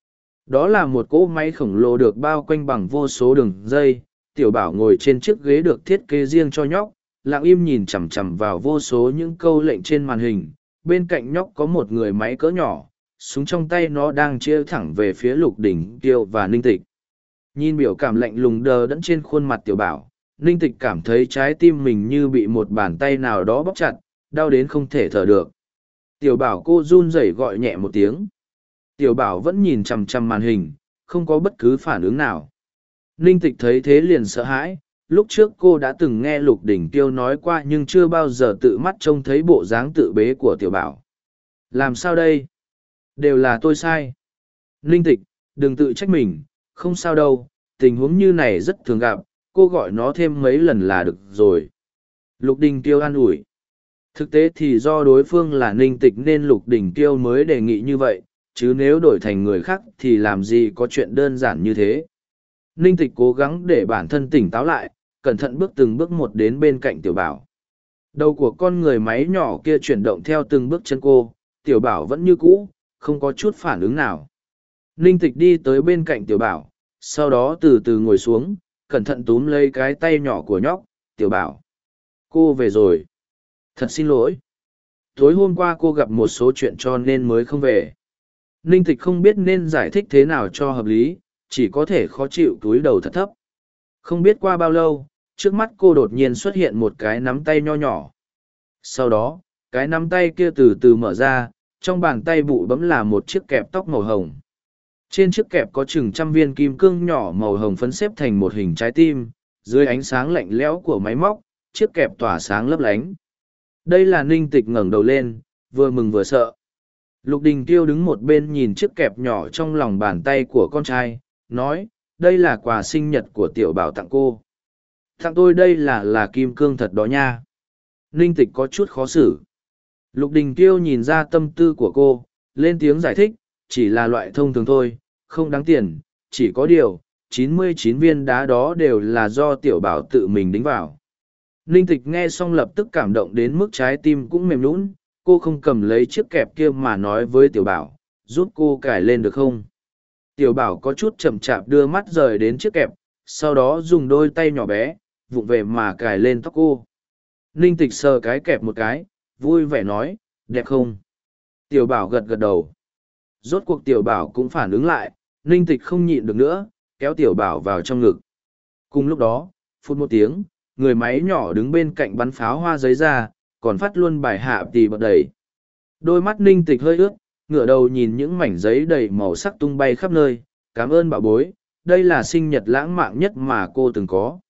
Đó là một cỗ máy khổng lồ được bao quanh bằng vô số đường dây, tiểu bảo ngồi trên chiếc ghế được thiết kế riêng cho nhóc, lặng im nhìn chằm chằm vào vô số những câu lệnh trên màn hình. Bên cạnh nhóc có một người máy cỡ nhỏ, súng trong tay nó đang chĩa thẳng về phía Lục Đỉnh Tiêu và Ninh Tịch. Nhìn biểu cảm lạnh lùng đờ đẫn trên khuôn mặt tiểu bảo, Ninh Tịch cảm thấy trái tim mình như bị một bàn tay nào đó bóp chặt, đau đến không thể thở được. Tiểu bảo cô run rẩy gọi nhẹ một tiếng. Tiểu bảo vẫn nhìn chằm chằm màn hình, không có bất cứ phản ứng nào. Ninh Tịch thấy thế liền sợ hãi, lúc trước cô đã từng nghe Lục Đỉnh Tiêu nói qua nhưng chưa bao giờ tự mắt trông thấy bộ dáng tự bế của tiểu bảo. Làm sao đây? Đều là tôi sai. Ninh Tịch, đừng tự trách mình, không sao đâu, tình huống như này rất thường gặp, cô gọi nó thêm mấy lần là được rồi. Lục Đình Tiêu an ủi. Thực tế thì do đối phương là Ninh Tịch nên Lục Đình Tiêu mới đề nghị như vậy, chứ nếu đổi thành người khác thì làm gì có chuyện đơn giản như thế. Ninh Tịch cố gắng để bản thân tỉnh táo lại, cẩn thận bước từng bước một đến bên cạnh tiểu bảo. Đầu của con người máy nhỏ kia chuyển động theo từng bước chân cô, tiểu bảo vẫn như cũ, không có chút phản ứng nào. Ninh Tịch đi tới bên cạnh tiểu bảo, sau đó từ từ ngồi xuống, cẩn thận túm lấy cái tay nhỏ của nhóc, tiểu bảo. Cô về rồi. Thật xin lỗi. Tối hôm qua cô gặp một số chuyện cho nên mới không về. Ninh Tịch không biết nên giải thích thế nào cho hợp lý, chỉ có thể khó chịu túi đầu thật thấp. Không biết qua bao lâu, trước mắt cô đột nhiên xuất hiện một cái nắm tay nho nhỏ. Sau đó, cái nắm tay kia từ từ mở ra, trong bàn tay bụ bấm là một chiếc kẹp tóc màu hồng. Trên chiếc kẹp có chừng trăm viên kim cương nhỏ màu hồng phấn xếp thành một hình trái tim, dưới ánh sáng lạnh lẽo của máy móc, chiếc kẹp tỏa sáng lấp lánh. Đây là Ninh Tịch ngẩng đầu lên, vừa mừng vừa sợ. Lục Đình Tiêu đứng một bên nhìn chiếc kẹp nhỏ trong lòng bàn tay của con trai, nói, đây là quà sinh nhật của tiểu bảo tặng cô. Tặng tôi đây là là kim cương thật đó nha. Ninh Tịch có chút khó xử. Lục Đình Tiêu nhìn ra tâm tư của cô, lên tiếng giải thích, chỉ là loại thông thường thôi, không đáng tiền, chỉ có điều, chín mươi chín viên đá đó đều là do tiểu bảo tự mình đính vào. Ninh Tịch nghe xong lập tức cảm động đến mức trái tim cũng mềm nhũn, cô không cầm lấy chiếc kẹp kia mà nói với tiểu bảo, giúp cô cài lên được không? Tiểu bảo có chút chậm chạp đưa mắt rời đến chiếc kẹp, sau đó dùng đôi tay nhỏ bé, vụng về mà cài lên tóc cô. Ninh Tịch sờ cái kẹp một cái, vui vẻ nói, đẹp không? Tiểu bảo gật gật đầu. Rốt cuộc tiểu bảo cũng phản ứng lại, Ninh Tịch không nhịn được nữa, kéo tiểu bảo vào trong ngực. Cùng lúc đó, phút một tiếng, người máy nhỏ đứng bên cạnh bắn pháo hoa giấy ra, còn phát luôn bài hạ tì bật đầy. Đôi mắt Ninh Tịch hơi ướt, ngửa đầu nhìn những mảnh giấy đầy màu sắc tung bay khắp nơi, cảm ơn bảo bối, đây là sinh nhật lãng mạn nhất mà cô từng có.